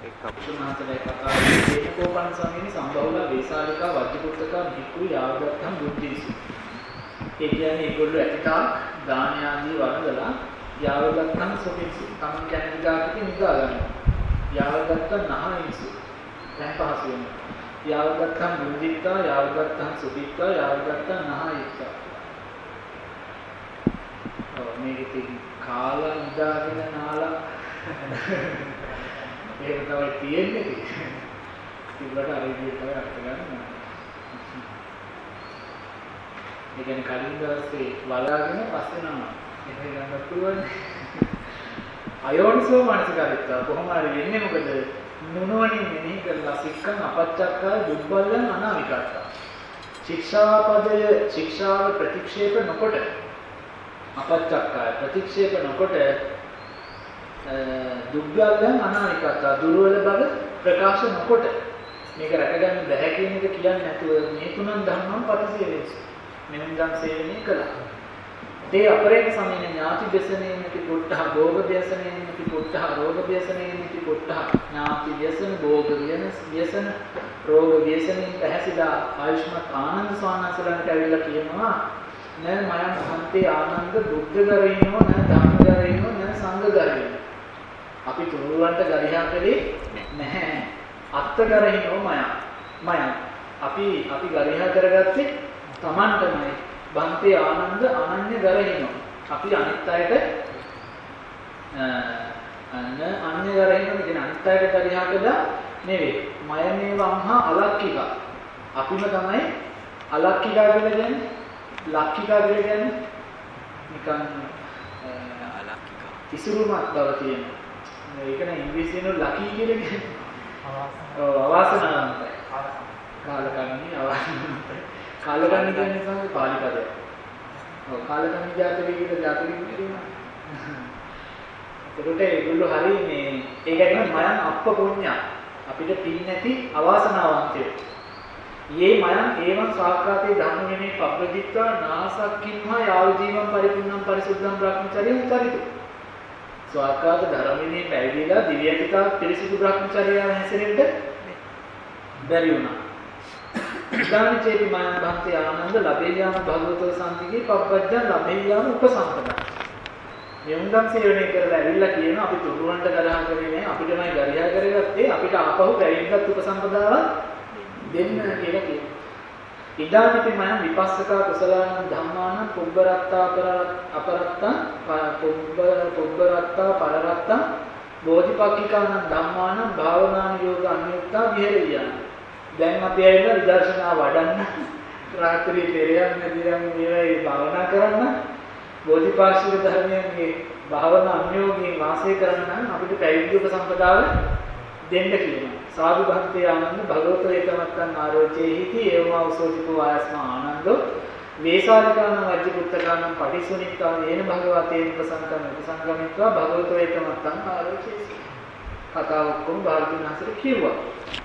සුනාතලේ කතාවේ තේනකෝපන් ස්වාමීනි සම්බවල වේසාලිකා වජ්ජපුත්තකා භික්ඛු යාවදත්තම් බුද්ධිසු. ඒ කියන්නේ ඒගොල්ලෝ ඇතිතා දාන ආදී වරදලා යාවදත්තම් සොපිසු. තමන් කියන්නේ විගාකින් නිදා ගන්නවා. යාවදත්තම් නහයිසු. දැන් පහසු වෙනවා. යාවදත්තම් බුද්ධිත්තා යාවදත්තම් සොපිත්තා යාවදත්තම් නහයිත්තා. මේකේ කාලා නිදාගෙන නාලා ඒක තමයි තියෙන්නේ. ඉතින්කට අර විදිහට තමයි අර්ථ ගන්න. ඒ කියන්නේ කලින් දවසේ වලාගෙන පස්සේ නම් එහෙම ගන්න පුළුවන්. අයෝනිසෝ මානසිකාරිත්ත කොහොම හරි වෙන්නේ මොකද? නුනුවණින් මෙනෙහි කරලා සික්කන් අපච්චක්කාය දුබ්බල්ලන් අනාවිකත්ත. ශික්ෂාව ප්‍රතික්ෂේප නොකොට අපච්චක්කාය ප්‍රතික්ෂේප නොකොට දුක්ගලයන් අනානිකත දුර්වල බව ප්‍රකාශ නොකොට මේක රැකගන්න බැහැ කියන එක කියන්නේ නැතුව මේ තුනන් ධම්මම් පරිසේවේස මෙන්න ධම් සේවනය කළා. ඒ අපරේක සමීන ඥාති බෙසනේ නැති පොට්ටහ භෝග බෙසනේ නැති පොට්ටහ රෝග බෙසනේ නැති පොට්ටහ ඥාති බෙසන භෝග බෙසන රෝග බෙසනේ පැහැසිලා ආයුෂ්මත් ආනන්ද ස්වාමීන්වහන්සේලාට ඇවිල්ලා කියනවා නෑ මයන් සම්පේ ආනන්ද බුද්ධ ගරිනෝ නෑ ධම්ම ගරිනෝ නෑ සංඝ ගරිනෝ අපි තුනුරුවන්ට ගරිහා කළේ නැහැ. අත්ත ගරිනෝ මයන් අපි ගරිහා කරගත්තේ Tamanටමයි. බන්තේ ආනන්ද අනන්‍ය ගරිනෝ අපි අනිත් අයට අන්‍ය ගරිනෝ කියන අනිත් අයට ගරිහා කළා නෙවෙයි. මයමේ වම්හා අලක්කිකා අපිම තමයි අලක්කිකා කියලා කියන්නේ. ලක්කිකා කියලා කියන්නේ නිකන් අලක්කිකා ඉසුරුමත් බව තියෙනවා. ඒක නේ ඉංග්‍රීසියෙන් ලකී කියලා කියන්නේ. අවාසනාවන්තයි. කාලකන්ණි අවාසනාවන්තයි. කාලකන්ණි කියන්නේ තමයි පාලි පදයක්. ඔව් කාලකන්ණි ජාතකයේ කියලා ජාතකෙ කියනවා. ඒකට ඒගොල්ලෝ හරි මේ ඒක කියන්නේ මයන් අප්ප පුඤ්ඤ අපිට පින් නැති අවාසනාවන්තයෝ. යේ මයන් ඒවන් සාක්කාතේ ධම්ම විනේ පබ්බදිත්වා නාසක්කින්හා යාව ජීවම් පරිපූර්ණම් පරිසුද්ධම් බ්‍රහ්මචර්යං චරිත. සාක්කාත ධර්මයේ පැවිදිලා දිව්‍යතිකා පිරිසිදු බ්‍රහ්මචර්යයන් හැසිරෙන්න බැරි වුණා. ඊගාන චේති මයන් භක්ති ආනන්ද ලබේයාම භගවතෝ සම්තිගේ පබ්බජ්ජං ලබේයාම උපසම්පදා. මේ උන්දම් සේවනය කරලා ඇවිල්ලා කියන අපි තුරුවන්ට ගලහා කරේ නෑ අපිටමයි ගරියා කරගත්තේ අපිට ආපහු පැවිද්දත් උපසම්පදාවක් දෙන්න කියලා කියනවා. ඉදානිපි මයන් විපස්සකා කුසලාන ධම්මාන පුබ්බරත්තා අපරත්තා පුබ්බරත්තා පරරත්තා බෝධිපක්ඛිකාන ධම්මාන භාවනාන යෝග අනියුක්තා විහෙරියන. දැන් අපි ඇවිල්ලා විදර්ශනා වඩන්න රාත්‍රී පෙරයන් දිරම් මේවයි භාවනා කරන්න බෝධිපාක්ෂික ධර්මයේ භාවනා අන්‍යෝගී වාසය කරන්න නම් අපිට පැවිදි උපසම්පදාව දෙන්න කියනවා. සාදු භක්තේ ආනන්ද භගවතෝ ඒකමත්තං ආරෝචේහිති ඒවමා උසෝතිකෝ ආයස්මා ආනන්දෝ වේසාලිකාන වජ්ජපුත්තකානම් පටිසුනිත්තා යේන භගවතේන උපසංගමිත්වා භගවතෝ ඒකමත්තං ආරෝචේසි. කතාව ඔක්කොම භාග්‍යවතුන් හතර කිව්වා.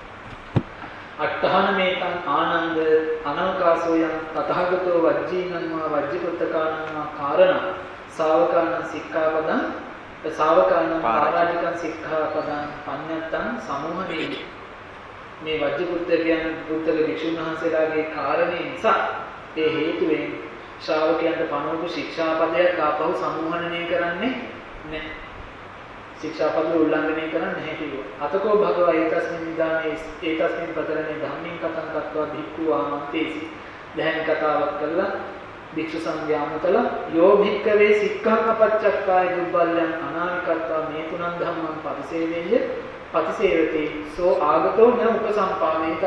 අට්ඨාන මේතං ආනන්ද අනවකාසෝයන් තථාගතෝ වජ්ජීනන්වා වජ්ජපුත්තකානන්වා කාරණ ශාවකාන සික්ඛාපදං ශාවකාන පාරාජිකං සික්ඛාපදං පඤ්ඤත්තං සමෝහනේ මේ වජ්ජපුත්‍රයන් පුත්‍ර වික්ෂුන් වහන්සේලාගේ කාරණේ නිසා ඒ හේතුවෙන් ශ්‍රාවකයන්ට පනවපු ශික්ෂාපදයක් ආපහු සමෝහණය කරන්නේ නැහැ. ශික්ෂාපද උල්ලංඝනය කරන්නේ නැහැ කිව්වා. අතකෝ භගවා ඒතස්මින් නිදානේ ඒතස්මින් පතරනේ ධම්මින් කතං කତ୍වා භික්ඛු ආමන්තේසි. දැන් කතාවක් කළා භික්ෂු සංඝයාමතල යෝ භික්ඛවේ සික්ඛං අපච්චක්කාය දුබ්බල්යන් අනාවිකත්වා මේ තුනන් ධම්මං පරිසේවෙය්‍ය පතිසේවති සෝ ආගතෝ න උපසම්පාදේත.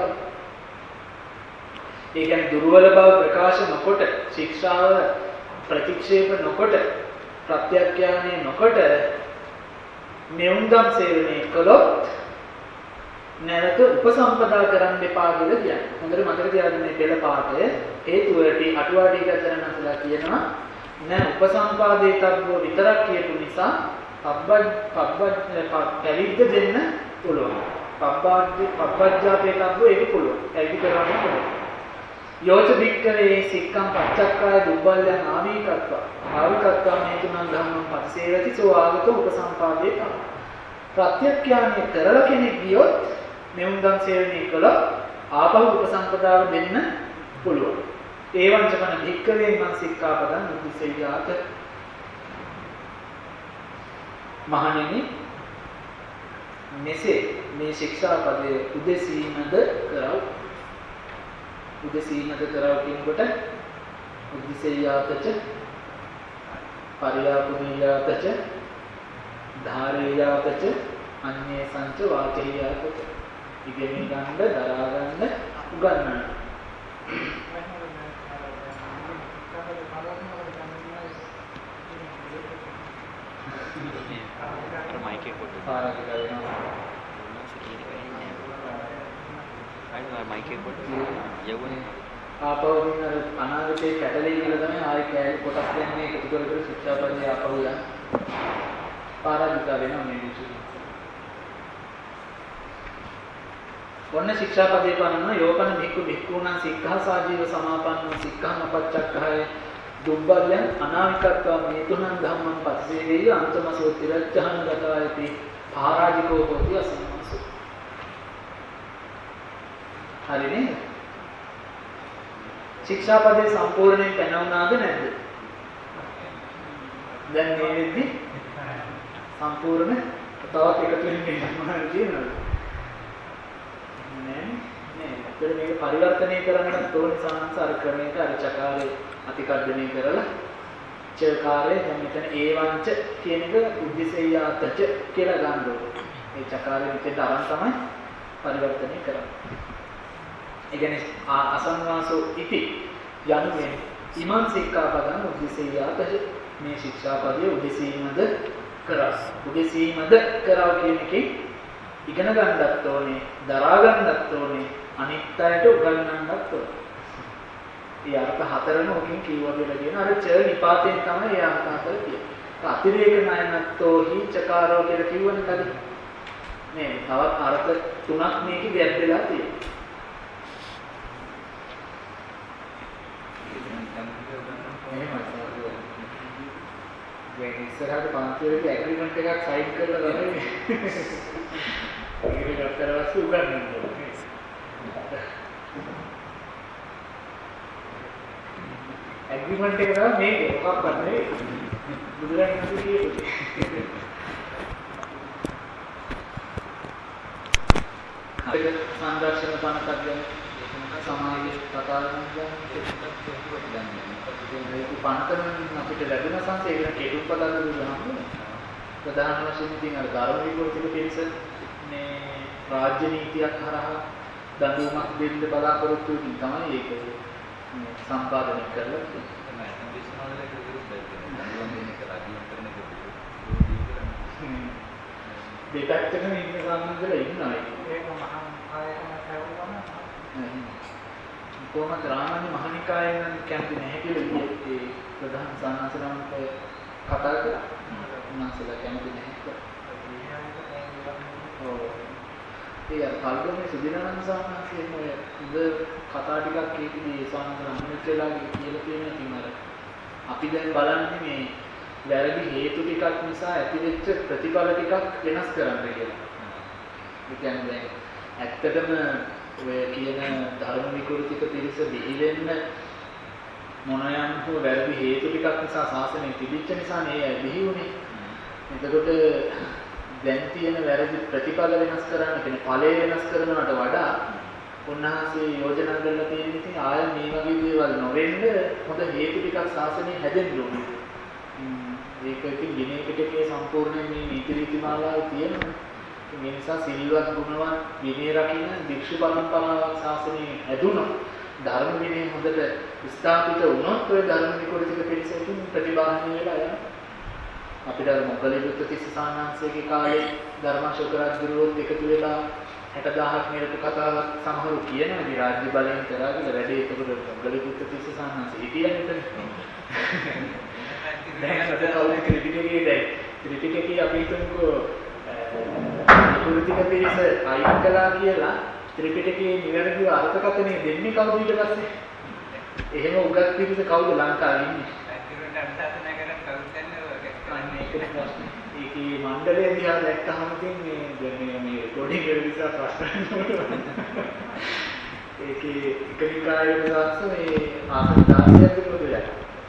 ඒ කියන්නේ දුර්වල බව ප්‍රකාශ නොකොට ශික්ෂාව ප්‍රතික්ෂේප නොකොට ප්‍රත්‍යක්ඛානේ නොකොට මෙවුන්දම් සේවනය කළොත් නැවත උපසම්පදා කරන්න එපා කියලා කියන්නේ. හොඳට මතක තියාගන්න මේ පෙළ පාඩය හේතුවලට අටුවා ටිකතරන් අසලා කියනවා නෑ උපසම්පාදේතබ්බෝ විතරක් කියපු නිසා පැවිද්ද දෙන්න පුළුවන්. පබ්බජ්ජාපේතබ්බෝ ඒක පුළුවන්. පැවිදි කරන්න පුළුවන්. යෝච භික්ඛවේ සික්ඛං පච්චක්කාය දුබ්බල්යන් ආවිකත්වා මේ තුනන් ධම්මං පරිසේවති සෝ ආගතෝ උපසම්පාදේත. ප්‍රත්‍යක්ඛානිය කරලා කෙනෙක් ගියොත් මෙවුන්දන් සේවනය කළා ආපහු උපසම්පදාව දෙන්න පුළුවන්. ඒවංචකන භික්ඛවේ මං සික්ඛාපදං උද්ධිසෙය්‍යාත. මහණෙනි මෙසේ මේ ශික්ෂාපදයේ උදෙසීමද කරව. උදෙසීමද කරව කියනකොට උද්ධිසෙය්‍යාතච පරියාපුනීයාතච ධාරේයාතච අඤ්ඤේ සංච වාචේයාතච ඉගෙන ගන්න දරා ගන්න උගන්වන්න. माइके को माइके को යවුනේ ආපහු දින අනාගතේ පැටලෙයි කියලා තමයි ආයෙ කෑලි කොටස් දෙන්නේ එකතු කර කර ශික්ෂාපදේ ආපහු යන පාරාජිතා වෙනවා මේ විශ්ව. වන්න ශික්ෂාපදේ පනන යෝපන භික්ඛු භික්ඛූණං සික්ඛා සාජීව සමාපන්නෝ සික්ඛාම පච්චක්ඛය දුබ්බල්යන් අනාවිකත්වා මේ තුනං ධම්මං පස්සේවේය අන්තමසෝ තිරච්ඡහන ගතායති පාරාජිකෝ හෝති අසම්මසෝ. හරිනේ? ශික්ෂාපදේ සම්පූර්ණයෙන් පැනවුණාද නැද්ද? දැන් මේ වෙද්දි සම්පූර්ණ තවත් එකතු වෙන්න මොනවද කියනවද? නෑ. ඒතර මේක පරිවර්තනය කරන්නත් ඕනේ සංසාර ක්‍රමයක අර චකාරේ අතිකර්ධනය කරලා චකාරේ දැන් මෙතන ඒවංච කියන එක උද්දිසෙය්‍යාතච කියලා ගන්න ඕනේ. මේ චකාරේ මෙතෙන්ට අරන් තමයි පරිවර්තනය කරන්නේ. ඒ කියන්නේ අසංවාසෝ ඉති යනුවෙන් ඉමං සික්ඛාපදං උද්දිසෙය්‍යාතච මේ ශික්ෂාපදයේ උද්දිසීමද කරස්. උද්දිසීමද කරව කියන එකේ ඉගෙන ගන්නත් ඕනේ, දරා ගන්නත් ඕනේ, අනිත් අයට උගන්වන්නත් ඕනේ. ඒ අර්ථ හතරම ඔකින් කිව්වා කියලා කියන අර ච නිපාතයෙන් තමයි ඒ අර්ථ හතර තියෙන්නේ. අතිරේක ණයනත්තෝ හි චකාරෝ කියලා කිව්වනේ කලින්. මේ තවත් අර්ථ තුනක් මේකේ ගැබ් වෙලා තියෙනවා. මේ ඉස්සරහට පන්තිවලදී ඇග්‍රීමන්ට් එකක් සයින් කරලා ගන්නේ. ඒක කරවස්තු උගන්වන්න. ඇග්‍රීමන්ට් එක තමයි මේක මොකක්වත් නෙවෙයි. බුදුරජාණන් කියන්නේ. ඒක සංරක්ෂණ පනතක් ගැන සමාජයේ කතාවක් ගැන ඒක පනතන අපිට ලැබෙන සංසේකන කෙටුම් පදන්න දුන්නාම ප්‍රධාන වශයෙන් ඉතින් අර ධර්ම විකෘතික පිළිස මේ රාජ්‍ය නීතියක් හරහා දඬුවමක් දෙන්න බලාපොරොත්තු වෙමින් තමයි ඒක සම්පාදනය කරලා තියෙන්නේ. දෙපැත්තකම ඉන්න සම්බන්ධලා ඉන්නවා. ඒක මහා ආයතන සැවුවම කොහොමද රාමණ්‍ය මහනිකායෙන් කැමති නැහැ කියලා ඒ ප්‍රධාන සානාසනන්ට කතා කරා. උන්වහන්සේලා කැමති නැහැ. ඔව්. ඒ කල්පනේ සුදිනානන්ද සානාසයෙන් ඔය ඉඳ කතා ටිකක් කීපදී සානාසන මුනිච්චලාගේ කියලා තියෙන ඉතින් අර අපි දැන් බලන්නේ මේ වැරදි හේතු ටිකක් නිසා ඇතිවෙච්ච ප්‍රතිඵල ටිකක් වෙනස් කරන්න කියලා. ඒ කියන්නේ දැන් ඇත්තටම ඔය කියන ධර්ම විකෘතික පිරිස බිහි වෙන්න මොනයම් හෝ වැරදි හේතු ටිකක් නිසා ශාසනය තිබිච්ච නිසා නේ බිහි වුනේ. එතකොට දැන් තියෙන වැරදි ප්‍රතිඵල වෙනස් කරන්න කියන්නේ ඵලය වෙනස් කරනවට වඩා උන්වහන්සේ යෝජනා කරලා තියෙන ඉතින් ආය මේ වගේ දේවල් නොවෙන්න හොඳ හේතු ටිකක් ශාසනය හැදෙන්න ඕනේ. ඒක ඉතින් දිනේ පිටකේ සම්පූර්ණයෙන් මේ නීති රීති මාලාවේ තියෙනවා. මේ නිසා සිල්වත් ගුණවත් විනය රකින්න භික්ෂු පරම්පරාවක් ශාසනයේ හැදුණා. ධර්ම විනය හොඳට ස්ථාපිත වුණොත් ඔය ධර්ම විකෘතික පිළිසෙකින් ප්‍රතිබාහනය වෙලා යනවා. අපිට අර මොග්ගලීපුත්ත තිස්ස සාන්නාංශයේ කාලේ ධර්මාශෝක රජුරුවොත් එකතු වෙලා 60000ක් මෙරට කතාවක් සමහරු කියනවා. ඉතින් රාජ්‍ය බලයෙන් කරා කියලා වැඩේ එතකොට මොග්ගලීපුත්ත තිස්ස සාන්නාංශය හිටියනේ එතන. දැන් අද කවුද ත්‍රිපිටකයේ දැන් ත්‍රිපිටකයේ අපි හිතමුකෝ විකෘතික පිළිස අයින් කළා කියලා ත්‍රිපිටකයේ නිවැරදිව අර්ථකථනය දෙන්නේ කවුද ඊට පස්සේ? එහෙම උගත් පිළිස කවුද ලංකාවේ ඉන්නේ? ඒක ඒකේ මණ්ඩලය දිහා දැක්කහම ඉතින් මේ රෙකෝඩින් එක නිසා ප්‍රශ්න නෑ. ඒකේ එක විකාරයක දාස්ස මේ මාස 16ක් විතර වෙලා.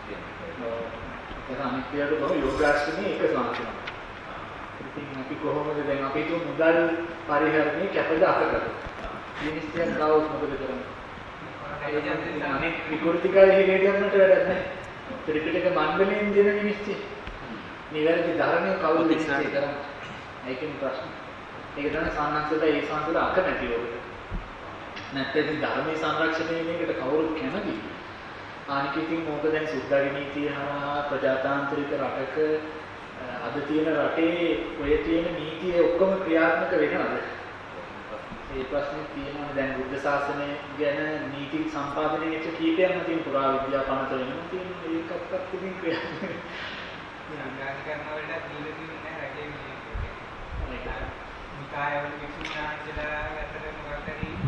ඒක අනිත්‍යයට බව යෝගාශ්‍රමයේ එක සාංශන. ඉතින් අපි කොහොමද දැන් අපි තුන් මුදල් පරිහරණය කැපද අතකට. මිනිස්ත්‍රියක් ගාවොත් මොකද කරන්නේ? අනේ විකෘතිකාරී හේතුන්ට වැඩක් නැහැ. ත්‍රිපිටක මණ්ඩලයෙන් දෙන මිනිස්ත්‍රිය. නිවැරදි ධර්මයේ කවුද නිශ්චය කරන්නේ? ඒකෙන් ප්‍රශ්න. ඒක තමයි සාන්නස්සලා ඒ සංසල අකමැති වුනේ. නැත්නම් ධර්මයේ සංරක්ෂණය මේකට කවුරුත් කැමති. ආනික ඉතින් මොකද දැන් සුද්ධාග නීතිය හරහා ප්‍රජාතාන්ත්‍රික රටක අද තියෙන රටේ ඔය තියෙන නීතිය ඔක්කොම ක්‍රියාත්මක වෙනවද? ඒ ප්‍රශ්නේ තියෙනවා. දැන් බුද්ධ ශාසනය ගැන නීති සම්පාදනය වෙච්ච කීපයක්ම තියෙන පුරා විද්‍යා පනත වෙනවා තියෙන ඒකක්වත් ඉතින් ක්‍රියාත්මක සංගාණි කරන වලට දීලා තියෙන්නේ රටේ මේ නිකායවල විසුණුනාන්සලා අතර මොකක්ද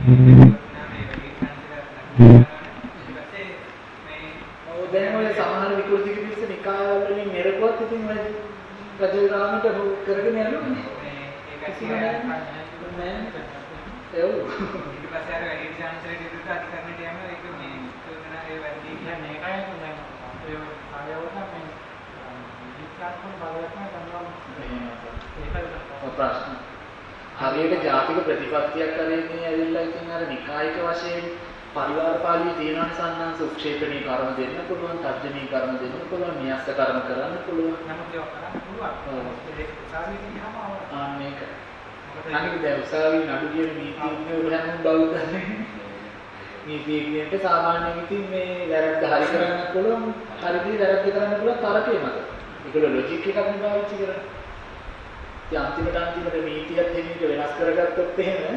දැන් ඔය සමහර විකෘතික පිස්ස නිකායවල වලින් මෙරකුවත් ඉතින් ඔය රජගාමට කරගෙන යනවා ඒක නෑ ඒව ඊට පස්සේ අර වැඩි chance එක ඉදිරියට අධිකරණයට යනවා ඒක මේ තුනනාගේ වැඩි කියන්නේ ඒකයි දැන් ඔය ආයවල මේ විස්තරකම් බලයක්ම කරනවා ඒක ප්‍රශ්න හරියට ජාතික ප්‍රතිපත්තියක් කරන්නේ ඇවිල්ලා ඉතින් අර නිකායික වශයෙන් පරිවාර පාළියේ තියෙන සම්මාංශ උක්ෂේපණී කර්ම දෙන්න පුළුවන්, තර්ජනී කර්ම දෙන්න පුළුවන්, න්‍යාස්ත කර්ම කරන්න පුළුවන්. නමුත් ඒක කරන්න පුළුවන්. ඒක උසාවියේ ගියාම මේක. අනික දැන් උසාවියේ නඩු කියන නීතිඥයෝ හැමෝම බෞද්ධනේ. නීතිඥයන්ට සාමාන්‍යයෙන් ඉතින් මේ වැරද්ද හරි කරන්න පුළුවන්, හරිදී වැරද්ද කරන්න පුළුවන් තරකේ මත. ඒකල ලොජික් එකක් නේ පාවිච්චි කරන්නේ. ඉතින් අන්තිමට නීතියත් එන්නේ වෙනස් කරගත්තොත් එහෙම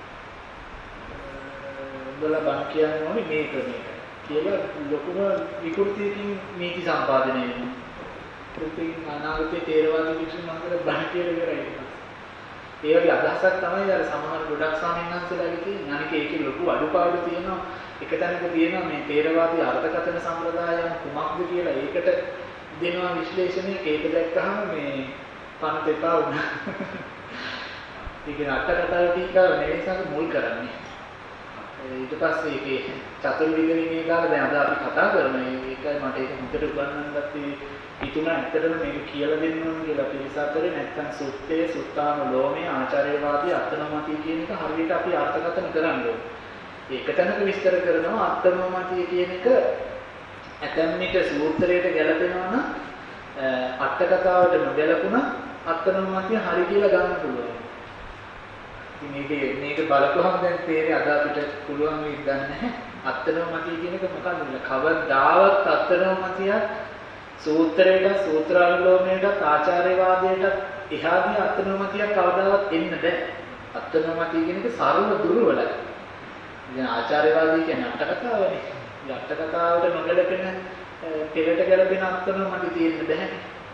උඹලා බණ කියන්න ඕනේ මේ ක්‍රමයකට කියලා ලොකුම විකෘතියකින් නීති සම්පාදනය වෙනවා. ඒකෙන් අනාගතයේ තේරවාදී වික්ෂණ මහතර බණ කියලා ඉවරයි. ඒ වගේ අදහසක් තමයි අර සමහර ගොඩක් ස්වාමීන් වහන්සේලාගේ තියෙන. අනික ඒකේ ලොකු අඩුපාඩු තියෙනවා. එක තැනක තියෙනවා මේ තේරවාදී අර්ථකථන සම්ප්‍රදායන් කුමක්ද කියලා ඒකට දෙනවා විශ්ලේෂණය. ඒක දැක්කහම මේ පණ දෙපා වුණා. ඒක අටකතාව ටීකාව නෙවෙයි මුල් කරන්නේ. ඊට පස්සේ ඒකේ චතුර්විධ කාල දැන් අද අපි කතා කරන ඒකයි මට ඒක හොඳට උගන්වන්නත් ඉතුණ ඇත්තටම මේක කියලා දෙන්න ඕන කියලා පිළිසතරේ නැත්තම් සුත්තේ සුත්තානුලෝමේ ආචාර්යවාදී අත්නෝමතිය කියන එක හරියට අපි අර්ථකථන කරන්න ඕනේ. ඒක තැනක විස්තර කරනවා අත්නෝමතිය කියන එක ඇතැම් විට සූත්‍රයට ගැලපෙනවා නම් අටකතාවට නොගැලපුණා අත්නෝමතිය හරි කියලා ගන්න පුළුවන්. මේක බලපුවහම දැන් තේරෙයි අද අපිට පුළුවන් වෙයි ගන්න නැහැ. අත්නෝමතිය කියන එක මොකක්ද කියලා. කවදාවත් අත්නෝමතිය සූත්‍රයට සූත්‍රානුලෝමයට ආචාර්යවාදයට එහාදී අත්නෝමතිය කවදාවත් එන්න බෑ. අත්නෝමතිය කියන එක සරල දුර්වලයි. දැන් ආචාර්යවාදී කියන්නේ අටකතාවනේ. මේ අටකතාවට නොගැලපෙන පෙරට ගැලපෙන අත්නෝමතිය තියෙන්න බෑ.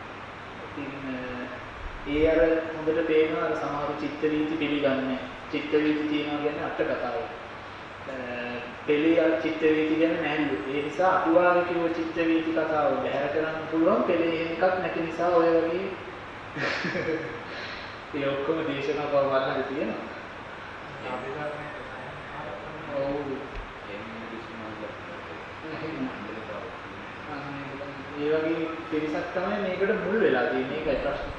ඒ අර හොඳට පේනවා අර සමහර චිත්ත වීති පිළිගන්නේ. චිත්ත වීති තියනවා කියන්නේ අට කතාව. පෙළේ චිත්ත වීති කියන්නේ නැහැලු. ඒ නිසා අටුවාවේ කිව්ව චිත්ත වීති කතාව බැහැර කරන්න පුළුවන්. පෙළේ එහෙම එකක් නැති නිසා ඔය වගේ ඒ ඔක්කොම දේශනා පවර්ණක තියෙනවා. ඔව්. ඒ වගේ පිරිසක් තමයි මේකට මුල් වෙලා තියෙන්නේ. ඒකයි ප්‍රශ්නේ.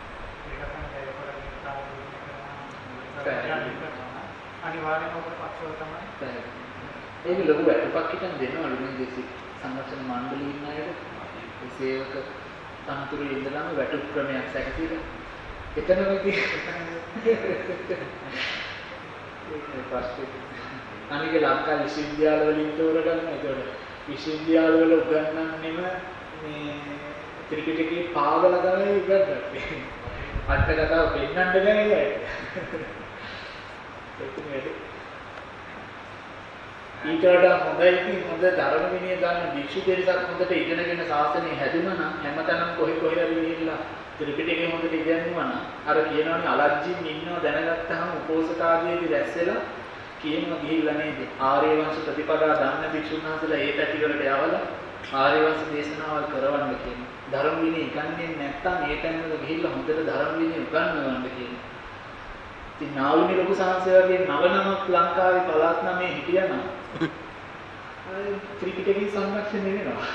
අනිවාර්යයෙන්ම ඔබ පක්ෂව තමයි. ඒක ලොකු වැටුපක් හිටන් දෙනවලු මේ දේශි සංරක්ෂණ මණ්ඩලයේ ඉන්න අයට. ඒ සේවක තනතුරු ඉඳලාම වැටුප් ක්‍රමයක් සැකසීලා. එතනම ඒක පස්සේ අනික ලංකා විශ්වවිද්‍යාල වලින් තෝරගන්න. ඒතකොට විශ්වවිද්‍යාල වල උගන්වන්නෙම මේ ත්‍රිපිටකේ පාවල ගානේ උගන්වන්නේ. අට කතාව පෙන්නන්න බෑ ඒක. ඊට වඩා හොඳයි හොඳ ධර්ම විනය ගන්න භික්ෂු දෙවිසක් හොඳට ඉගෙනගෙන ශාසනය හැදුනා නම් හැමතැනම කොහේ හරි ගිහිල්ලා ත්‍රිපිටකේ හොඳට ඉගෙනුවා නම් අර කියනවනේ අලජ්ජින් ඉන්නව දැනගත්තාම උපෝසථාදීදී දැස්සෙලා කියනවා ගිහිල්ලා නේද ආර්ය වංශ ප්‍රතිපදා දන්න භික්ෂුන් වහන්සේලා ඒ පැති වලට යවලා ආර්ය වංශ දේශනාවල් කරවන්න කියනවා. ධර්ම විනය ඉගන්නේ නැත්නම් ඒ තැන්වල ගිහිල්ලා හොඳට ධර්ම විනය උගන්වන්න කියනවා. ඉතින් නාවිනි ලොකු සංසය වගේ නවනමක් ලංකාවේ පළාත් නමේ හිටියනම් ත්‍රිපිටකයේ සංරක්ෂණය වෙනවා.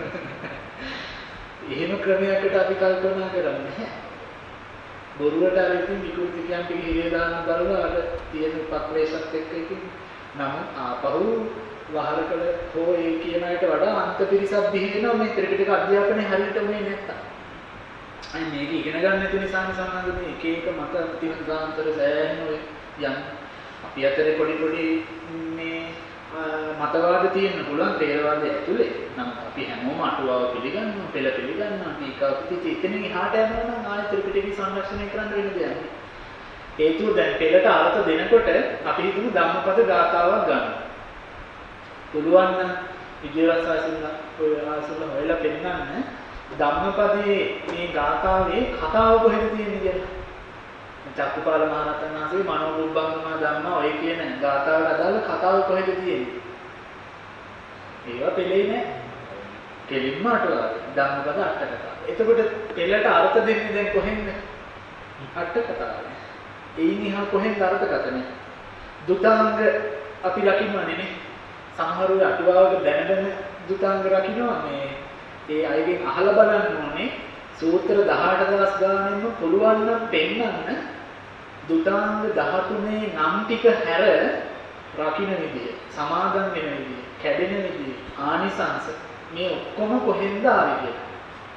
එහෙම ක්‍රමයකට අපි කල්පනා කරන්නේ නැහැ. බොරුවට අර ඉතින් විකෘතිකයන් ටික හිරිය දාන්න බලලා අර තියෙන පක්ලේශත් එක්ක ඉතින් නම් ආපහු වහරකල හෝ ඒ කියන අයට වඩා අන්ත පිරිසක් බිහි වෙනවා මේ ත්‍රිපිටක අධ්‍යාපනයේ හරියට මේ නැත්තම්. අයි මේක ඉගෙන ගන්න නැති නිසා සම්බන්ධ මේ එක එක මත තිරසාන්තර සෑහෙන ඔය යන් අපි අතරේ පොඩි මේ මතවාද තියෙන්න පුළුවන් තේරවාදය ඇතුලේ. නමුත් අපි හැමෝම අටුවාව පිළිගන්නවා, පෙළ පිළිගන්නවා, ටීකාපිටි ඉතින් එහාට යනවා නම් ආයෙ ත්‍රිපිටකය සංරක්ෂණය කරන්න වෙන දෙයක්. හේතුව දැන් පෙළට අර්ථ දෙනකොට අපි හිතමු ධම්මපද ගාථාවක් ගන්න. පුළුවන් නම් විද්‍යාවසාසින්න හොයලා පෙන්නන්න ධම්මපදයේ මේ ගාථාවේ කතාව කොහෙද තියෙන්නේ කියලා. චක්කුපාල මහ රහතන් වහන්සේ මනෝරුබ්බංගම ධම්ම ඔය කියන ගාථාවට අදාළ කතාව කොහෙද තියෙන්නේ? ඒවා පෙළේ නෑ. කෙලින්ම අටුවාව. ධම්මපද අට කතාව. එතකොට පෙළට අර්ථ දෙන්නේ දැන් කොහෙන්ද? අට කතාව. එයින් එහා කොහෙන්ද අර්ථකථනය? දුතාංග අපි රකින්නවනේ නේ. සමහරව අටුවාවක දැන දුතාංග රකින්නවා මේ ඒ අයගෙන් අහලා බලන්න ඕනේ සූත්‍ර 18000 ගානෙම පුළුවන් නම් පෙන්නන්න දුතාංග 13 නම් ටික හැර රකින්න විදිය, සමාදන් වෙන විදිය, කැඩෙන විදිය, ආනිසංස මේ ඔක්කොම කොහෙන්ද ආවේ කියලා.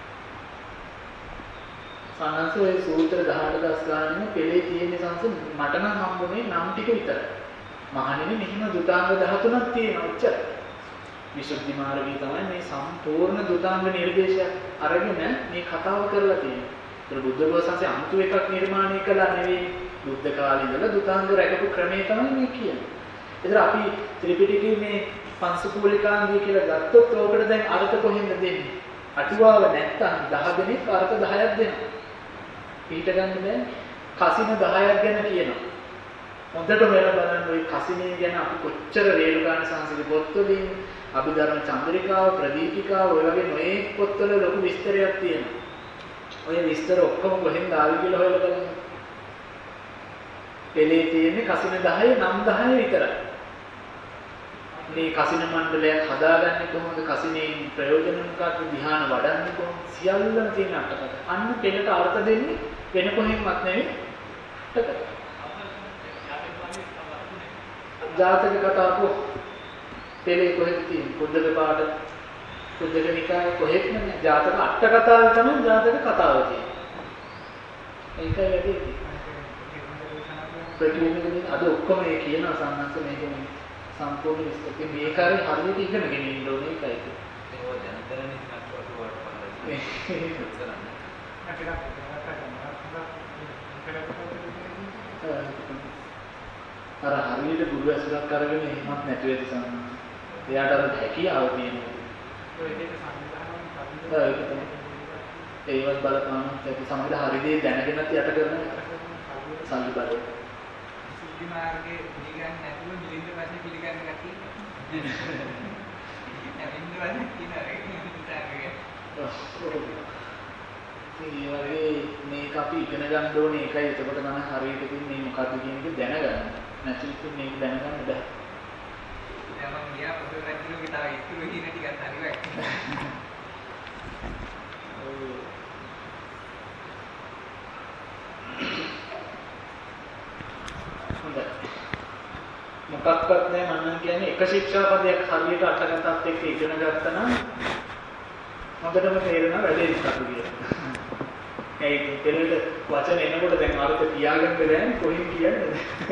සානසෝයේ සූත්‍ර 18000 ගානෙම පෙළේ තියෙන සංස මට නම් හම්බුනේ නම් ටික විතරයි. මහණෙනි මෙහිම දුතාංග 13ක් තියෙනවා ඔච්චර. විසුද්ධි මාර්ගය තමයි මේ සම්පූර්ණ දුතාංග නිර්දේශයක් අරගෙන මේ කතාව කරලා තියෙන්නේ. ඒක බුද්ධ ගෝසන්සේ අමුතු එකක් නිර්මාණය කළා නෙවෙයි. බුද්ධ කාලේ ඉඳලා දුතාංග රැකපු ක්‍රමය තමයි මේ කියන්නේ. ඒතර අපි ත්‍රිපිටකයේ මේ පංසකූලිකාංගය කියලා ගත්තොත් ඕකට දැන් අර්ථ කොහෙන්ද දෙන්නේ? අටුවාව නැත්තම් 10 දෙනෙක් අර්ථ 10ක් දෙනවා. ඊට ගන්න බෑ. කසින 10ක් ගැන කියනවා. හොඳට වෙලා බලන්න ওই කසිනේ ගැන අපි කොච්චර රේරුකාණ සංස්කෘතික පොත්වලින් අභිධර්ම චන්ද්‍රිකාව ප්‍රදීපිකාව ඔය වගේ නොයෙක් පොත්වල ලොකු විස්තරයක් තියෙනවා. ඔය විස්තර ඔක්කොම කොහෙන්ද ආවේ කියලා හොයලා බලන්න. පෙළේ තියෙන්නේ කසින 10 නම් 10 විතරයි. මේ කසින මණ්ඩලයක් හදාගන්නේ කොහොමද? කසිනේ ප්‍රයෝජන මොකක්ද? ධ්‍යාන වඩන්නේ කොහොමද? සියල්ලම තියෙන අටකට. අන්න පෙළට අර්ථ දෙන්නේ වෙන කොහෙන්වත් නෙවෙයි. අටකට. ජාතක කතාවක පෙළේ කොහෙද තියෙන්නේ? කුද්දක පාඩ කුද්දක නිකායේ කොහෙත් නෑ. ජාතක අට කතාවේ තමයි ජාතක කතාව තියෙන්නේ. ඒකයි වැඩි. ප්‍රතිවිරුද්ධ අද ඔක්කොම මේ කියන සම්මත මේක සම්පූර්ණ විස්තර මේ කාර්ය හරියට ඉගෙනගෙන ඉන්න ඕනේ ඒකයි. ඒක දැනගෙන ඉන්නත් අර හරියට ගුරු ඇසුරක් අරගෙන එහෙමත් නැති වෙද සම්මත. එයාට අර හැකියාව තියෙනවා. ඒවත් බලපානත් ඇති සමහර හරි දේ දැනගෙනත් යට කරන සල්ලි බලය. සුද්ධි මාර්ගයේ පිළිගන්නේ නැතුව මිලින්ද වශයෙන් පිළිගන්න ගැටි. මිලින්ද වශයෙන් කියන වගේ මේක අපි ඉගෙන ගන්න ඕනේ ඒකයි එතකොට තමයි හරියට මේ මොකද්ද කියන එක දැනගන්න. නැත්නම් මේක දැනගන්න බෑ. දැන් මම ගියා පොතේ රැකිනුගේ තව ඉතුරු හින ටිකක් හරිවයි. මොකක්වත් නැහැ මම කියන්නේ එක ශික්ෂාපදයක් හරියට අටකටත් එක්ක ඉගෙන ගත්තා නම් හොඳටම තේරෙනවා වැඩේ ඉස්සතු කියලා. ඒක පෙරේට වචන එනකොට දැන් අර්ථ තියාගන්න බැහැ කොහෙන් කියන්නේ.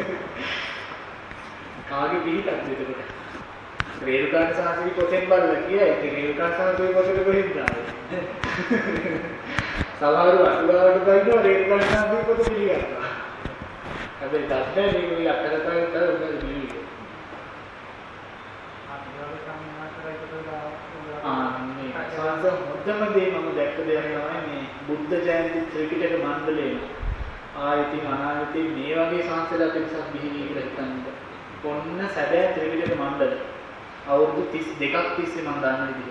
කාගේ පිටක්ද එතකොට. රේරුකාණ සාහිත්‍ය පොතෙන් බලලා කියයි. ඒ රේරුකාණ සාහිත්‍ය පොතේ කොහෙන්ද ආවේ. සමහරව අටුවාවට බයිනවා රේරුකාණ සාහිත්‍ය පොත පිළිගන්නවා. හැබැයි දැක්කේ මේ අටකතාවේ තමයි පිළිගන්නේ. මුද්දම දේ මම දැක්ක දෙයක් තමයි මේ බුද්ධ ජයන්ති ත්‍රිපිටක මණ්ඩලයේ ආයතින් අනායතින් මේ වගේ සංස්කෘතික පිරිසක් බිහි වී කියලා හිතන්නේ. ඔන්න සැබෑ ත්‍රිපිටක මණ්ඩල අවුරුදු 32ක් තිස්සේ මම දන්න විදිහට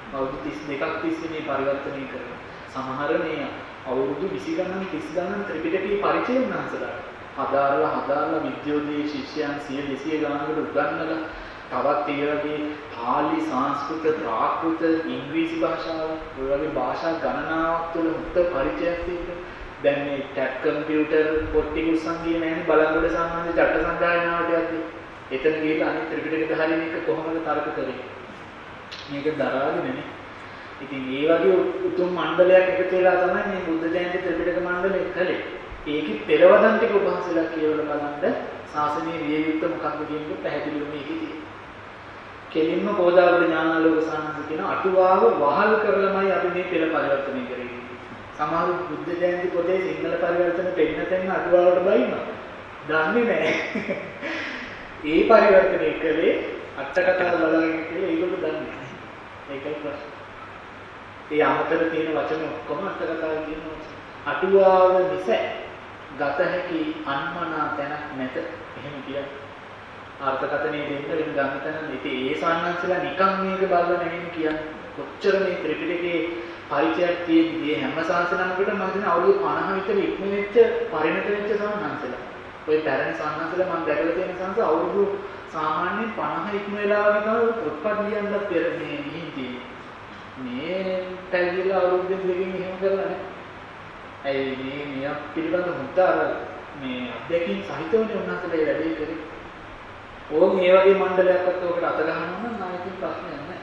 අවුරුදු 32ක් තිස්සේ මේ පරිවර්තනය කරනවා. සමහර මේ අවුරුදු 20 ගණන් 30 ගණන් ත්‍රිපිටකයේ පරිචය උන්වහන්සේලා හදාරලා විද්‍යෝදේ ශිෂ්‍යයන් 100 200 ගණනකට උගන්වලා තවත් ඒ වගේ පාලි සංස්කෘත ප්‍රාකෘත ඉංග්‍රීසි භාෂාව ඔය වගේ භාෂා ගණනාවක් තුළ උත්තර පරිචයක් තියෙනවා. දැන් මේ ටැබ් කම්පියුටර් පොත් ටික උස්සන් ගියේ නැහැ බලංගොඩ සම්බන්ධ ජට සංගායනාවට යද්දී. එතන ගිහලා අනිත් ත්‍රිපිටක ධාරින එක කොහොමද තර්ක කරේ? මේක දරාගෙන නේ. ඉතින් ඒ වගේ උතුම් මණ්ඩලයක් එකතු වෙලා තමයි මේ බුද්ධ ජයන්ති ත්‍රිපිටක මණ්ඩලය කළේ. ඒකේ පෙරවදන් ටික උපහාසලා කියවලා බලන්න ශාසනීය විය යුක්ත මොකක්ද කියන එක පැහැදිලිවම මේකේ තියෙනවා. කෙලින්ම බෝධාගම ඥානාලෝක සානන්ද කියන අටුවාව වහල් කරලමයි අපි මේ පෙළ පරිවර්තනය කරේ. සමහර බුද්ධ ජයන්ති පොතේ සිංහල පරිවර්තන පෙන්න අටුවාවට බයිනවා. දන්නේ නැහැ. ඒ පරිවර්තනය කළේ අට කතාව බලගෙන කියලා ඒගොල්ලෝ දන්නේ නැහැ. ඒකයි ප්‍රශ්නේ. ඒ අමතර තියෙන වචන ඔක්කොම අට කතාවේ තියෙනවා. අටුවාව නිසා ගත හැකි අන්මනා තැනක් නැත. එහෙම කියන්නේ. අර්ථකථනයේ දෙන්න වෙන ගන්න තැන ඉතින් ඒ සාන්නංශලා නිකන් මේක බලලා නෙමෙයි කියන්නේ. කොච්චර මේ ත්‍රිපිටකයේ පරිචයක් තියෙද්දී හැම සාසනයකටම මම හිතන්නේ අවුරුදු 50 විතර ඉක්ම වෙච්ච පරිණත වෙච්ච සාන්නංශලා. ඔය පැරණි සාන්නංශලා මම දැකලා තියෙන සංස අවුරුදු සාමාන්‍යයෙන් 50 ඉක්ම වෙලා වගේ තමයි පොත්පත් ලියන්නත් පෙර මේ හින්දී. මේ පැවිදිලා අවුරුදු දෙකකින් එහෙම කරලා නැහැ. ඇයි මේ පිළිබඳ හොඳ මේ අධ්‍යක්ෂින් සහිතවනේ උන්වහන්සේලා ඒ වැඩේ කරේ. ඕන් මේ වගේ මණ්ඩලයක්වත් ඔකට අත ගහනවා නම් නායකින් ප්‍රශ්නයක් නැහැ.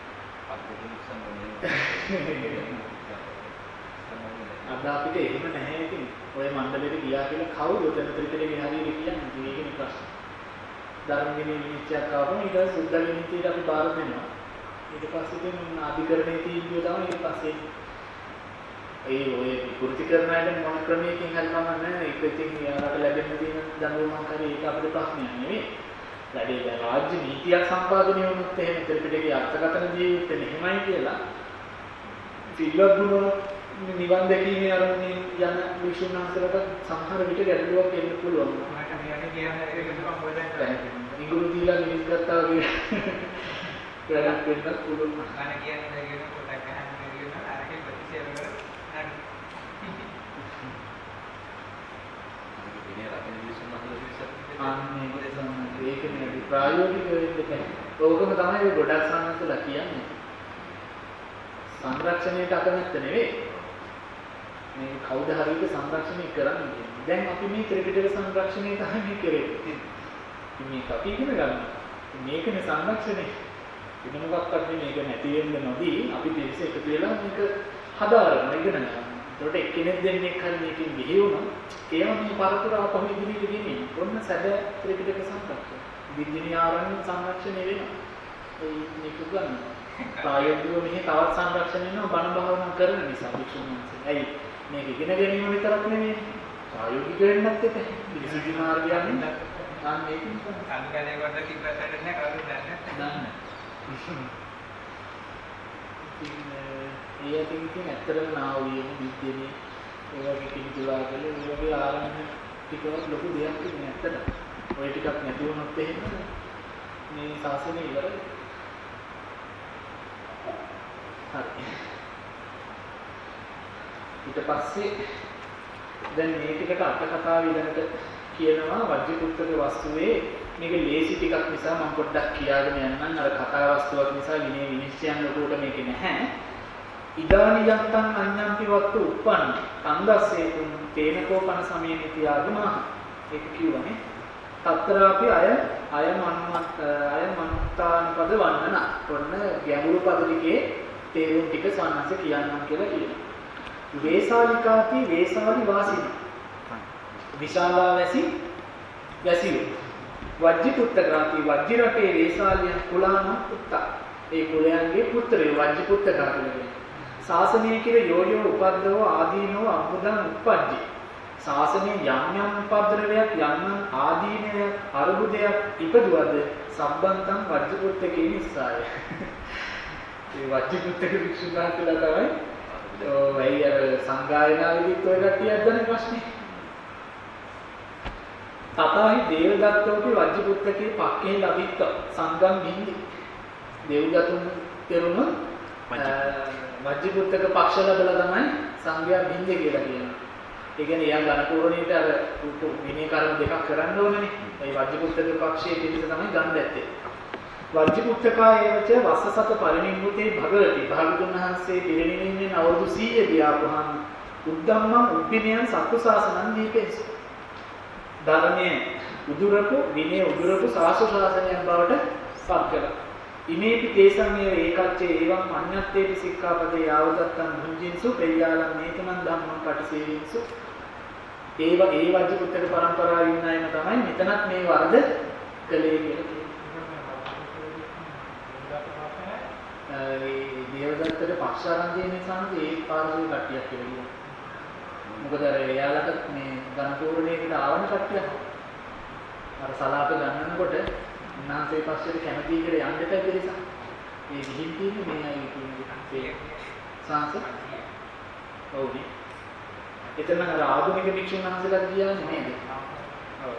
අද අපිට එහෙම නැහැ ඉතින්. ඔය මණ්ඩලෙට ගියා කියලා කවුද උතන ත්‍රිපිටකේ හරියට කියන්නේ? මේකනේ ප්‍රශ්න. ධර්මගිනි විනිශ්චයක් ආවම ඊට සුද්ධ විනිශ්චයට අපි බාර දෙනවා. ඊට පස්සේ ඉතින් අධිකරණයේ තීන්දුව තමයි ඊට පස්සේ ඒ ඔය විකෘති කරන අයට මොන ක්‍රමයකින් හරි කමන්නේ ඒක ඉතින් යාලට ලැබෙන්න තියෙන දඬුවමක් හරි ඒක අපිට ප්‍රශ්නයක් නෙවෙයි. වැඩේ රාජ්‍ය නීතියක් සම්පාදනය වුණොත් එහෙම ත්‍රිපිටකයේ අර්ථකථන ජීවිතේ මෙහෙමයි කියලා සිල්වත් ගුණ නිවන් දැකීමේ අරමුණින් යන විශ්වනාථලට සමහර විට ගැටලුවක් එන්න පුළුවන්. මට කියන්නේ කියන්නේ ඒක මම හොයදැන් ඉඟුරු දීලා නිවිස් ගත්තා වගේ වැඩක් වෙන්නත් පුළුවන්. අනේ කියන්නේ කියන පොඩක් අහන්න කියන අරකේ ප්‍රතික්ෂේප කරලා ඒකනේ ප්‍රායෝගික වෙන්න බෑ. ඕකම තමයි ගොඩක් සම්මතලා කියන්නේ. සංරක්ෂණයට අකමැත්ත නෙවෙයි. මේ කවුද හරියට සංරක්ෂණය කරන්නේ. දැන් අපි මේ ත්‍රිපිටක සංරක්ෂණය තමයි කරේ. මේක අපි ඉගෙන ගන්න. මේකනේ සංරක්ෂණය. වෙන මොකක්වත් මේක නැති වෙන්න නොදී අපි පිළිස එකතු වෙලා මේක හදාරනවා ඉගෙන ගන්නවා. ඒකට එක්කෙනෙක් දෙන්නෙක් හරි මේකෙන් ගිහි වුණා. ඒවා මේ පරතරව පහු ඉදිරියට ගෙනියන. ඔන්න සැබෑ ත්‍රිපිටක සංරක්ෂණය. විද්‍යාඥ ආරණ්‍ය සංරක්ෂණය වෙනවා. ඒ මේක ගන්න. ප්‍රායෝගිකව මෙහි තවත් සංරක්ෂණය වෙනවා බණ භාවනා කරන නිසා වික්ෂුන්වන්සේ. ඇයි මේක ඉගෙන ගැනීම විතරක් නෙමෙයි. ප්‍රායෝගික වෙන්නත් එපා. විසුද්ධි මාර්ගයෙන් අන්න මේකෙන් සංකල්පය කොට කිව්වට නැහැ කවුරුත් දන්නේ නැහැ. ඒ අතින් ඉතින් ඇත්තටම නාවියම විද්‍යාවේ ඒ වගේ කිතුලා කළ ඒ වගේ ආරම්භ ටිකවත් ලොකු දෙයක් නෙමෙයි ඇත්තට. ඔය ටිකක් නැති වුණොත් එහෙම මේ ශාසනය ඉවරයි. හරි. ඊට පස්සේ දැන් මේ ටිකට අට කතාව ඊළඟට කියනවා වජ්ජිපුත්තක වස්තුවේ මේක ලේසි ටිකක් නිසා මම පොඩ්ඩක් කියාගෙන යන්නම් අර කතා වස්තුවක් නිසා විනය විනිශ්චයන් ලොකුට මේක නැහැ. ඉදානි යත්තං අඤ්ඤම්පි වත්තු උප්පන්න කන්දස්සේතුන් තේනකෝපන සමේනිති ආගමහ. ඒක කියවනේ. තත්තරාපි අය මනුත්තාන පද වන්නන. ඔන්න ගැඹුරු පද ටිකේ තේරුම් ටික සන්නස කියන්නම් කියලා කියනවා. වේසාලිකාති වේසාලි වාසින. විශාලා වැසියෝ. වජ්ජිපුත්තකාති වජ්ජි රටේ වේසාලියන් කුලාන පුත්තා. ඒ කුලයන්ගේ පුත්‍රයෝ වජ්ජිපුත්තකා කියලා. ශාසනයේ කිර යෝයෝ උපද්දව ආදීනෝ අමුදන් උප්පජ්ජි. ශාසනයේ යම් යම් උපද්දරයක් යම් යම් ආදීනයක් අරුබුදයක් ඉපදුවද සම්බන්තං වජ්ජිපුත්තකේ නිසාය. ඒ වජ්ජිපුත්තක වික්ෂුණාන්තලා තමයි ඔය අර සංගායනාවේදීත් ඔය කට්ටියක් දන්නේ ප්‍රශ්නේ. තථාහි දේවදත්තෝකි වජ්ජිපුත්තකේ පක්කේ ලබිත්ත සංගම් හින්දි. දේවදතුන් තෙරුණ වජ්ජිපුත්තක පක්ෂ ලැබලා තමයි සංඝයා බින්දේ කියලා කියනවා. ඒ කියන්නේ යා ගණකෝරණීට අර විනය කර්ම දෙකක් කරන්න ඕනනේ. ඒ වජ්ජිපුත්තක පක්ෂයේ පිළිස තමයි ගන්න ඇත්තේ. වජ්ජිපුත්තකා ඒවච වස්සසත පරිනිම්මුතේ භගවති භාගතුන් වහන්සේ පිරිනිවෙන්නේ අවුරුදු 100 ගියාපුහම උද්දම්මං උපිනියන් සත්තු ශාසනං දීපෙස්. ධර්මයේ උදුරපු විනය උදුරපු සාසු ශාසනයක් බවට පත් කළා. ඉමේපි තේසංයව ඒකච්චේ එවං අඤ්ඤත්තේපි සික්ඛාපදේ යාවදත්තං භුංජින්සු පෙය්‍යාලං මේතමන් ධම්මං පටිසේවින්සු. ඒ වජ්ජිපුත්තක පරම්පරාවේ ඉන්න අයම තමයි මෙතනත් මේ වරද කළේ කියලා කියනවා. දේවදත්තට පක්ෂ ආරම්භය නිසා ඒ පාරසී කට්ටියක් කියලා කියනවා. මොකද අර එයාලට මේ ධනපූර්ණයේකට ආවන කට්ටියක්. අර සලාප ගන්නකොට උන්වහන්සේ පස්සට කැමති කියලා යන්න දෙපැයි කියලා. ඒ ගිහින් තියෙන්නේ මේ අය කියන්නේ සාංශ. ඔව්. එතන අර ආධුනික භික්ෂුන් වහන්සේලා කියන්නේ නේද? ඔව්.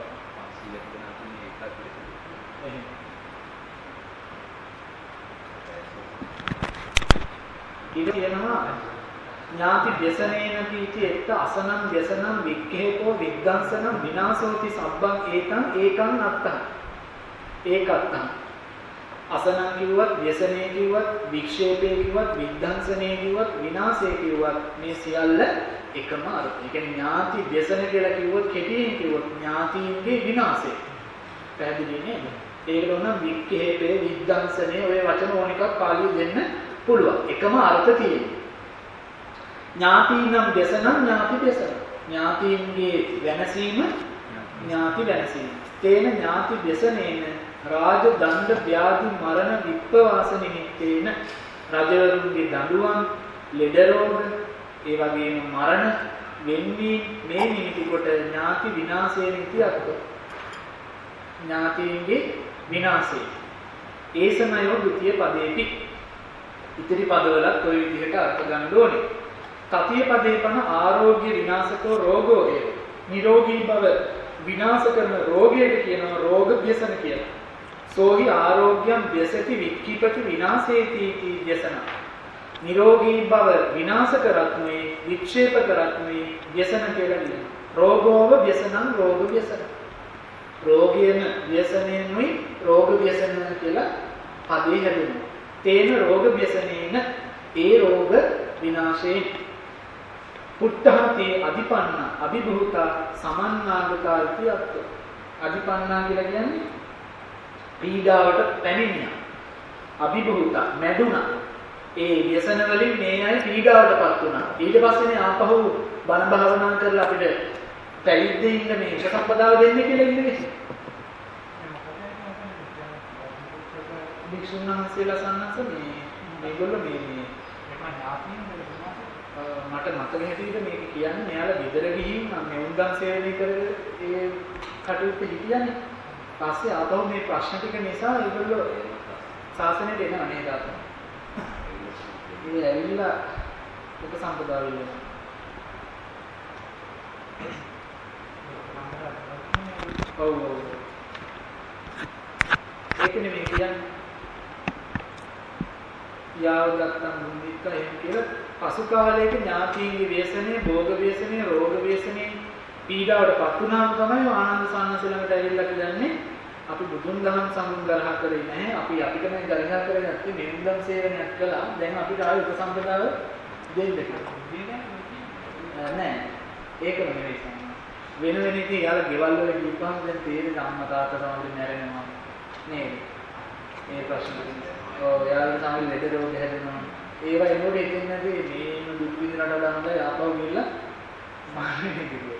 ඊට කියනවා ඥාති ව්‍යසනේන කීති එත්ත අසනං ව්‍යසනං වික්ඛේකෝ විද්දංසනං විනාශෝති සබ්බං ඒකං අත්තං ඒකත්තං අසනං කිව්වත් ව්‍යසනේ කිව්වත් වික්ෂේපේ කිව්වත් විද්දංසනේ කිව්වත් විනාශේ කිව්වත් මේ සියල්ල එකම අර්ථය. ඒ කියන්නේ ඥාති ව්‍යසන කියලා කිව්වොත් කෙටියෙන් කිව්වොත් ඥාතියින්ගේ විනාශය. පැහැදිලි නේද? ඒකට උනම් වික්ඛේපේ විද්දංසනේ ඔය වචන ඕන එකක් පාළිය දෙන්න පුළුවන්. එකම අර්ථ තියෙනවා. ඥාතිනම් ව්‍යසනම් ඥාති ව්‍යසන. ඥාතියින්ගේ වෙනසීම ඥාති වෙනසීම. තේන ඥාති ව්‍යසනේන රාජ දණ්ඩ ව්‍යාධි මරණ විප්පවාස නිමිත්තේන රජවරුන්ගේ දඬුවම් ලෙඩ රෝග ඒ වගේම මරණ වෙන්වීම මේ නිමිති කොට ඥාති විනාශය නිති අත්ත. ඥාතියින්ගේ විනාශය. ඒසමයෝ ද්විතීය පදේපි ඉතිරි පදවලත් ඔය විදිහට අර්ථ ගන්න ඕනේ. තතිය පදේ පන ආරෝග්‍ය විනාශකෝ රෝගෝ වේ. නිරෝගී බව විනාශ කරන රෝගයට කියනවා රෝග ව්‍යසන කියලා. සෝහි ආරෝග්‍යම් ව්‍යසති වික්ඛිපති විනාශේති ව්‍යසන. නිරෝගී බව විනාශ කරත්මේ වික්ෂේප කරත්මේ ව්‍යසන කියලා කියනවා. රෝගෝව ව්‍යසනං රෝග ව්‍යසන. රෝගයන ව්‍යසනයෙන්ුයි රෝග ව්‍යසන කියලා පදේ හැදෙනවා. තේන රෝග ව්‍යසනේන ඒ රෝග විනාශේ පුත්තහති අදිපන්න අභිභූත සමන්නාගතා ඉතියත්ත. අදිපන්නා කියලා කියන්නේ පීඩාවට පැමිණියා. අභිභූත මැදුණා. ඒ ව්‍යසන වලින් මේ අය පීඩාවටපත් වුණා. ඊට පස්සේනේ ආපහු බණ භාවනා කරලා අපිට පැවිද්දේ ඉන්න මේ උපසම්පදාව දෙන්නේ කියලා ඉන්නේ. භික්ෂුන් වහන්සේලා සන්නස මේගොල්ලෝ මේ මට මතක හැටියට මේක කියන්නේ මෙයාලා ගෙදර ගිහින් මේ උන්දන් සේවනය කරගෙන ඒ කටයුත්ත හිටියනේ. පස්සේ ආපහු මේ ප්‍රශ්න ටික නිසා ඒගොල්ලෝ ශාසනයට එනවා නේද අත. ඒ ඇවිල්ලා උපසම්පදාව වෙනවා. ඔව් ඔව්. ඒකනේ මේ කියන්නේ යාවදත්තන් මුනිත්ත එහෙම කියලා පසු කාලයක ඥාතීන්ගේ ව්‍යසනයේ භෝග ව්‍යසනයේ රෝග ව්‍යසනයේ පීඩාවටපත් වුණාම තමයි ආනන්ද සාන්නස ළඟට ඇවිල්ලා කියන්නේ අපි බුදුන් දහම් සමුග්‍රහ කරේ නැහැ. අපි අපිටම ගණනා කරගෙන නැත්නම් මෙන්දම් සේවනයක් කළා. දැන් අපිට ආයෙ උපසම්පදාව දෙන්න කියලා. නෑ. ඒකම නෙවෙයි සම්මා. වෙන වෙන ඉතින් යාලා ගෙවල් වල ගිහපුවාම දැන් තේරෙන අම්මා තාත්තා සමග නැරෙනවා. නේද? ඒ ප්‍රශ්න. ඔව් යාළුවෝ තමයි ලෙඩ රෝග හැදෙනවා. ඒවා එනකොට ඉතින් නැති මේ දුක් විඳිනට දාන්න ආපහු ගිහලා මාන්නේ කිව්වා.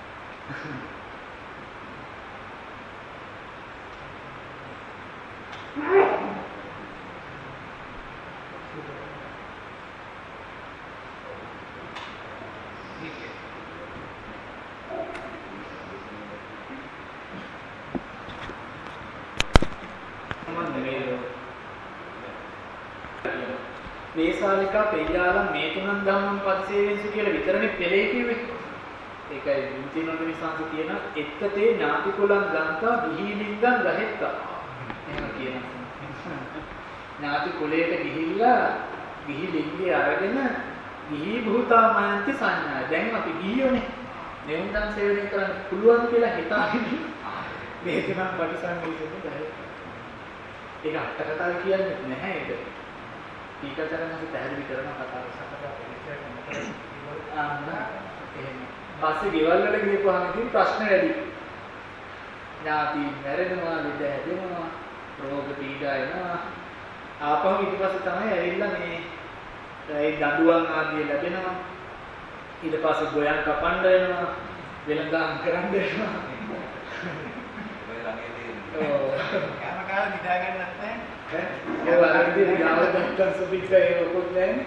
වේසාලිකා පෙය්‍යාලම් මේ තුනන් ධම්මං පරිසේවෙන්සු කියලා විතරනේ පෙළේ කිව්වේ. ඒකයි වින්තිනොන්දනි සංසි කියන එත්තතේ ඥාති කුලං ගන්තා විහිලින්ගං ගහෙත්තා. එහෙම කියනවා. ඥාති කුලයට ගිහිල්ලා ගිහි ලිංගය අරගෙන ගිහි භූතාමයන්ති සංඥා. දැන් අපි ගිහියෝනේ. නෙවුම්දන් සේවනය කරන්න පුළුවන් කියලා හිතාගෙන මේ තුනක් පරිසංවේදීනේ බෑ. ඒක අට කතාව කියන්නේ නැහැ ඒක. ඊකතරම අපි පැහැදිලි කරන කතාව සකසා කරලා එහෙම. පස්සේ ගෙවල් වල ගිහපුවාම ඉතින් ප්‍රශ්න වැඩි. ඥාති මැරෙනවා, ලෙඩ හැදෙනවා, රෝග පීඩා එනවා. ආපහු ඊට පස්සේ තමයි ඇවිල්ලා මේ ඒ දඬුවම් ආදිය ලැබෙනවා. ඊට පස්සේ ගොයන් කපන්න වෙනවා, වෙළඳාම් කරන්න වෙනවා. ඔය ළඟේ තියෙන. ඔව්. කෑම කාලා නිදා ගන්නත් නැහැ. ඒ වගේ යාව දන්තන් සුපික්ෂා ඒක මොකොත් නැහැ.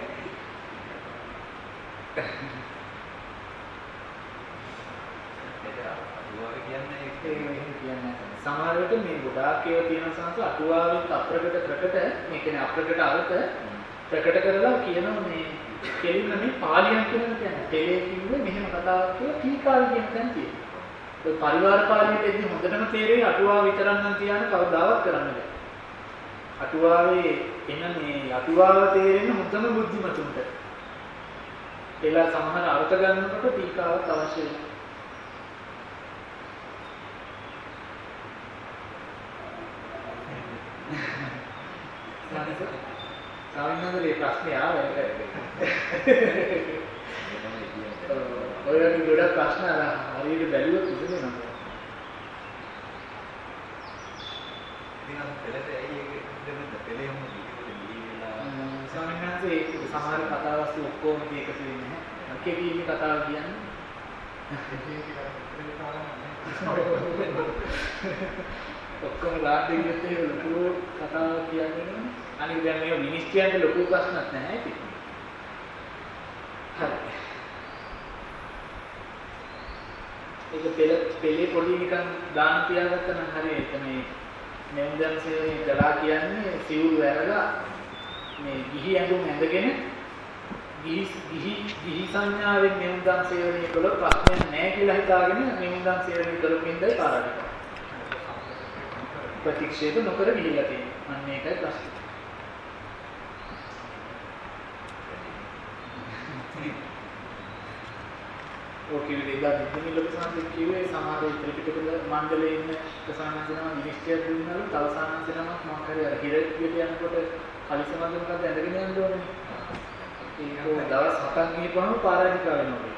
සමහර විට මේ ගොඩාක් ඒවා තියෙන සංස අටුවාවෙන් අප්‍රකට ප්‍රකට මේ කියන්නේ අප්‍රකට අර්ථ ප්‍රකට කරලා කියනවා මේ කෙලින්ම මේ පාලියක් කියලා කියන්නේ තෙලේ කිව්වේ මෙහෙම කතාවක් කියලා ටීකාව කියන තැන තියෙනවා. ඒ පරිවාර පාලියේදී හොඳටම තේරෙයි අටුවාව විතරක් නම් තියන කවදාවත් කරන්න බෑ. අටුවාවේ එන මේ අටුවාව තේරෙන්න හොඳම බුද්ධිමතුන්ට. ඒලා සමහර අර්ථ ගන්නකොට ටීකාවක් අවශ්‍ය වෙනවා. සාමාන්‍යයෙන් ප්‍රශ්නේ ආවේ ඔය වගේ ගොඩක් ප්‍රශ්න හරියට බැලුවොත් ඉතින් සාමාන්‍යයෙන් සමහර කතා වස්තු ඔක්කොම එකතු වෙන්නේ නැහැ. කෙටිම කතාව කියන්නේ ඔක්කොම ලාඩියෙත් ඒ ලොකු කතාව කියන්නේ අනිත් දැන් මේ මිනිස්ත්‍රියන්ට ලොකු ප්‍රශ්නක් නැහැ ඉතින්. හරි. ඒක පෙළේ පොඩි නිකන් දාන තියාගත්තා නම් හරි ඒක මේ නෙම්දන් සේවනයේ කළා කියන්නේ සිවුරු ඇරලා මේ ගිහි ඇඳුම් ඇඳගෙන ගිහි සංඥාවෙන් නෙම්දන් සේවනයේ කළොත් ප්‍රශ්නයක් නැහැ කියලා හිතාගෙන නෙම්දන් සේවනයේ කළොත් ඉඳලා පාරකට ප්‍රතික්ෂේප නොකර ගිහිල්ලා තියෙනවා. අන්න ඒකයි ප්‍රශ්නේ. ඕකේ විදිහට දෙන්නේ ලොකු සංකේත කිව්වේ සමහර ත්‍රිපිටක මණ්ඩලයේ ඉන්න ප්‍රසන්නසනම මිනිස්ට්‍රියක් දුන්නාලු තවසානසනමක් මොකක් හරි අර හිරෙද්දියට යනකොට කලිසමන්ද මොකක්ද ඇඳගෙන යන්න ඕනේ. ඒක දවස් 7ක් ගිහපුවම පාරාජිකා වෙනවා.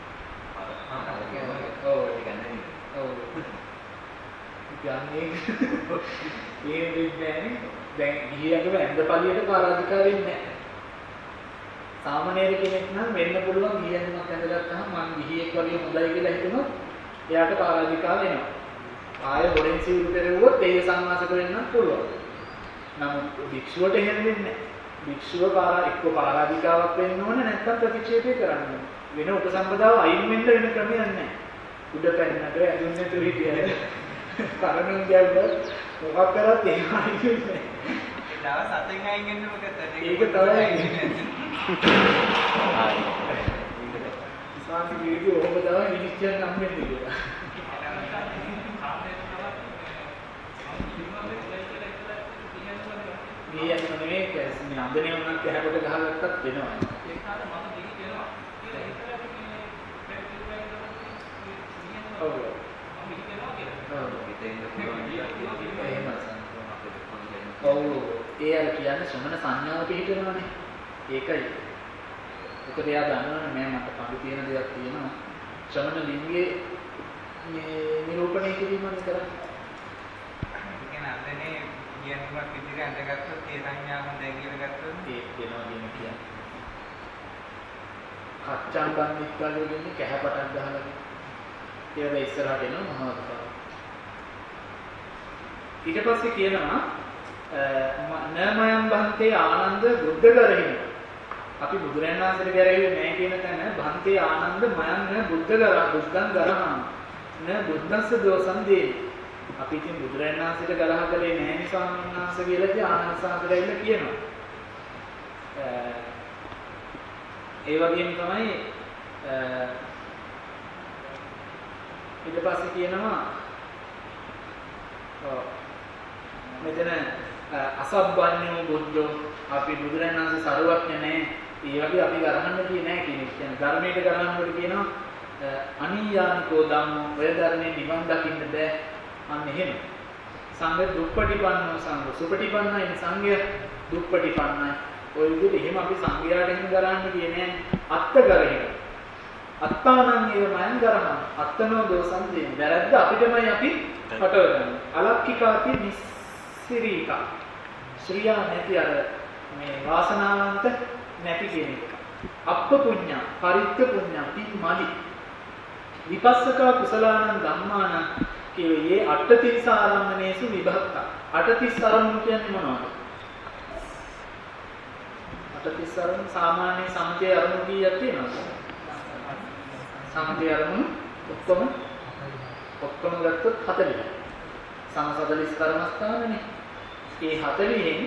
ඔව් කියන්නේ ඒ විදිහට දැන් ගිහියන්ගේ ඇඳපලියට පරාජිකා වෙන්නේ නැහැ. සාමාන්‍යයෙන් කෙනෙක් නම් වෙන්න පුළුවන් ගිහියන්වත් ඇඳගත්තාම මං ගිහියෙක් වගේ හොඳයි කියලා හිතනොත් එයාට පරාජිකා වෙනවා. ආයෙ හොරෙන් සිවුරු පෙරෙව්වොත් ඒ සංවාසක වෙන්නත් පුළුවන්. නමුත් භික්ෂුවට එහෙම වෙන්නේ නැහැ. භික්ෂුව එක්ක පරාජිකාවක් වෙන්න ඕනේ නැත්නම් ප්‍රතික්ෂේපය කරන්න ඕනේ. වෙන උපසම්පදාව අයින් වෙන්න වෙන ක්‍රමයක් නැහැ. උඩ පැන්නට ඇඳුම් නැතුව හිටියද කරණම් ගැව්වොත් මොකක් කරත් එහෙම අයින්නේ නැහැ. දවස් 7න් අයින් වෙන්න මොකද? ඒක තමයි. ඉස්ලාමික වීඩියෝ ඔබ තමයි මිනිස්ට්‍රියක් නම් වෙන්නේ කියලා. මේ යන්න නෙමෙයි මේ අන්දනේ වුණත් කැහකට ගහගත්තත් වෙනවා. ඒ කාලේ මම දෙවි කියනවා. කියලා ඔව්. ඔව් ඒ අර කියන්නේ ශ්‍රමණ සංඥාව පිළිහිටනවානේ. ඒකයි. ඒකද එයා දන්නවනේ මට පඳු තියෙන දෙයක් තියෙනවා. ශ්‍රමණ ලිංගයේ මේ නිරූපණය කිරීම කරන්නේ. ඒ කියන්නේ අදනේ කියන්නවත් විදිහට අඳගත්තොත් ඒ සංඥාව හොඳයි කියලා ගත්තොත් ඒක වෙනවා කියන්නේ. කච්චන් බන්දිත් වලදී කැහපටක් ගහලා ඒක ඉස්සරහට එනවා මහවතාව. ඊට පස්සේ කියනවා නමයන් බන්තේ ආනන්ද බුද්ධගරහින. අපි බුදුරජාණන් වහන්සේට ගැරෙන්නේ නැහැ කියන තැන බන්තේ ආනන්ද මයන් බුද්ධගර බුද්ධං ගරහං න බුද්දස්ස දෝසං දේ. අපි ඉතින් බුදුරජාණන් වහන්සේට ගලහකලේ නැහැ නේ ස්වාමීන් වහන්සේ කියලා ඉතින් ආනන්ද සාගරයිල කියනවා. ඒ වගේම තමයි ඊට පස්සේ කියනවා මෙතන අසබ්බඤ්ඤෝ බුද්ධෝ අපි බුදුරජාණන් වහන්සේ සරුවඥ නැහැ. ඒ වගේ අපි ගරහන්න කියේ නැහැ කියන එක. කියන්නේ ධර්මයට ගරහන්නකොට කියනවා අනීයානිකෝ ධම්මෝ ඔය ධර්මයේ නිවන් දකින්න බෑ. අන්න එහෙම. සංඝ දුප්පටිපන්නෝ සංඝ සුපටිපන්නයි සංඝය දුප්පටිපන්නයි. ඔය විදිහට එහෙම අපි සංඝයාට එහෙම ගරහන්න කියන්නේ අත්තරගෙන. අත්තානං ඒව මයන් ගරහන. අත්තනෝ දෝසං දෙන. වැරද්ද අපිටමයි අපි පටවගන්නේ. අලක්ඛිකාති නිස්සිරීකා. ශ්‍රියා නැති අර මේ වාසනාවන්ත නැති කියන එක. අප්ප පුඤ්ඤා, පරිත්ත පුඤ්ඤා, පින්මලි. විපස්සකා කුසලානං ධම්මානං කියවේ අට්ඨතිස්ස ආරම්මණේසු විභක්ත. අට්ඨතිස්ස ආරම්මණ කියන්නේ මොනවද? අට්ඨතිස්ස ආරම්මණ සාමාන්‍ය සමතේ අරමුණු කීයක් තියෙනවද? සමතේ අරමුණු ඔක්කොම ගත්තොත් 40. සමසදලිස් කර්මස්ථානනේ. ඒ 40න්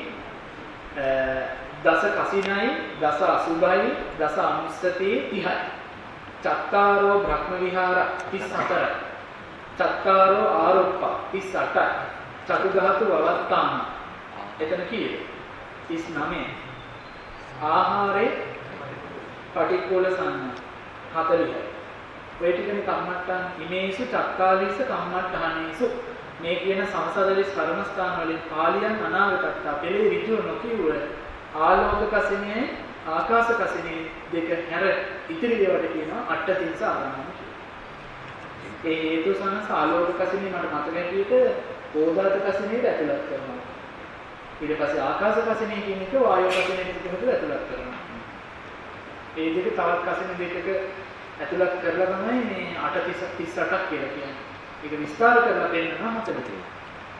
දස කසිනයි, දස අසුභයි, දස අනුස්සතේ 30යි. චත්තාරෝ බ්‍රහ්ම විහාර 34යි. චත්තාරෝ ආරෝප්ප 38යි. චතුගහතු වවත්තාන. එතන කීයද? 39. ආහාරේ පටික්කුල සංඥා 40යි. ඔය ටිකනේ කම්මට්ටන් ඉමේසු චක්කාලීස කම්මට්ටහනේසු මේ කියන සමසදලිස් කර්මස්ථාන වලින් පාලියන් අනාගතත්තා පෙළේ ඍජුව නොකියුව ආලෝක කසිනේ ආකාශ කසිනේ දෙක හැර ඉතිරි දේවල් කියනවා අට්ඨතිස්ස ආරම්භන කියලා. ඒ හේතු සනස ආලෝක කසිනේ මට මතක හැටියට ඕදාත කසිනේට ඇතුළත් කරනවා. ඊට පස්සේ ආකාශ කසිනේ කියන එක වායෝ කසිනේට ඇතුළත් කරනවා. ඒ දෙක තවත් කසින දෙකක ඇතුළත් කරලා තමයි මේ 38ක් කියලා කියන්නේ. ඒක විස්තර කරලා පෙන්නනවා මතක තියෙනවා.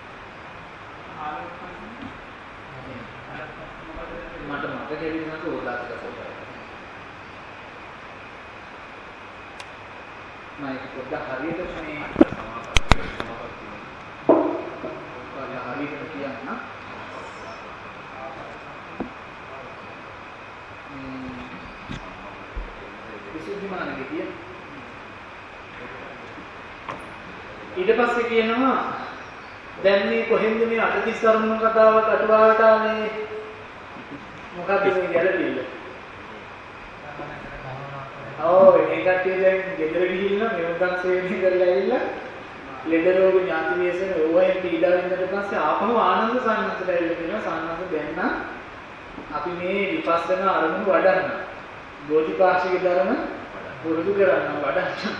මට මතක හැදෙන්නට ඕදාත කසිනේ. මම ඒක පොඩ්ඩක් හරියට මේ හරියට කියන්න. විසුද්ධිමානගේ කියන ඊට පස්සේ කියනවා දැන් මේ කොහෙන්ද මේ 38 අරුණු කතාවක් අටුවාවට ආවේ මොකක්ද මේ ගැළපෙන්න? ඔව් මේ කට්ටිය දැන් ගෙදර ගිහිල්ලා මෙවුන්දන් සේවනය කරලා ඇවිල්ලා ලෙඩ රෝග ඥාති වේසන ඕවයින් පීඩා විඳින්න පස්සේ ආපහු ආනන්ද සාන්නසට ඇවිල්ලා කියනවා සාන්නස දැන් නම් අපි මේ විපස්සනා අරමුණු වඩන්න. බෝධිපාක්ෂික ධර්ම පුරුදු කරන්න වඩන්න.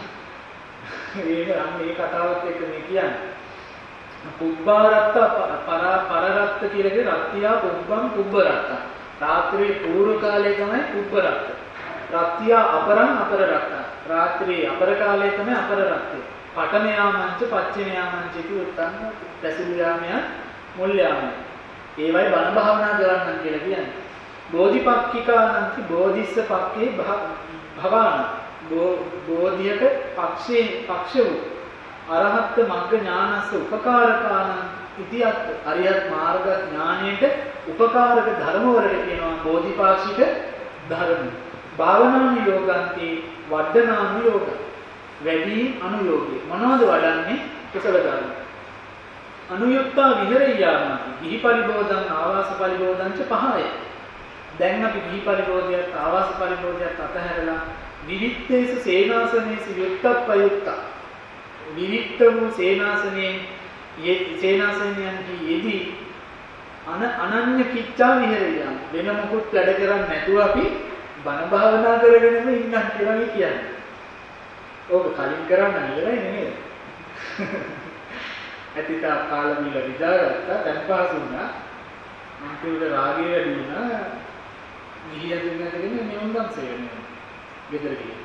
මේ කතාවත් එක්ක මේ කියන්නේ. කුබ්බාරත්ත පරරත්ත කියලා කියන රත්තියා කුබ්බම් කුබ්බරත්ත. රාත්‍රියේ පූර්ව කාලයේ තමයි කුබ්බරත්ත. රත්තියා අපරං අපරරත්ත. රාත්‍රියේ අපර කාලයේ තමයි අපරරත්ත. පඨමයාමංච පච්චමයාමංච කිව්වොත් පැසිලියාමය මුල්යාමය. ඒවයි බණ භාවනා කරන්න කියලා කියන්නේ. බෝධිපක්ඛිකානන්ති බෝධිස්ස පක්ඛේ භවාන බෝධියට පක්ෂ වූ අරහත් මග්ග ඥානස්ස උපකාරකානං ඉතියත් අරියත් මාර්ග ඥානයට උපකාරක ධර්ම වලට කියනවා බෝධිපාක්ෂික ධර්ම. භාවනානි යෝගන්ති වඩනානි යෝග. වැඩි අනුයෝගී. මොනවද වඩන්නේ? කුසල ධර්ම. අනුයුක්තා විහෙරියාමති. ගිහි පරිබෝධං ආවාස පරිබෝධං ච පහය. දැන් අපි ගිහි පරිබෝධයත් ආවාස පරිබෝධයත් අතහැරලා විවික්තේස සේනාසනේසි යුක්තප්පයුක්ත. විවික්ත වූ සේනාසනයන්හි යෙදී අනන්‍ය කිච්ඡා විහෙරියාම. වෙන මොකුත් වැඩ කරන්නේ නැතුව අපි බණ භාවනා කරගෙනම ඉන්න කියලා කියන්නේ. ඕක කලින් කරන්න ඉවරයි නේද? ඇතිතා කාල මිල විදාගත්තා තන්පාසු වුණා. අන්තිමට රාගය වැඩි වුණා. නිහියදින්නගෙන මෙවුන්දන් සේවනය. ගෙදර ගියා.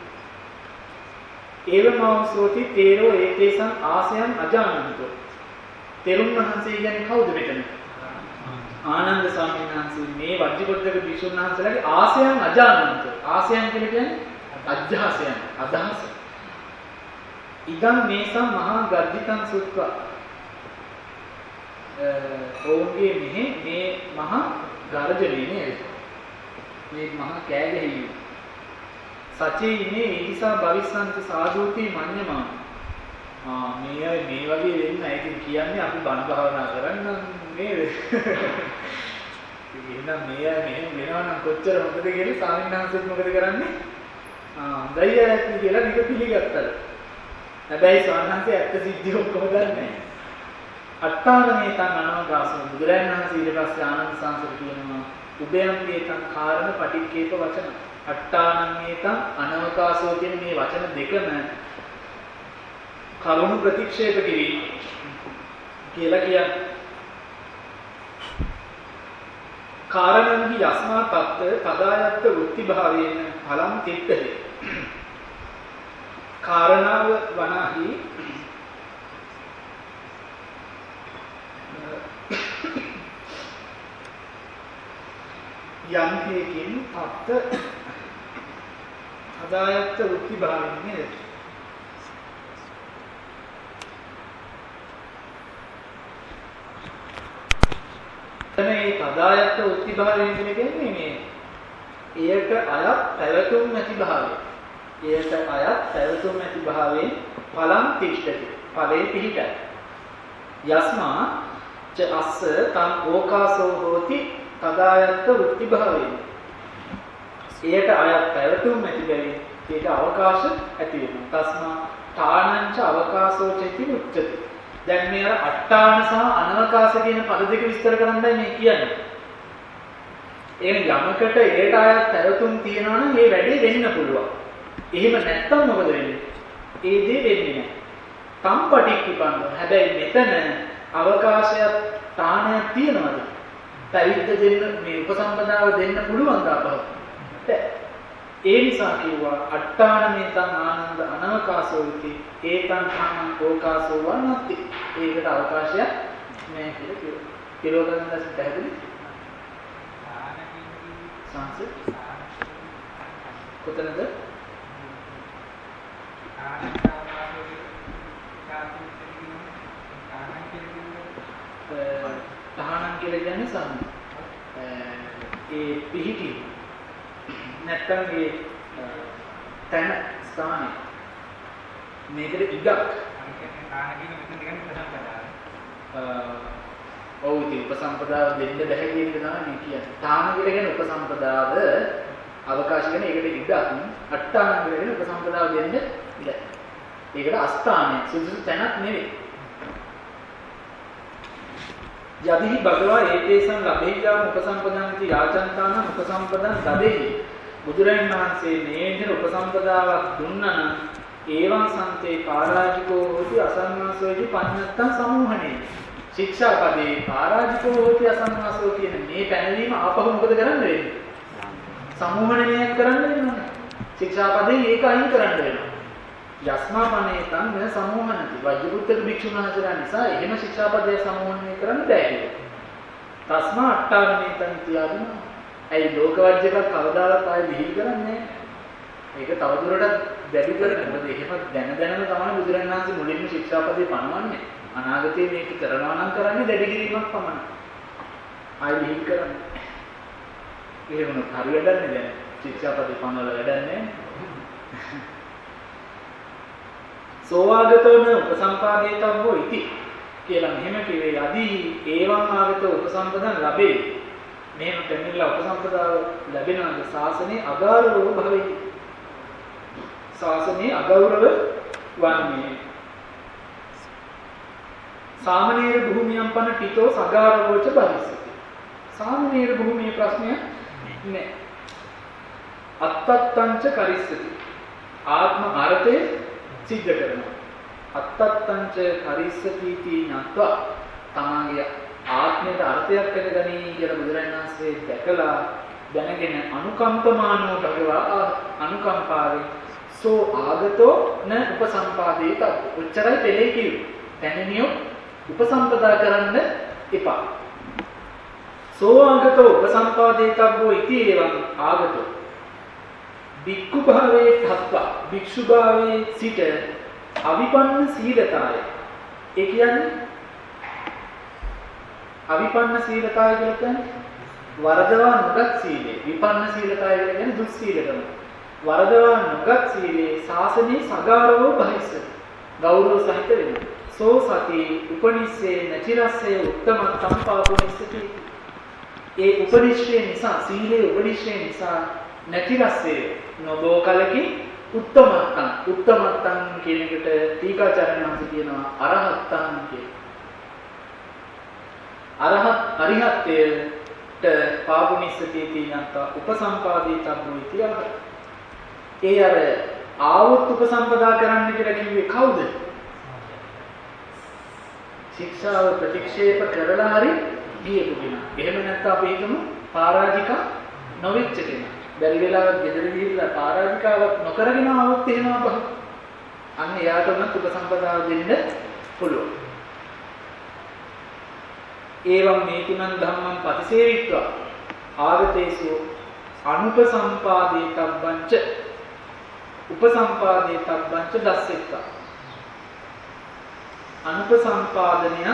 ඒවමවසෝති තේරෝ ඒතේසං ආසයන් අජානන්තෝ. තෙරුන් වහන්සේ කියන්නේ කවුද මෙතන? ආනන්ද ස්වාමීන් වහන්සේ මේ වජ්ජකොට්ටක භික්ෂුන් වහන්සේලාගේ ආසයන් අජානන්තෝ. ආසයන් කියන්නේ අජ්ජාසයන් අදහස. ඉදන් මේසම් මහා ගර්ධිතං සුත්වා. ඔවුන්ගේ මේ මහා ගර්ජනේ නේද? මේ මහා කෑගැහිලි සචේ ඉන්නේ ඊසා භවිස්සන්ත සාධූති මඤ්ඤමාන. මේ වගේ වෙන්න ඉතින් කියන්නේ අපි බණ භාවනා කරන්න නේද? එහෙනම් මෙහෙම වෙනවා නම් කොච්චර හොඳද කියලා ස්වාමීන් වහන්සේත් මොකද කරන්නේ? හොඳයි ඇත්ත කියලා මේක පිළිගත්තා. හැබැයි ස්වාමීන් වහන්සේ ඇත්ත සිද්ධිය ඔක්කොම දන්නේ නැහැ. අට්ඨානමේතං අනවකාසෝ බුදුරජාණන් වහන්සේ ඊට පස්සේ ආනන්ද සාංශට කියනවා උභයන්තේතං කාරණ පටික්කේප වචන. අට්ඨානමේතං අනවකාසෝ කියන මේ වචන දෙකම කරුණු ප්‍රතික්ෂේප කිරීම කියලා කියන්නේ. කාරණන්හි යස්මා තත්ත පදායත්ත වෘත්ති භාවයෙන් ඵලං තිට්ඨති. කාරණාව වනාහි යම් හේකින් තත්ත පදායත්ත වෘත්ති භාවයෙන් නේද? මේ තදායත්ත උත්තිභාවයෙන් කියන්නේ මේ එයට අයත් පැවතුම් නැති භාවය. එයට අයත් පැවතුම් නැති භාවයෙන් ඵලං තිෂ්ඨති. ඵලේ පිහිටයි. යස්මා ච අස්ස තං ඕකාසෝ හෝති තදායත්ත උත්තිභාවයෙන්. එයට අයත් පැවතුම් නැති බැවින් ඒක අවකාශ ඇති වෙනවා. තස්මා තානංච අවකාශෝ චති උච්චති. දැන් මේ අර අට්ඨාන සහ අනවකාශ කියන පද දෙක විස්තර කරන්නයි මේ කියන්නේ. එහෙනම් යමකට ඒට අයත් පැවතුම් තියනවා නම් ඒ වැඩේ වෙන්න පුළුවන්. එහෙම නැත්තම් මොකද වෙන්නේ? ඒ දේ වෙන්නේ නැහැ. සම්පටික්කපන්න. හැබැයි මෙතන අවකාශයක් තානයක් තියනවාද? පැවිද්ද දෙන්න මේ උපසම්පදාව දෙන්න පුළුවන්ද අපහු? ඒ නිසා කිව්වා අට්ඨානමේතං ආනන්ද අනවකාශෝ ඉති ඒතං ධම්මං ඕකාසෝ වන්නති. ඒකට අවකාශයක් නැහැ කියලා කිව්වා. පිළිවෙලෙන් දැස් පැහැදිලි. සංස කොතනද? තහනම් කියලා කියන්නේ සම් ඒ පිහිටි නැත්තම් මේ තන ස්ථානේ මේකට ඉඩක් ඔව් ඉතින් උපසම්පදාව දෙන්න බැහැ කියන එක තමයි මේ කියන්නේ. තාන කියලා කියන්නේ උපසම්පදාව අවකාශ කියන්නේ ඒකට ඉඩක්. අට්ඨාන කියලා කියන්නේ උපසම්පදාව දෙන්න ඉඩ. ඒකට අස්ථානය සුදුසු තැනක් නෙවෙයි. යදිහි භගවා ඒතේසං ලබේජා උපසම්පදාන්ති යාචන්තාන උපසම්පදං දදෙහි. බුදුරජාණන් වහන්සේ මේ විදිහට උපසම්පදාවක් දුන්නා නම් ඒවං සම්තේ පාරාජිකෝ හෝති අසන්නාසෝති පඤ්ඤත්තං සමූහණේ. ශික්ෂාපදේ පාරාජිකෝ හෝති අසන්නාසෝ කියන මේ පැනවීම ආපහු මොකද කරන්න වෙන්නේ? සමූහණයක් කරන්න වෙනවා. ශික්ෂාපදේ ඒක අයින් කරන්න වෙනවා. යස්මා පනේතං න සමූහණති. වජ්ජපුත්‍ර භික්ෂුන් වහන්සේලා නිසා එහෙම ශික්ෂාපදේ සමූහණය කරන්න බෑ කියලා. තස්මා අට්ඨානමේතං තියාදුන. ඇයි ලෝකවජ්ජක කවදාවත් ආයෙ විහිළු කරන්නේ නැහැ. ඒක තවදුරටත් වැඩි කරගෙන මොකද එහෙම දැනම තමයි බුදුරජාණන් වහන්සේ මුලින්ම ශික්ෂාපදේ පනවන්නේ. අනාගතයේ මේක කරනවා නම් කරන්නේ දැඩි කිරීමක් පමණයි. ආයෙ විහිළු කරන්නේ. ඒක මොන හරියටද දැන් ශික්ෂාපදේ පනවල වැඩන්නේ. සෝවාගතෝන උපසම්පාදේතව්වෝ ඉති කියලා මෙහෙම කිව්වේ යදී ඒවං ආගතෝ උපසම්පදන් ලැබේ. මෙහෙම දෙන්නෙලා උපසම්පදාව ලැබෙනාද ශාසනේ අගෞරව භවෙයි. ශාසනේ අගෞරව වන්නේ. සාමනීර භූමියම් පන ටිතෝ සගාරවෝච බරිසති. සාමනීර භූමියේ ප්‍රශ්නය නෑ. අත්තත්තංච කරිස්සති. ආත්ම අර්ථය සිද්ධ කරනවා. අත්තත්තංච කරිස්සතිති නත්වා තමන්ගේ ආත්මයට අර්ථයක් දෙගනී කියලා බුදුරජාණන් වහන්සේ දැකලා දැනගෙන අනුකම්පමානෝ භගවා අනුකම්පාවෙන් සෝ ආගතෝ න උපසම්පාදේත උච්චරයි දෙලේ කිව්වේ. දැනෙනියෝ උපසම්පදා කරන්න එපා. සෝ ආගතෝ උපසම්පාදේතබ්බෝ ඉති එවං ආගතෝ භික්ඛු භාවයේ තත්වා භික්ෂු භාවයේ සිට අවිපන්න සීලතාවය. ඒ කියන්නේ අවිපන්න සීලතාවය කියලා කියන්නේ වරදවා නොගත් සීලය. විපන්න සීලතාවය කියන්නේ දුස්සීලකම. වරදවා නොගත් සීලේ ශාසනයේ සගාරවෝ බහිස්සති. ගෞරව සහිත වෙනවා. සෝ සති උපනිස්සේ නචිරස්සේ උත්තමත්තම් පාපුනිස්සති. ඒ උපනිශ්‍රේ නිසා සීලේ උපනිශ්‍රේ නිසා නචිරස්සේ නොබෝ කලකින් උත්තමත්තම් කියන එකට ටීකාචාර්යයන් වහන්සේ කියනවා අරහත්තම් කියන. අරිහත්ත්වයට පාපුනිස්සති තියනත් උපසම්පාදී තබ්බුයිතිය. ඒ අර ආවොත් උපසම්පදා කරන්න කියලා කිව්වේ කවුද? ශික්ෂාව ප්‍රතික්ෂේප කරලා හරි ගියපු කෙනා. එහෙම නැත්නම් අපි හිතමු පරාජික නොවෙච්ච කෙනා. බැරි වෙලාවක් ගෙදර ගිහිල්ලා පරාජිකාවක් නොකරගෙන ආවොත් එහෙම අපහ. අන්න එයාට උනත් උපසම්පදාව දෙන්න පුළුවන්. ඒවම් මේ තුනන් ධම්මං පටිසේවිත්වා ආගතේසු අනුපසම්පාදේ තබ්බංච උපසම්පාදේ තබ්බංච දස්සෙත්තා. අනුපසම්පාදනය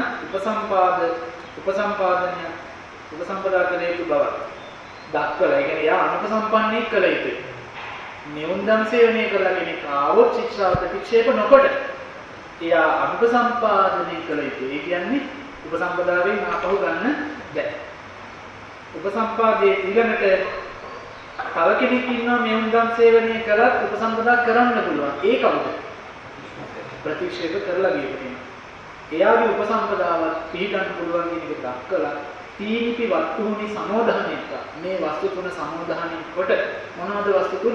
උපසම්පදා කළ යුතු බව දක්වලා. ඒ කියන්නේ යා අනුපසම්පන්නේ කළ යුතුයි. නියුන්දම් සේවනය කරලා කෙනෙක් ආවොත් ශික්ෂා ප්‍රතික්ෂේප නොකොට එයා අනුපසම්පාදනය කළ යුතුයි. ඒ කියන්නේ උපසම්පදාවෙන් ආපහු ගන්න බැහැ. උපසම්පාදයේ ඊළඟට තව කෙනෙක් ඉන්නවා නියුන්දම් සේවනය කළත් උපසම්පදා කරන්න පුළුවන්. ඒ කවුද? ප්‍රතික්ෂේප කරලා ගියපු කෙනා. එයාගේ උපසම්පදාවත් පිළිගන්න පුළුවන් කියන එක දක්වලා තීනිපි වස්තුහුනි සමෝධානයට මේ වස්තු තුන සමෝධානය කොට මොනවද වස්තු තුන?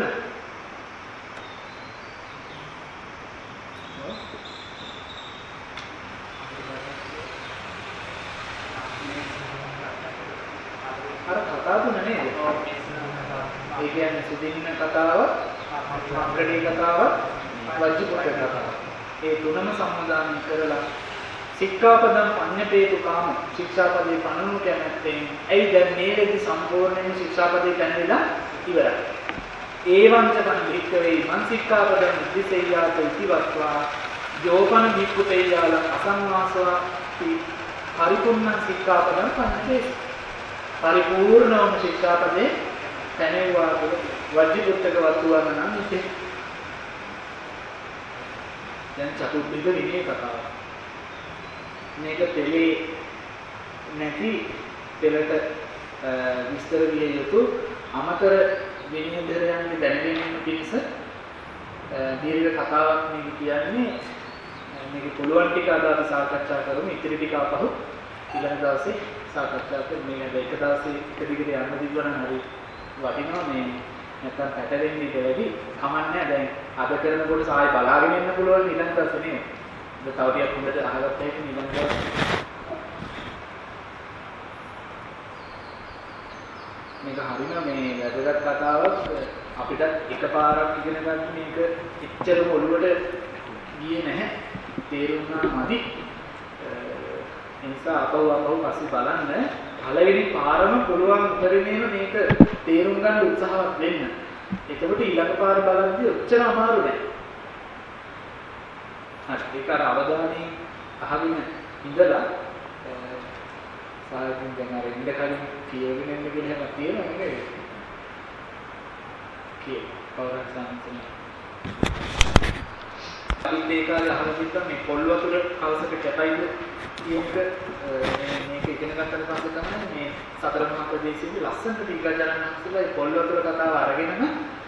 අර කතා තුන නේද? ඒ කියන්නේ සුදින්න කතාව, අග්‍රණී කතාව, වජ්ජපුත්‍ර කතාව. ඒ තුනම සම්මාදානය කරලා සික්ඛාපදම් පඤ්ඤපේතු කාම ශික්ෂාපදේ පණුණු කැමැත්තෙන් ඇයි දැන් මේ වෙදි සම්පූර්ණයෙන්ම ශික්ෂාපදේ පැනවිලා ඉවරයි. ඒවංච පන වික්කවේ මන් සික්ඛාපදම් විසෙය්‍යාත ඉතිවත්වා යෝපන වික්කුතේයාල අසංවාසවා පරිපූර්ණ සික්ඛාපදම් පඤ්ඤපේතු. පරිපූර්ණවම ශික්ෂාපදේ පැනෙවුවා වජ්ජිපුත්තක වත්තුවන්න නම් ඉතින් දැන් චතුර්විධ විනය කතාව. මේක තෙලේ නැති තෙලට විස්තර විය යුතු අමතර විනයදරයන්ගේ දැනගැනීම පිණිස දීර්ඝ කතාවක් මේක කියන්නේ. මේක පුළුවන් ටික අද අපි සාකච්ඡා කරමු. ඉතිරි ටික අපහු ඊළඟ දවසේ සාකච්ඡා කරමු. මේ එක දවසේ එක දිගට යන්න දිව්වනම් හරි වටිනවා. මේ නැත්තම් පැටලෙන්නේ දෙවි කමන්නේ. දැන් අද කරනකොට සාය බලාගෙන ඉන්න පුළුවන් ඊළඟ දවසේ නේ. තව ටිකක් හොඳට අහගත්ත එක ඊළඟ දවසේ මේක හරින මේ වැදගත් කතාවක්. අපිට එකපාරක් ඉගෙන ගන්න මේක එච්චරම ඔළුවට ගියේ නැහැ. තේරුණා මදි. ඒ නිසා අපව පස්සේ බලන්න පළවෙනි පාරම පුළුවන් උපරිමයෙන් මේක තේරුම් ගන්න උත්සාහවත් වෙන්න. එතකොට ඊළඟ පාර බලද්දී ඔච්චර අමාරු නෑ. හරි ඒක අර අවධානයෙන් අහගෙන ඉඳලා සායකින් දැන් අර ඉඳ කලින් කියවගෙන ඉන්න කියලා හැම තියෙනවා නේද? කවුරුත් සම්පූර්ණ අපිට ඒ කාලේ අහලා තිබ්බා මේ පොල් වතුර කවසක කැපයිද කියන මේක ඉගෙන ගන්නට පස්සේ තමයි මේ සතර මහා ප්‍රදේශයේදී ලස්සනට ටීකාචාර්යන් වහන්සේලා පොල් වතුර කතාව අරගෙනම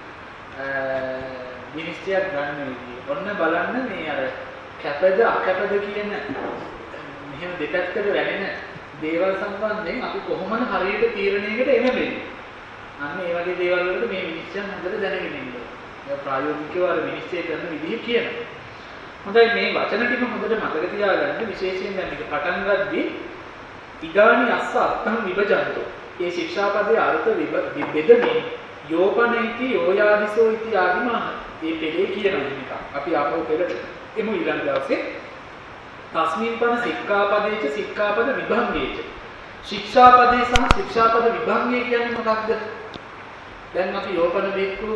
විනිශ්චයක් ගන්න විදිය. ඔන්න බලන්න මේ අර කැපද අකැපද කියන මෙහෙම දෙපැත්තට වැනෙන දේවල් සම්බන්ධයෙන් අපි කොහොමද හරියට තීරණයකට එන්නේ. අන්න ඒ වගේ දේවල් වලට මේ විනිශ්චය හොඳට දැනගෙන ඉන්න ඕනේ. ඒක ප්‍රායෝගිකව අර විනිශ්චය කරන විදිහ කියනවා. හොඳයි මේ වචන ටික හොඳට මතක තියාගන්න. විශේෂයෙන් දැන් මේක පටන් ගද්දී ඉදානි අස්ස අත්තං විභජන්තෝ. මේ ශික්ෂාපදයේ අර්ථ බෙදමින් යෝපනයිති යෝයාදිසෝ इति ආදිමාන. මේ පෙළේ කියන එක. අපි ආපහු පෙළට එමු ඊළඟ දවසේ. තස්මින් පන සික්ඛාපදේච සික්ඛාපද විභංගේච. ශික්ෂාපදේ සහ ශික්ෂාපද විභංගය කියන්නේ මොකක්ද? දැන් අපි යෝපන බික්කු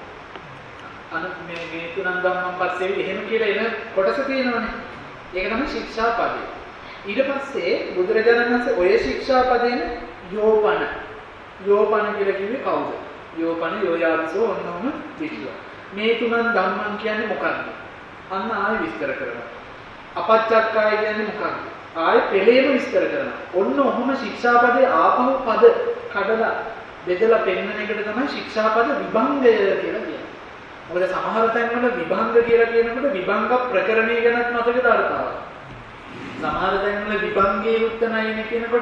මේ තුනන් ධම්මං පස්සේ එහෙම කියලා එන කොටස තියෙනවනේ. ඒක තමයි ශික්ෂාපදේ. ඊට පස්සේ බුදුරජාණන් වහන්සේ ඔය ශික්ෂාපදේන යෝපන කියලා කිව්වේ කවුද? යෝපන යෝයාසෝ ඔන්නෝම විචිව. මේ තුනන් ධම්මං කියන්නේ මොකක්ද? අන්න ආයෙ විස්තර කරනවා. අපච්චක්කාය කියන්නේ මොකක්ද? ආයෙ පෙළේම විස්තර කරනවා. ඔන්න ඔහොම ශික්ෂාපදේ ආපහු පද කඩලා බෙදලා පෙන්වන එකට තමයි ශික්ෂාපද විභංගය කියලා කියන්නේ. මොකද සමහර තැන්වල විභංග කියලා කියනකොට විභංග ප්‍රකරණය ගැනත් මතක දාලා. සමහර තැන්වල විභංගේ උත්තනයිනේ කියනකොට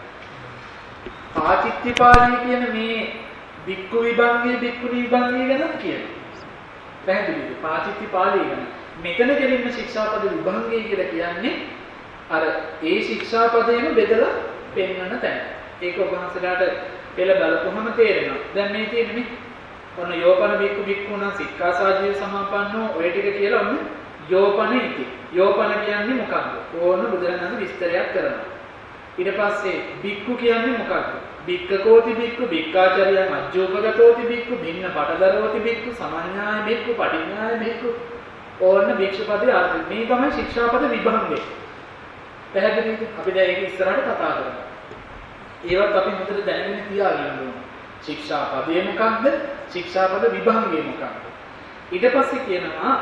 පාචිත්තිපාලී කියන මේ බික්කු විභංගේ බික්කුණී විභංගේ ගැන කියනවා. පැහැදිලිද? පාචිත්තිපාලී ගැන. මෙතන දෙලින්ම ශික්ෂාපද විභංගේ කියලා කියන්නේ අර ඒ ශික්ෂාපදේම බෙදලා පෙන්වන තැන. ඒක ඔබ වහන්සේලාට පෙළ බලපුවම තේරෙනවා. දැන් මේ තියෙන්නේ ඔන්න යෝපන බික්කු බික්කුණා සික්ඛාසාජීව සමාපන්නෝ ඔය ටික කියලා ඔන්න යෝපන ඉති. යෝපන කියන්නේ මොකක්ද? ඕන බුදුරජාණන් විස්තරයක් කරනවා. ඊට පස්සේ බික්කු කියන්නේ මොකක්ද? බික්කකෝති බික්කු බික්කාචරියං අජ්ජෝපගතෝති බික්කු භින්න පටදරෝති බික්කු සමඤ්ඤාය බික්කු පටිඤ්ඤාය බික්කු ඕන භික්ෂුපදේ අර්ථය. මේ තමයි ශික්ෂාපද විභංගය. පැහැදිලිද? අපි දැන් ඒක ඉස්සරහට කතා කරමු. ඒවත් අපි හොඳට දැනගෙන තියාගන්න ඕනේ. ශික්ෂාපදේ මොකක්ද? ශික්ෂාපද විභංගය මොකක්ද? ඊට පස්සේ කියනවා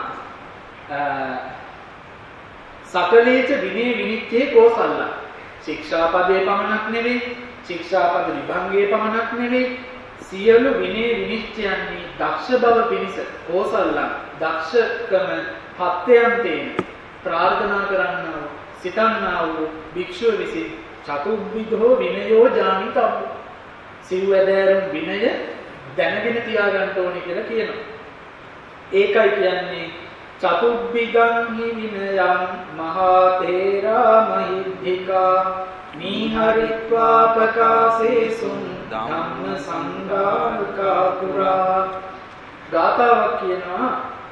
සකලේච විනේ විනිච්ඡේ කෝසල්ලා. ශික්ෂාපදේ පමණක් නෙවෙයි, ශික්ෂාපද විභංගයේ පමණක් නෙවෙයි, සියලු විනේ විනිශ්චයන්හි දක්ෂ බව පිණිස කෝසල්ලා දක්ෂකම පත්‍යන්තේන ප්‍රාර්ථනා කරන්නා වූ සිතන්නා වූ භික්ෂුව විසින් චතුබ්බිධෝ විනයෝ ජානිතබ්බ. සිව්වැදෑරුම් විනය දැනගෙන තියාගන්න ඕනේ කියලා කියනවා. ඒකයි කියන්නේ චතුබ්බිදං හි විනයං මහා තේරා මහිද්ධිකා නීහරිත්වා ප්‍රකාශේසුං ධම්ම සංඝාරකා පුරා. ගාථාවක් කියනවා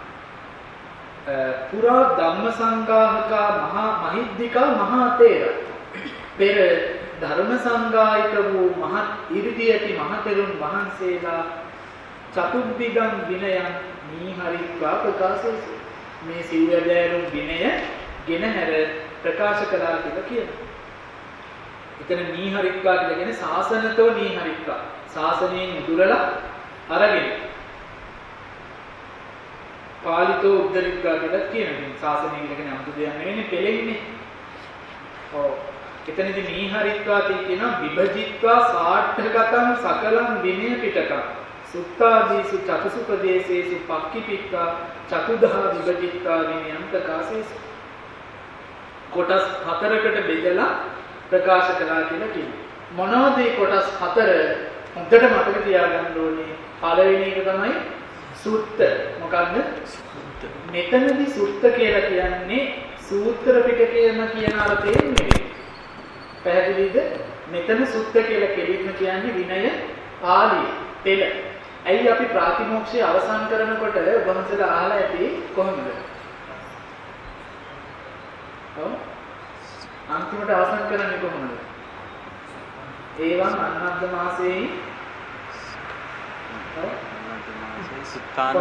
පුරා ධම්ම සංඝාරකා මහා මහිද්ධිකා මහා තේරා. පෙර ධර්ම සංඝායික වූ මහත් ඉරිදී ඇති මහතෙරුන් වහන්සේලා චතුබ්බිදං විනයං නීහරිත්වා ප්‍රකාශේසුං මේ සිව්වැදෑරුම් විනය ගෙනහැර ප්‍රකාශ කළා කියලා කියනවා. එතන නීහරිත්වා කියලා කියන්නේ සාසනතෝ නීහරිත්වා. සාසනයෙන් උදුරලා අරගෙන. පාලිතෝ උද්දරිත්වා කියලා කියනවා. සාසනය කියලා කියන්නේ අමුතු දෙයක් නෙවෙයි පෙළෙන්නේ. ඔව්. එතනදී නීහරිත්වා කියනවා විභජිත්වා සාට්ඨගතං සකලං විනය පිටකං. සුත්තාදීසු චතුසුපදේශේසු පක්ඛිපිත්වා චතුදහා විභජිත්වා විනයං ප්‍රකාශේසු. කොටස් 4කට බෙදලා ප්‍රකාශ කළා කියලා කියනවා. මොනවද මේ කොටස් 4? හොඳට මතක තියාගන්න ඕනේ. පළවෙනි එක තමයි සුත්ත. මොකක්ද? මෙතනදී සුත්ත කියලා කියන්නේ සූත්‍ර පිටකයම කියන අර්ථයෙන් නෙවෙයි. පැහැදිලිද? මෙතන සුත්ත කියලා කෙලින්ම කියන්නේ විනය පාළිය පෙළ. ඇයි අපි ප්‍රාතිමෝක්ෂය අවසන් කරනකොට වහන්සේලා අහලා ඇති කොහොමද? ඔව්. අන්තිමට අවසන් කරන්නේ කොහොමද? ඒවං අන්නද්ද මාසෙයි ඔව් අන්නද්ද මාසෙයි සුත්තාන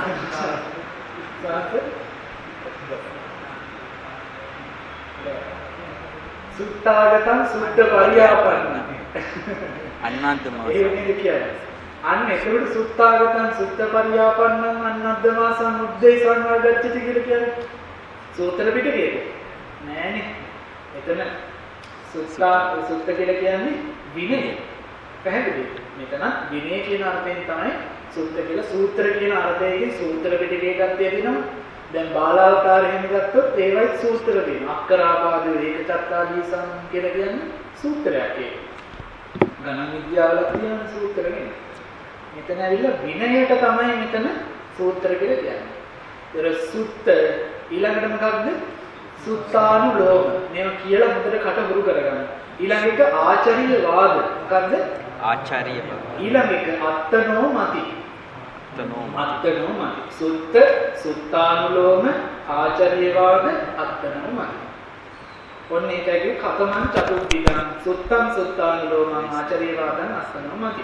සුත්තාගතං සුත්ත පරියාපන්න අන්නද්ද මාසෙයි ඒ නේද කියන්නේ. අන්න ඒකට සුත්තාගතං සුත්ත පරියාපන්නං අන්නද්ද මාසං උද්දේශං ආගච්ඡති කියලා කියන්නේ. සූත්‍ර පිටකයක නෑනේ. එතන සුත්ත කියලා කියන්නේ විනය. පැහැදිලිද? මෙතන විනය කියන අර්ථයෙන් තමයි සුත්ත කියලා සූත්‍ර කියන අර්ථයෙන් සූත්‍ර පිටකයකක් තියෙනවා. දැන් බාලාවතාර එහෙම ගත්තොත් ඒවයි සූත්‍ර දෙනවා. අක්කරාපාද ඒකචත්තාදීසං කියලා කියන්නේ සූත්‍රයක් ඒක. ගණන් විද්‍යාවල කියන සූත්‍ර නෙමෙයි. මෙතන ඇවිල්ලා විනයට තමයි මෙතන සූත්‍ර කියලා කියන්නේ. ඒතර සුත්ත ඊළඟට මොකක්ද? සුත්තානුලෝම. මේවා කියලා හොඳට කට හුරු කරගන්න. ඊළඟ එක ආචාර්ය වාද. මොකද්ද? ආචාර්ය වාද. ඊළඟ එක අත්තනෝ මති. අත්තනෝ මති. සුත්ත, සුත්තානුලෝම, ආචාර්ය වාද, අත්තනෝ මති. ඔන්න ඒකයි කතමං චතුබ්බිදං සුත්තං සුත්තානුලෝමං ආචාර්ය වාදං අත්තනෝ මති.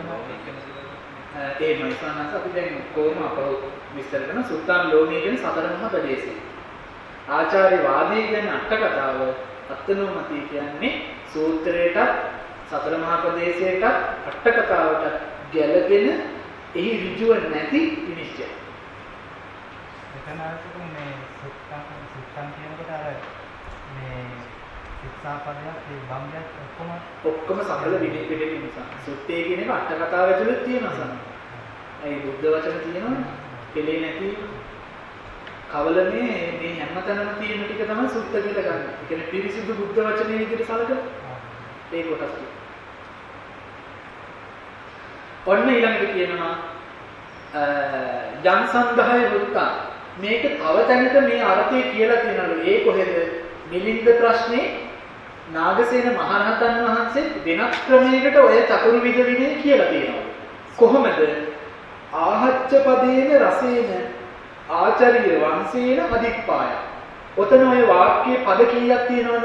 එහෙමයි සන්නස අපි දැන් කොහොම අපව විස්තර කරන සුත්තානුලෝමයේ කියන සතර මහා ප්‍රදේශය. ආචාර්ය වාදී කියන අට කතාව අත්තනෝමති කියන්නේ සූත්‍රයට සතර මහා ප්‍රදේශයට අට කතාවට ගැළපෙන එහි ඍජුව නැති විනිශ්චය. එතන අරකට මේ සුත්තම් කියනකොට අර මේ ශික්ෂාපදයක් ඒ බම්බයක් ඔක්කොම සකල විනය පිටකේ නිසා. සුත්තේ කියන එක අට කතාව ඇතුළේ තියෙනවා සම. ඒ බුද්ධ වචන තියෙනවා. කෙලේ නැති කවලමේ මේ හැමතැනම තියෙන ටික තමයි සුත්ත කියලා ගන්න. ඒ කියන්නේ පිරිසිදු බුද්ධ වචනේ විදිහට සලකන ඒ කොටස් ටික. ඔන්න ඊළඟට කියනවා යම් සම්භාය වෘත්තා. මේක තව තැනක මේ අර්ථය කියලා තියෙනලු. ඒ කොහෙද? මිලින්ද ප්‍රශ්නේ නාගසේන මහරහතන් වහන්සේ වෙනත් ක්‍රමයකට ඔය චතුර්විධ විනය කියලා තියෙනවා. කොහොමද? ආහච්ච පදේන රසේන ආචාර්ය වංශේන අදික්පාය. ඔතන ඔය වාක්‍යයේ පද කීයක් තියෙනවද?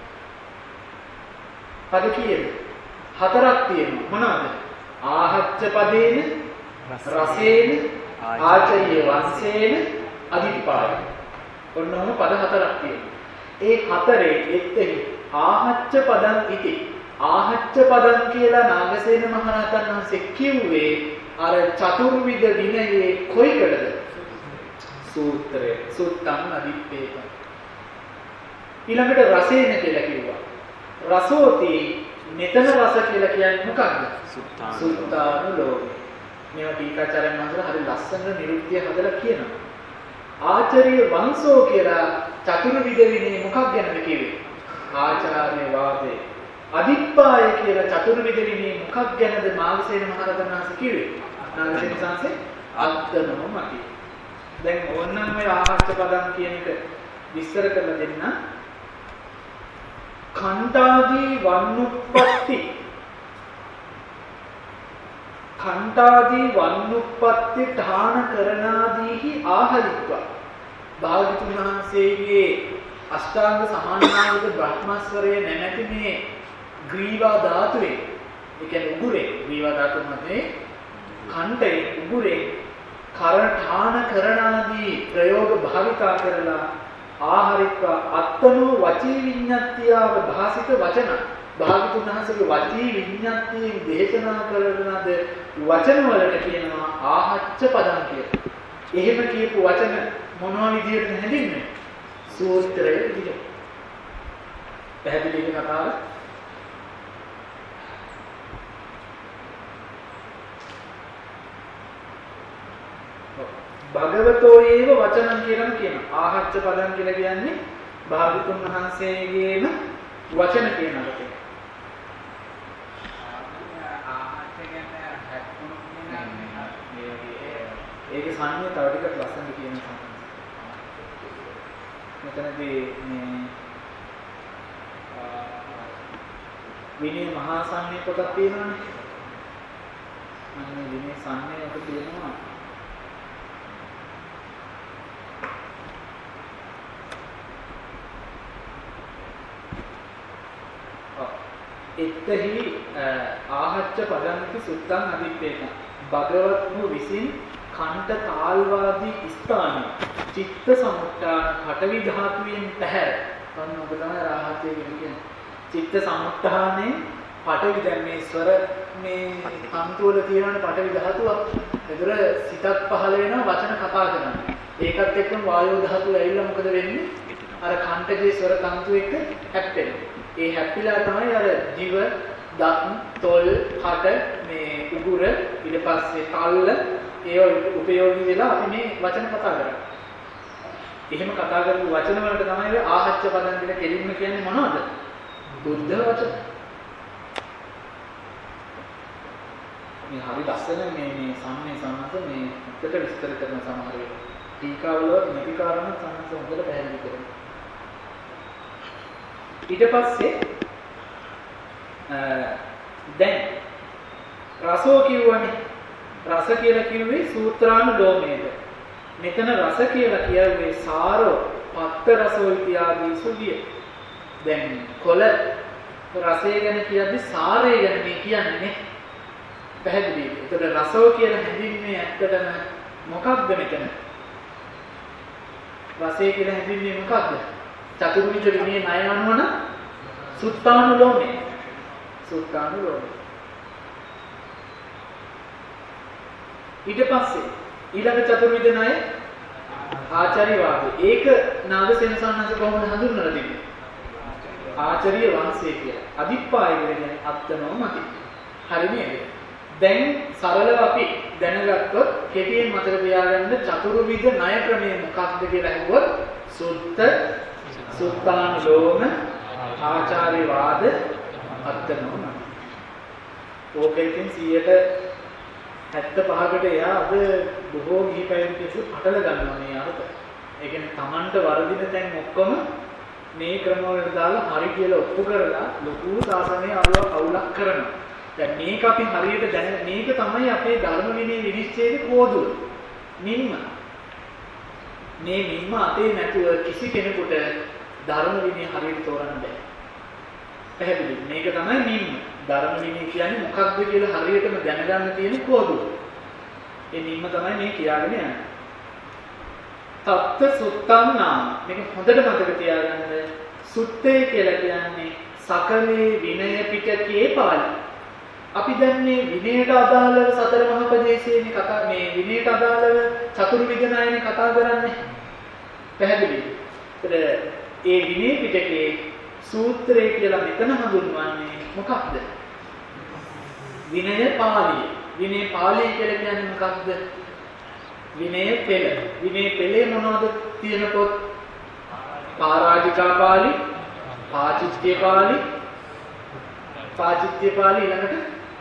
පද කීයද? 4ක් තියෙනවා. මොනවද? ආහච්ච පදේන රසේන ආචාර්ය වංශේන අදික්පාය. ඔන්නෝම පද 4ක් තියෙනවා. ඒ 4 එක්තෙහි ආහච්ච පදං ඉති. ආහච්ච පදං කියලා නාගසේන මහරහතන් වහන්සේ කිව්වේ අර චතුර්විධ විනයේ කොයිකටද? සූත්‍රය. සුත්තං අදිත්තේක. ඊළඟට රසේන කියලා කිව්වා. රසෝති මෙතන රස කියලා කියන්නේ මොකක්ද? සුත්තානුලෝම. මේවා ටීකාචාර්යන් වහන්සේලා හරි ලස්සන නිරුක්තිය හදලා කියනවා. ආචාර්ය වංශෝ කියලා චතුර්විධ විනය මොකක් ගැනද කිව්වේ? ආචාර්ය වාදේ. අදිප්පාය කියලා චතුර්විධ විනය මොකක් ගැනද නාගසේන මහරහතන් වහන්සේ කිව්වේ? නාගසේන සංසේ අත්තනෝමති. දැන් ඕනනම් ඔය ආහච්ච පදං කියන එක විස්තර කරලා දෙන්න. කණ්ඨාදී වන්නුප්පත්ති ඨාන කරනාදීහි ආහලිත්වා. භාගතුන් වහන්සේගේ අෂ්ටාංග සමානායක බ්‍රහ්මස්වරයේ නැමැති මේ ග්‍රීවා ධාතුවේ, ඒ කියන්නේ උගුරේ ග්‍රීවා ධාතුව මතේ කණ්ඨේ උගුරේ ඨාන කරනාදී ප්‍රයෝග භාවිතා කරලා ආහාරිත්වා අත්තනෝ වචී විඤ්ඤාත්තියව භාසිත වචන. භාගතුන් වහන්සේගේ වචී විඤ්ඤාත්තියෙන් දේශනා කරනද වචන වලට කියනවා ආහච්ච පදං කියලා. එහෙම කියපු වචන මොනවා විදියට හැඳින්වෙන්නේ? සූත්‍රයේ විදියට. පැහැදිලිද කතාව? භගවතෝ ඒව වචනං කියලාම කියනවා. ආහච්ච පදං කියලා කියන්නේ භාගතුන් වහන්සේගේම වචන කියන එක. ඒකේ සංඥා තව ටිකක් ලස්සනට කියනවා. මෙතනදී මේ විනය මහා සංඥා පොතක් තියෙනවානේ. අන්න විනය සංඥාක තියෙනවා. එත්තෙහි ආහච්ච පදන්ති සුත්තං අදිත්තේක. භගවත්ම විසින් කණ්ඨ තාල්වාදී ස්ථානයේ චිත්ත සමුත්ථාන පඨවි ධාතුවෙන් පැහැර. ඔන්න ඔබ තමයි රාහතේ කියන්නේ. චිත්ත සමුත්ථානේ පඨවි දැන් මේ ස්වර මේ සම්තුල තියෙනවනේ පඨවි ධාතුවක්. ඒතර සිතක් පහළ වෙනවා වචන කතා කරනවා. ඒකත් එක්කම වායෝ ධාතුව ඇවිල්ලා මොකද වෙන්නේ? අර කණ්ඨයේ ස්වර තන්තු එක්ක හැප්පෙනවා. ඒ හැප්පිලා තමයි අර දිව, දත්, තොල්, කට, මේ උගුර, ඊට පස්සේ තල්ල ඒව උපයෝගී වෙලා අපි මේ වචන කතා කරන්නේ. එහෙම කතා කරපු වචන වලට තමයි ආහච්ච පදන් කියලා කෙලින්ම කියන්නේ මොනවද? බුද්ධ වචන. මේ හරි ලස්සන මේ සම්මේ සම්මත මේ උත්තර විස්තර කරන සමහර වෙලාවට ටීකාවල නැති කාරණා සම්මත හොඳට පැහැදිලි කරනවා. ඊට පස්සේ දැන් රසෝ කියවනේ. රස කියලා කිව්වේ සූත්‍රානුලෝමයේද. මෙතන රස කියලා කියන්නේ සාරෝ පත්ත රසෝ ඉතිආදී සුවිය. දැන් කොළ රසය ගැන කියද්දි සාරය ගැන මේ කියන්නේ නේ. පැහැදිලිද? ඒතර රසෝ කියලා හැඳින්වන්නේ ඇත්තටම මොකක්ද මෙතන? රසය කියලා හැඳින්වන්නේ මොකක්ද? චතුර්විධ විනය ණය අනුව නම් සුත්තානුලෝමය. සුත්තානුලෝමය. ඊට පස්සේ ඊළඟ චතුර්විධ ණය ආචාර්යවාද. ඒක නාගසේන සාන්නස කොහොමද හඳුන්වලා තිබෙන්නේ? ආචාර්ය වංශය කියලා. අදිප්පාය කියන්නේ අත්තනෝ මති. හරි නේද? දැන් සරලව අපි දැනගත්තොත් කෙටියෙන් මතක තියාගන්න චතුර්විධ ණය ක්‍රමය මොකක්ද කියලා අහුවොත් සුත්ත, සුත්තානුලෝම, ආචාර්යවාද, අත්තනෝ මති. ඕකෙකින් 75කට එයා අද බොහෝ ගිහිපැයින් කිසි පටල ගන්නවා මේ අර්ථ. ඒ කියන්නේ Tamanට වරදින තැන් ඔක්කොම මේ ක්‍රමවලට දාලා හරි කියලා ඔප්පු කරලා ලොකු සාසනයේ අවුලක් කරනවා. දැන් මේක අපි හරියට දැන මේක තමයි අපේ ධර්ම විනය විනිශ්චයේ කෝදුව. නිම්ම. මේ නිම්ම අතේ නැතුව කිසි කෙනෙකුට ධර්ම විනය හරියට තෝරන්න බෑ. පැහැදිලි. මේක තමයි නිම්ම. ධර්ම විනය කියන්නේ මොකක්ද කියලා හරියටම දැනගන්න තියෙන කෝදුව. ඒ නිම්ම තමයි මේ කියාගෙන යන්නේ. තත්ත සුත්තං නාම. මේක හොඳට මතක තියාගන්න. සුත්තේ කියලා කියන්නේ සකලේ විනය පිටකයේ පාළි. අපි දැන් මේ විනයට අදාළව සතර මහා ප්‍රදේශයේනේ කතා මේ විනයට අදාළව චතුර්විධ ණයනේ කතා කරන්නේ. පැහැදිලිද? ඒ විනය පිටකයේ සූත්‍රය කියලා මෙතන හඳුන්වන්නේ මොකක්ද? විනය පාළිය. විනය පාළිය කියලා කියන්නේ මොකක්ද? විනය පෙළ. විනය පෙළේ මොනවද තියෙන පොත්? පාරාජිකා පාළි, පාචිත්‍ය පාළි, පාචිත්‍ය පාළි ඊළඟට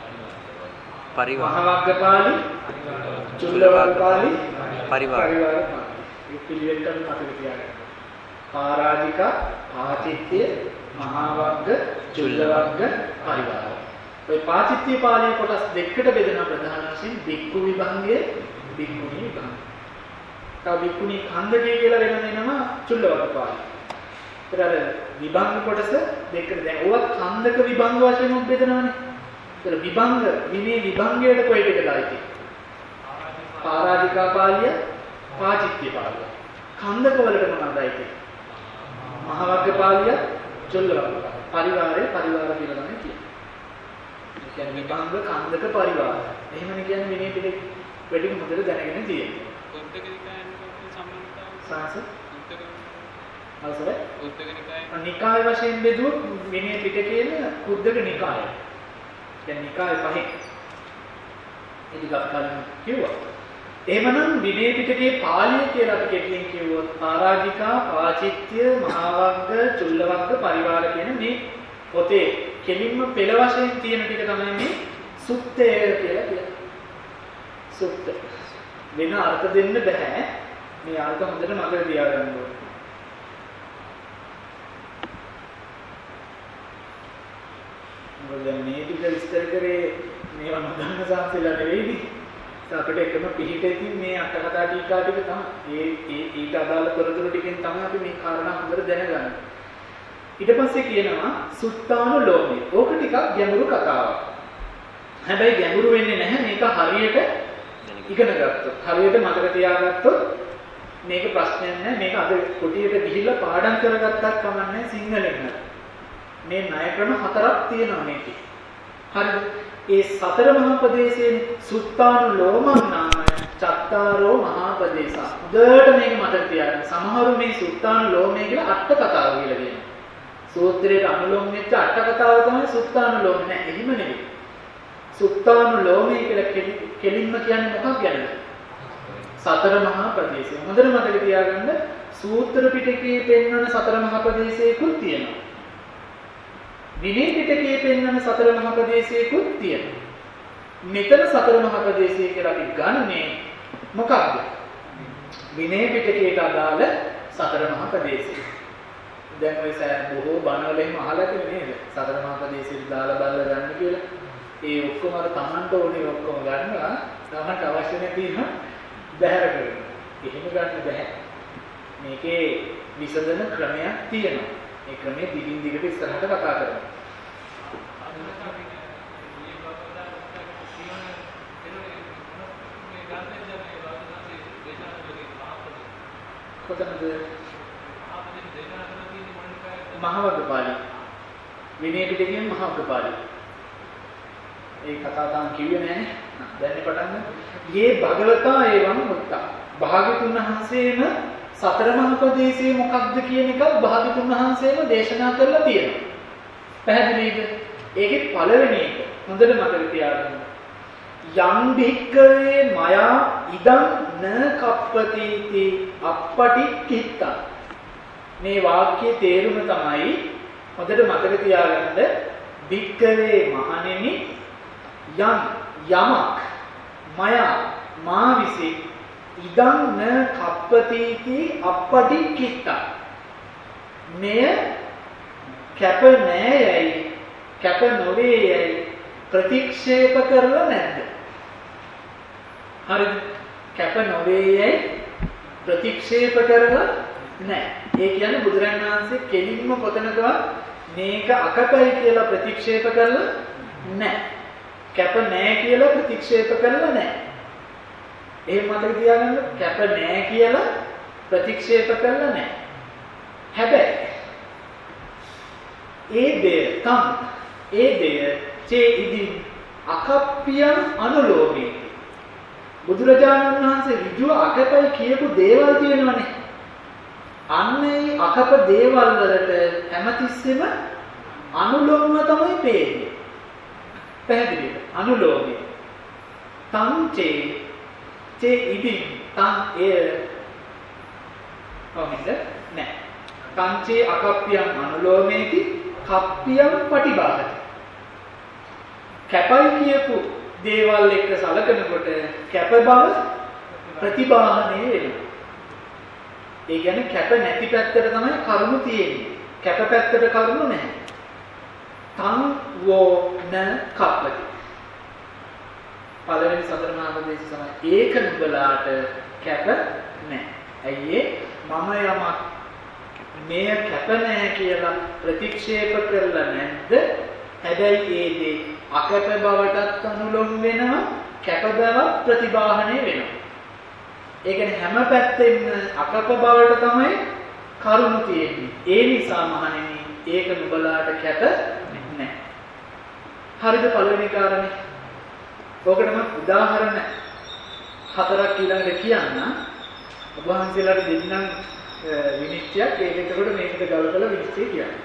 මහවග්ග පාළි, චුල්ලවග්ග පාළි, පරිවාර පාළි. මේ පිළිවෙලට මතක තියාගන්න. පාරාජිකා, පාචිත්‍ය, මහවග්ග, චුල්ලවග්ග, පරිවාර. ඔය පාචිත්‍ය පාළිය කොටස් දෙකකට බෙදෙන ප්‍රධාන වශයෙන් බික්කු විභංගය, බික්කුණී විභංගය. තව බික්කුණී ඛණ්ඩකය කියලා වෙනම එනවා චුල්ලවග්ග පාළි. ඒතර විභංග කොටස දෙකකට දැන් ඕවත් ඛණ්ඩක විභංග වශයෙන් බෙදනවානේ. ඒතර විභංග විනය විභංගයට කොයි එකද ආйти? පාරාජිකා පාළිය, පාචිත්‍ය පාළිය. ඛණ්ඩක වලට මොනවද ආйти? මහවග්ග පාළිය, චුල්ලවග්ග පාළිය. පරිවාරය පරිවාර කියලා තමයි කියන්නේ. ඒ කියන්නේ විභංග ඛණ්ඩක පරිවාර. එහෙමනේ කියන්නේ විනය පිළිවෙල වැඩිම හොඳට දැනගෙන තියෙනවා. උද්දක නිකායෙන් සම්බන්ධතාව සාස උද්දක අවසරයි. උද්දක නිකායෙන් නිකාය වශයෙන් බෙදුවොත් විනය පිටකයේම කුද්දක නිකාය. දැන් නිකාය පහේ. ඒක ගන්න කිව්වා. එහෙමනම් විනය පිටකයේ පාළිය කියලා අපි කෙටියෙන් කිව්වොත් පාරාජිකා, පාචිත්‍ය, මහවග්ග, චුල්ලවග්ග, පරිවාර කියන මේ පොතේ කෙලින්ම පෙළ වශයෙන් තියෙන ටික තමයි මේ සුත්තය කියලා කියන්නේ. සුත්ත. වෙන අර්ථ දෙන්න බෑ. මේ අර්ථ හොඳට මතක තියාගන්න ඕනේ. මොකද මේ ටික විස්තර කරේ මේවා නොදන්න සාක්ෂිලා නෙවෙයිනේ. අපිට එකම පිළිහිටකින් මේ අටකථා ටීකා ටික තමයි. ඊට අදාළ තොරතුරු ටිකෙන් තමයි අපි මේ කාරණා හොඳට දැනගන්නේ. ඊට පස්සේ කියනවා සුත්තානුලෝමය. ඕක ටිකක් ගැඹුරු කතාවක්. හැබැයි ගැඹුරු වෙන්නේ නැහැ මේක හරියට ඉගෙන ගත්තොත්. හරියට මතක තියාගත්තොත් මේක ප්‍රශ්නයක් නෑ. මේක අද කොටියට ගිහිල්ලා පාඩම් කරගත්තත් කමක් නෑ සිංහලෙන්. මේ ණය ක්‍රම හතරක් තියෙනවා මේකේ. හරිද? ඒ සතර මහා ප්‍රදේශයෙන් සුත්තානුලෝමං නාම චත්තාරෝ මහා ප්‍රදේශ. උදේට මේක මතක තියාගන්න. සමහරු මේ සුත්තානුලෝමය කියලා අට කතාව කියලා කියනවා. සූත්‍රයේ අනුලෝම වෙච්ච අට කතාව තමයි සුත්තානුලෝම නෑ. එහෙම නෙවෙයි. සුත්තානුලෝමය කියලා කෙලින්ම කියන්නේ මොකක් ගැනද? සතර මහා ප්‍රදේශය. හොඳට මතක තියාගන්න සූත්‍ර පිටකයේ පෙන්වන සතර මහා ප්‍රදේශයකුත් තියෙනවා. විනය පිටකයේ පෙන්වන සතර මහා ප්‍රදේශයකුත් තියෙනවා. මෙතන සතර මහා ප්‍රදේශය කියලා අපි ගන්නේ මොකක්ද? විනය පිටකයට අදාළ සතර මහා ප්‍රදේශය. දැන් ඔය බොහෝ බණවලින් අහලා තියෙන නේද? සතර මහා ප්‍රදේශයට දාලා බලලා ගන්න කියලා. ඒ ඔක්කොම අර Tamanට ඕනේ ඔක්කොම ගන්නවා. Tamanට අවශ්‍ය නැතිනම් බැහැර කරනවා. එහෙම ගන්න බෑ. මේකේ විසඳන ක්‍රමයක් තියෙනවා. ඒ ක්‍රමයේ දිගින් දිගට ඉස්සරහට කතා කරනවා. කොතනද? මහවග්ගපාලි. විනය පිටකයේ මහවග්ගපාලි. ඒ කතාව තාම කිව්වේ නැහැ. දැන් පටන් ගන්න. යේ භගවතා ඒවං මුත්තා. භාග්‍යතුන් වහන්සේම සතර මහා ප්‍රදේශයේ මොකක්ද කියන එකත් භාග්‍යතුන් වහන්සේම දේශනා කරලා තියෙනවා. පැහැදිලිද? ඒකේ පළවෙනි එක හොඳට මතක තියාගන්න. යම් භික්කවේ මයා ඉදං න කප්පතිති අප්පටි කිත්තා. මේ වාක්‍යයේ තේරුම තමයි හොඳට මතක තියාගන්න. භික්කවේ මහණෙනි යමක් මයා මා විසින් ඉදං න කප්පතිති අප්පටි කිත්තා. මෙය කැප නෑයයි කැප නොවේයයි ප්‍රතික්ෂේප කරලා නැද්ද? හරිද? කැප නොවේයයි ප්‍රතික්ෂේප කරලා නැහැ. ඒ කියන්නේ බුදුරජාණන් වහන්සේ කෙලින්ම කොතනකවත් මේක අකපයි කියලා ප්‍රතික්ෂේප කරලා නැහැ. කැප නැහැ කියලා ප්‍රතික්ෂේප කරලා නැහැ. එහෙම මතක තියාගන්න. කැප නැහැ කියලා ප්‍රතික්ෂේප කරලා නැහැ. හැබැයි ඒ දෙය චේ ඉදින් අකප්පියං අනුලෝමේ. බුදුරජාණන් වහන්සේ ඍජුව අකපයි කියපු දේවල් තියෙනවනේ. අන්නේ අකප දේවල් වලට හැමතිස්සෙම අනුලෝමව තමයි පේන්නේ. පැහැදිලිද? අනුලෝමේ. තං චේ ඉදින් තං එය කොහොමද? නෑ. තං චේ අකප්පියං අනුලෝමේති කප්පියං පටිභාගති. කැපයි කියපු දේවල් එක්ක සලකනකොට කැප බව ප්‍රතිබාහනය වෙනවා. ඒ කියන්නේ කැප නැති පැත්තට තමයි කරුණු තියෙන්නේ. කැප පැත්තට කරුණු නැහැ. තං වෝ න කප්පති. පළවෙනි සතර මහා ප්‍රදේශ තමයි ඒක නුඹලාට කැප නැහැ. ඇයි මම යමක් මෙය කැප නැහැ කියලා ප්‍රතික්ෂේප කරලා නැද්ද? හැබැයි ඒ දේ අකැප බවටත් අනුලොම් වෙනවා, කැප බව ප්‍රතිබාහනය වෙනවා. ඒ කියන්නේ හැම පැත්තෙම අකැප බවට තමයි කරුණු තියෙන්නේ. ඒ නිසා මහණෙනි ඒක නුඹලාට කැප නැහැ. හරිද? පළවෙනි කාරණේ. ඕකටම උදාහරණ 4ක් ඊළඟට කියන්න. ඔබ වහන්සේලාට දෙන්නම් විනිශ්චයක්. ඒක එතකොට මේකට ගලපලා විනිශ්චය කියන්න.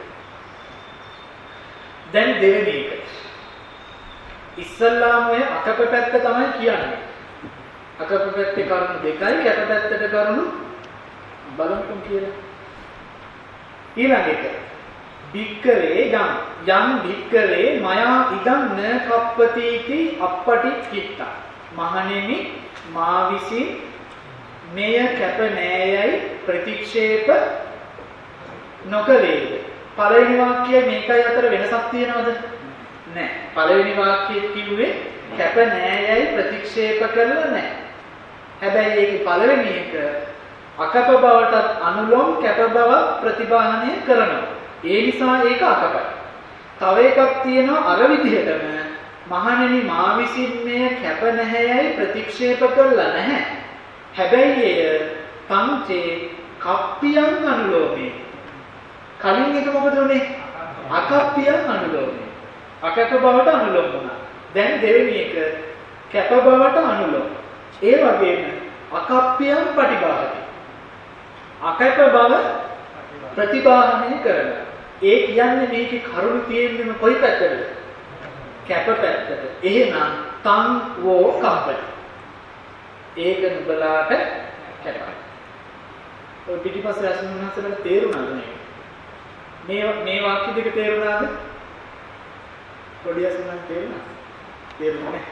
දැන් දෙවෙනි එක. ඉස්සල්ලාම ඔය අකප පැත්ත තමයි කියන්නේ. අකප පැත්තේ කරුණු දෙකයි, කැප පැත්තට කරුණු බලමු කියලා. ඊළඟ එක. භික්කවේ යම් භික්කවේ මයා ඉදං න කප්පතිති අප්පටි කිත්තා. මහණෙනි මා විසින් මෙය කැප නෑයයි ප්‍රතික්ෂේප නොකලේද? පළවෙනි වාක්‍යය මේකයි අතර වෙනසක් තියෙනවද? නැහැ. පළවෙනි වාක්‍යයේ කිව්වේ කැප නෑයයි ප්‍රතික්ෂේප කරලා නැහැ. හැබැයි ඒකේ පළවෙනි එක අකප බවටත් අනුලෝම කැප බව ප්‍රතිබාහනය කරනවා. ඒ නිසා ඒක අකපයි. තව එකක් තියෙනවා අර විදිහටම මහණෙනි මා විසින් මෙය කැප නැහැයයි ප්‍රතික්ෂේප කරලා නැහැ. හැබැයි එය පංචේ කප්පියන් අනුලෝමේ. කලින් එක මොකද උනේ? අකප්පියන් අනුලෝමේ. අකප බවට අනුලෝම වුණා. දැන් දෙවෙනි එක කැප බවට අනුලෝම. ඒ වගේම අකප්පියන් පටිභාගති. අකප බව ප්‍රතිබාහනය කරනවා. ඒ කියන්නේ මේකේ කරුණු තියෙන්නේ කොයි පැත්තටද? කැප පැත්තට. එහෙනම් තං වෝ කම්පති. ඒක නුඹලාට කැපයි. ඔය පිටිපස්සේ අසුන්වහන්සේලාට තේරුණාද මේක? මේ වාක්‍ය දෙක තේරුණාද? පොඩි අසුන්වහන්සේ තේරුණා? තේරුණා නේ?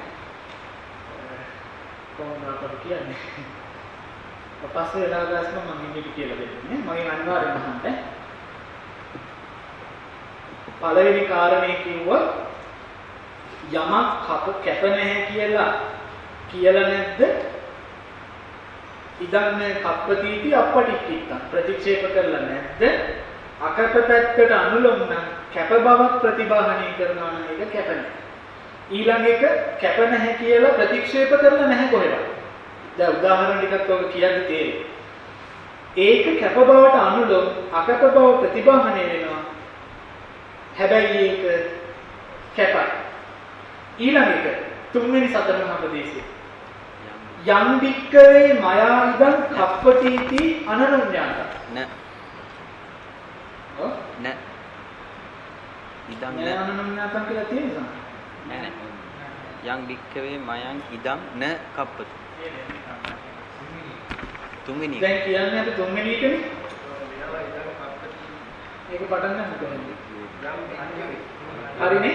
කොහොමද අපට කියන්නේ? පස්සේ වෙලාවකට මම ඉන්නේ කියලා දෙන්නේ. මගේ අනිවාර්යයෙන්ම අහන්න. පළවෙනි කාරණේ කිව්වා යමක් කැප නැහැ කියලා නැද්ද? ඉදන් කප්පතිටි අපටික්කිට්ටං ප්‍රතික්ෂේප කරලා නැද්ද? අකප පැත්තට අනුලොම් නම් කැප බවක් ප්‍රතිබාහනය කරනවා නම් ඒක කැප නැහැ. ඊළඟ එක කැප නැහැ කියලා ප්‍රතික්ෂේප කරලා නැහැ කොහෙවත්. දැන් උදාහරණ ටිකක් ඔක කියන්න තියෙන්නේ. ඒක කැප බවට අනුලොම් අකප බව ප්‍රතිබාහනය වෙනවා. හැබැයි ඒක කැපයි. ඊළඟ එක තුන්වෙනි සතර මහා ප්‍රදේශය. යම් වික්කවේ මයා ඉදං කප්පටීති අනනුඤ්ඤාත. න. ඔව්. න. ඉදං න. අනනුඤ්ඤාතම් කියලා තියෙනවා. නෑ. යම් වික්කවේ මයං ඉදං න කප්පති. තුන්වෙනි එක. දැන් කියන්නේ අපි තුන්වෙනි එකනේ. ඒක පටන් ගන්න කොහොමද? හරිනේ?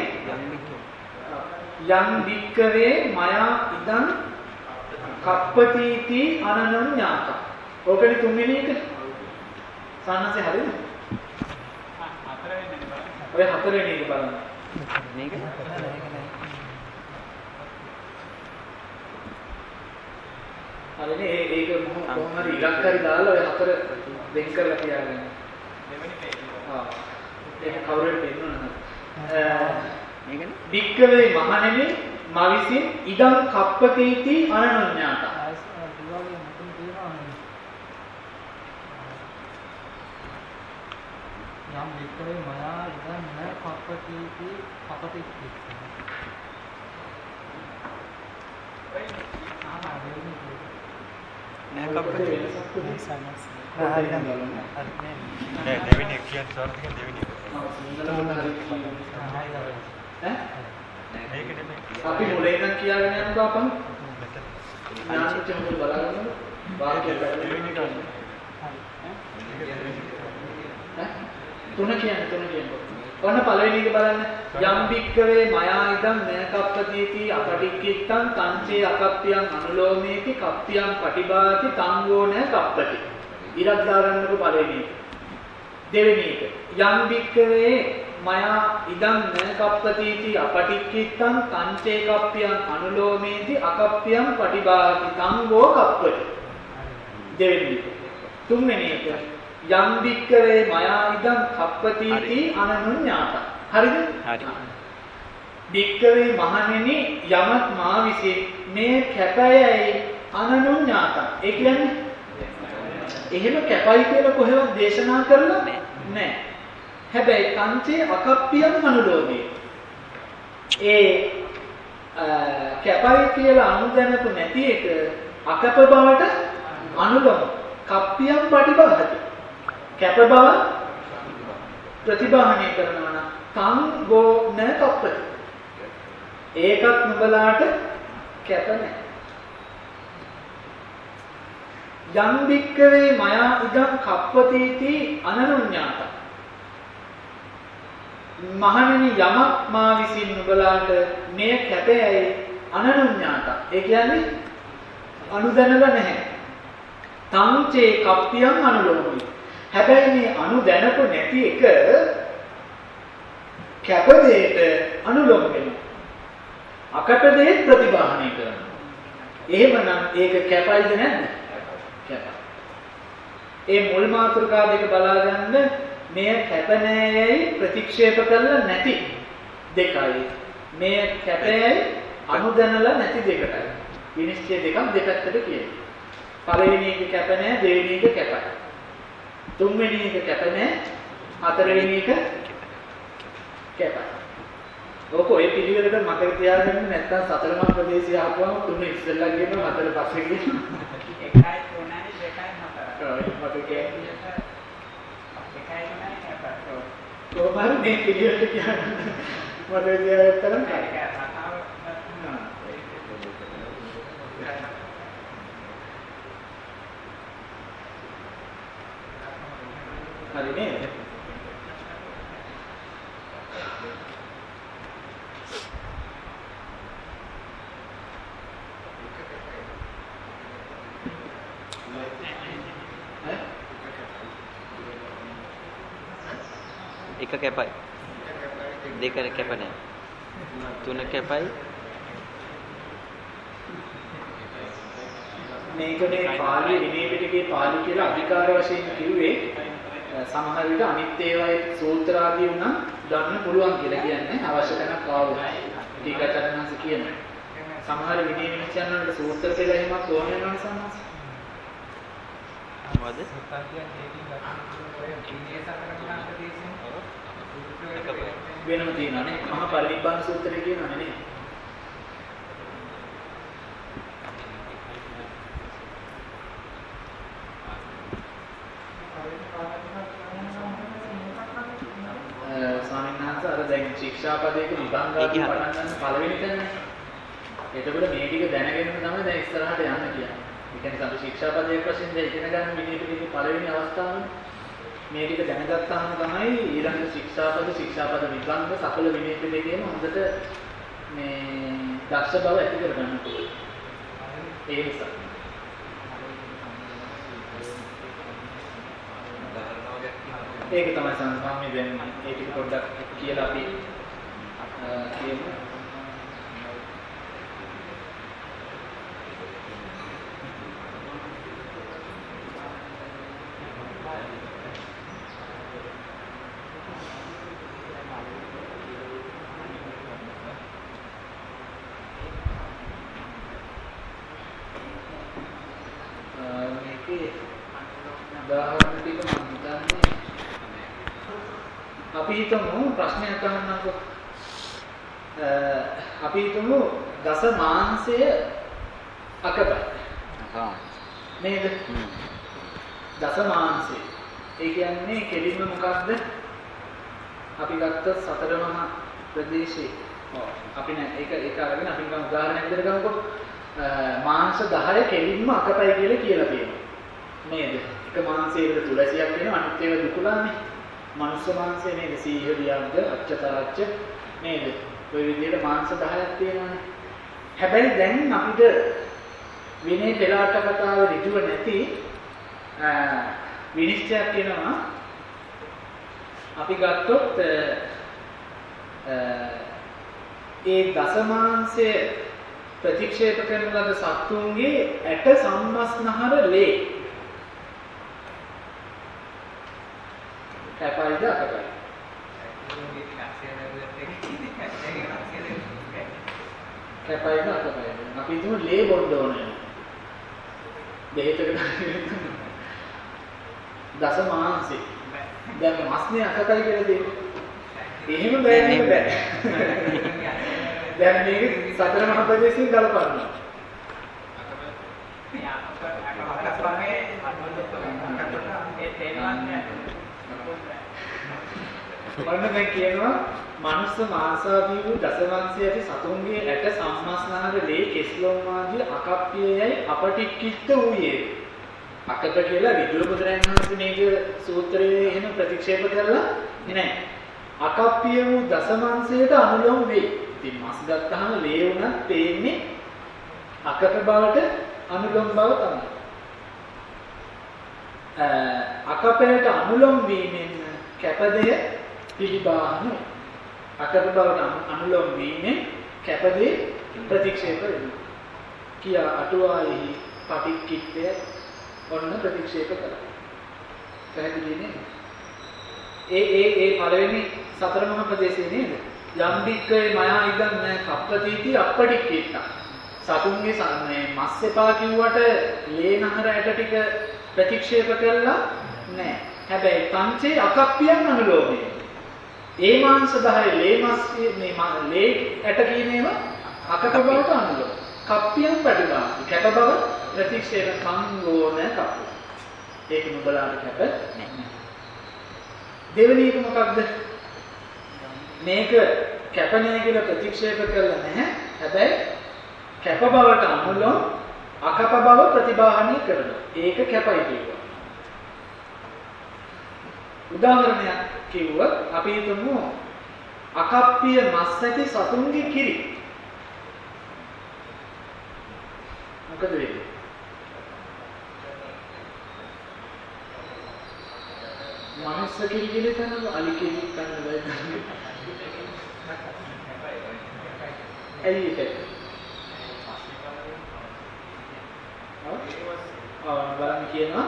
යම් වික්කවේ මයා ඉදං කප්පටීති අනනුඤ්ඤාත. ඕකනේ තුන්වෙනි එක. සානසේ හරිද? ඔය හතරවෙනි එක බලන්න. මේක හරිනේ ඒක කොහොම හරි ඉලක්ක හරි දාලා ඔය හතර වෙන් කරලා තියාගන්න. ඒක කවුරුත් දෙන්නවා. මේකනේ. වික්කවේ මහණෙනි මවිසින් ඉදං කප්පටීති අනනුඤ්ඤාත. යම් වික්‍රේ මයා ඉදන් න කප්පටීති කපටිති. නෑ කප්පති. නෑ දෙවෙනි එක කියන්නේ සාර්ථක දෙවෙනි එක. මේක නෙමෙයි. අපි මුලින් ඉඳන් කියාගෙන යනවා අපන්. ඥානච මුල බලන්න. වාක්‍ය දෙවෙනි එක. තුන කියන්නේ. ඔන්න පළවෙනි එක බලන්න. යම් වික්කවේ මයා ඉදං න කප්පතිති අපටික්කිත්තං තංචේ අකප්පියං අනුලෝමේති කප්පියං පටිභාති තංගෝ න කප්පති. ඉරක් දාගන්නකො පළවෙනි එක. දෙවෙනි එක. යම් වික්කවේ මයා ඉදං න කප්පතිති අපටික්කිත්තං තංචේ කප්පියං අනුලෝමේති අකප්පියං පටිභාති තංගෝ කප්පති. දෙවෙනි එක. තුන්වෙනි එක. යම් වික්කවේ මයා ඉදං කප්පතිති අනනුඤ්ඤාත. හරිද? හරි. වික්කවේ මහණෙනි යමත් මා විසින් මේ කැපයයි අනනුඤ්ඤාත. ඒ කියන්නේ එහෙම කැපයි කියලා කොහෙවත් දේශනා කරලා නැහැ. හැබැයි කංචේ අකප්පියන් අනුලෝමේ. ඒ කැපයි කියලා අනුදැනපු නැති එක අකප බවට අනුලෝම. කප්පියන් පටිභාති. කැප බව ප්‍රතිබාහනය කරනවා නම් තංගෝ න කප්පති. ඒකත් නුඹලාට කැප නැහැ. යම් වික්කවේ මයා ඉදං කප්පතිති අනනුඤ්ඤාත. මහණෙනි යමක් මා විසින් නුඹලාට මේ කැපයයි අනනුඤ්ඤාත. ඒ කියන්නේ අනුදැනව නැහැ. තංචේ කප්පියන් අනුලෝමයි. හැබැයි මේ අනුදැනපු නැති එක කැප දෙයට අනුලෝම වෙනවා. අකප දෙයට ප්‍රතිබාහනය කරනවා. එහෙමනම් ඒක කැපයිද නැද්ද? කැපයි. ඒ මුල් මාතෘකා දෙක බලා ගන්න මේ කැප නෑයයි ප්‍රතික්ෂේප කරලා නැති දෙකයි. මේ කැපයයි අනුදැනලා නැති දෙකයි. විනිශ්චය දෙකක් දෙපැත්තට කියනවා. පළවෙනි එක කැප නෑ, දෙවෙනි එක කැපයි. තුන්වෙනි එක කැප නෑ, හතරවෙනි එක කැපයි. ඕක ඔය පිළිවෙලට මතක තියාගන්න නැත්නම් සතර මහා ප්‍රදේශය ආපුවම තුන ඉස්සෙල්ලා ගියම හතර පස්සේ ගියම 1යි 3යි 2යි 4යි මතක කියන්නේ 1යි 3යි 4යි කොහොමද මේ පිළිවෙලට කියන්නේ මතක තියාගන්න හරි නේද? එක කැපයි. දෙක කැප නැහැ. තුන කැපයි. මේකනේ පාළි විනය පිටකේ පාළි කියලා අධිකාර වශයෙන් කිව්වේ සමහර විට අනිත් ඒවායේ සූත්‍ර ආදී උනම් ගන්න පුළුවන් කියලා කියන්නේ අවශ්‍ය තැනක් ආවොත්. ටීකාචාර්යන්වහන්සේ කියන්නේ. සමහර විනය විනිශ්චයන් වලට සූත්‍ර කියලා එහෙමත් ඕන වෙනවා සම්මාස. මොකද? වෙනම තියෙනවානේ. මහා පරිනිබ්බාන සූත්‍රය කියනවානේ නේ. විභංගාදී පටන් ගන්න පළවෙනි තැනනේ. එතකොට මේ ටික දැනගෙනම තමයි දැන් ඉස්සරහට යන්න කියන්නේ. ඒ කියන්නේ අපි ශික්ෂාපදයේ වශයෙන් දැන් ඉගෙන ගන්න විනය පිටකේ පළවෙනි අවස්ථාවනේ. මේ ටික දැනගත්තාම තමයි ඊළඟ ශික්ෂාපද විභංග සකල විනය පිටකේම හොඳට මේ දක්ෂ බව ඇති කරගන්න පුළුවන්. ඒ නිසා ඒක තමයි සම්පූර්ණ වෙන්නේ. ඒ ටික පොඩ්ඩක් කියලා අපි කියමු. අපි හිතමු ප්‍රශ්නයක් අහන්නකෝ. අපි හිතමු දස මාංශය අකපයි. නේද? දස මාංශය. ඒ කියන්නේ කෙලින්ම මොකක්ද? අපි ගත්තොත් සතර මහා ප්‍රදේශේ. අපි නෑ ඒක අරගෙන අපි ගමු උදාහරණයක් විදිහට ගමුකෝ. මාංශ 10 කෙලින්ම අකපයි කියලා තියෙනවා. නේද? එක මාංශයකට තුලසියක් වෙනවා අනිත් ඒවා දුකලන්නේ. මනුස්ස මාංශය නේද? සීහ වියග්ග අච්චතරච්ච නේද? ඔය විදිහට මාංශ 10ක් තියෙනවානේ. හැබැයි දැන් අපිට විනය පෙළාට කතාව ඍජුව නැති විනිශ්චයක් වෙනවා. අපි ගත්තොත් ඒ දසමාංශය ප්‍රතික්ෂේප කරන ලද සත්තුන්ගේ ඇට සම්මස්නහර ලේ කැපයිද අකපයි? කැපයිද අකපයි? අපි හිතමු ලේ බොන්න ඕනේ. දෙහිතකට දස මාංශේ. දැන් මාස්නේ අකපයි කියලා දෙන්නේ. එහෙම බෑනේ බෑ. දැන් මේක සතර මහා ප්‍රදේශයෙන් ගලපන්න. බලන්න දැන් කියනවා මනුස්ස මාංශාදී වූ දසවංශය ඇති සතුන්ගේ ඇට සම්මස්නහර ලේ කෙස්ලොම් ආදී අකප්පියයි අපටික්කිට වූයේ. අකප කියලා විදුර බුදුරයන් වහන්සේ මේක සූත්‍රයේ එහෙම ප්‍රතික්ෂේප කරලා නෑ. අකප්පිය වූ දසවංශයට අනුලෝම වෙයි. ඉතින් මස් ගත්තාම ලේ උනත් තේන්නේ අකප බවට අනුලෝම බව තමයි. අකපයට අනුලෝම වීමෙන් කැපදය පිළිබාහන අකප බවට අනුලෝම වීමෙන් කැපදේ ප්‍රතික්ෂේප වෙනවා. කියා අටුවායෙහි පටික්කිට්ඨය ඔන්න ප්‍රතික්ෂේප කරා. පැහැදිලි නේද? ඒ පළවෙනි සතර මහා ප්‍රදේශේ නේද? යම් බික්කේ මයා ඉදන් නැ කප්පතිති අපටික්කිට්ඨ. සතුන්ගේ සම්නේ මස් එපා කිව්වට ලේ නහර ඇට ටික ප්‍රතික්ෂේප කළා නෑ. හැබැයි පංචේ අකප්පියන් අනුලෝමයි. ඒ මාංශ 10 ලේ මස් මේ ලේ ඇට කියන ඒවා අකප බවට අනුලෝම. කප්පියන් පැටලා. කැප බව ප්‍රතික්ෂේප සංගෝණ කප්ප. ඒක නුඹලාට කැප නෑ. දෙවෙනි එක මොකක්ද? මේක කැප නෑ කියලා ප්‍රතික්ෂේප කළා නැහැ. හැබැයි කැප බවට අනුලෝම අකප බව ප්‍රතිබාහනය කරනවා. ඒක කැපයි කියනවා. උදාහරණයක් කිව්වොත් අපි හිතමු අකප්පිය මස් ඇති සතුන්ගේ කිරි. මොකද වෙන්නේ? මනුස්ස කිරි කියලා තමයි අලි කිරි කන්න බෑ. ඇයි ඒක? බලන්න කියනවා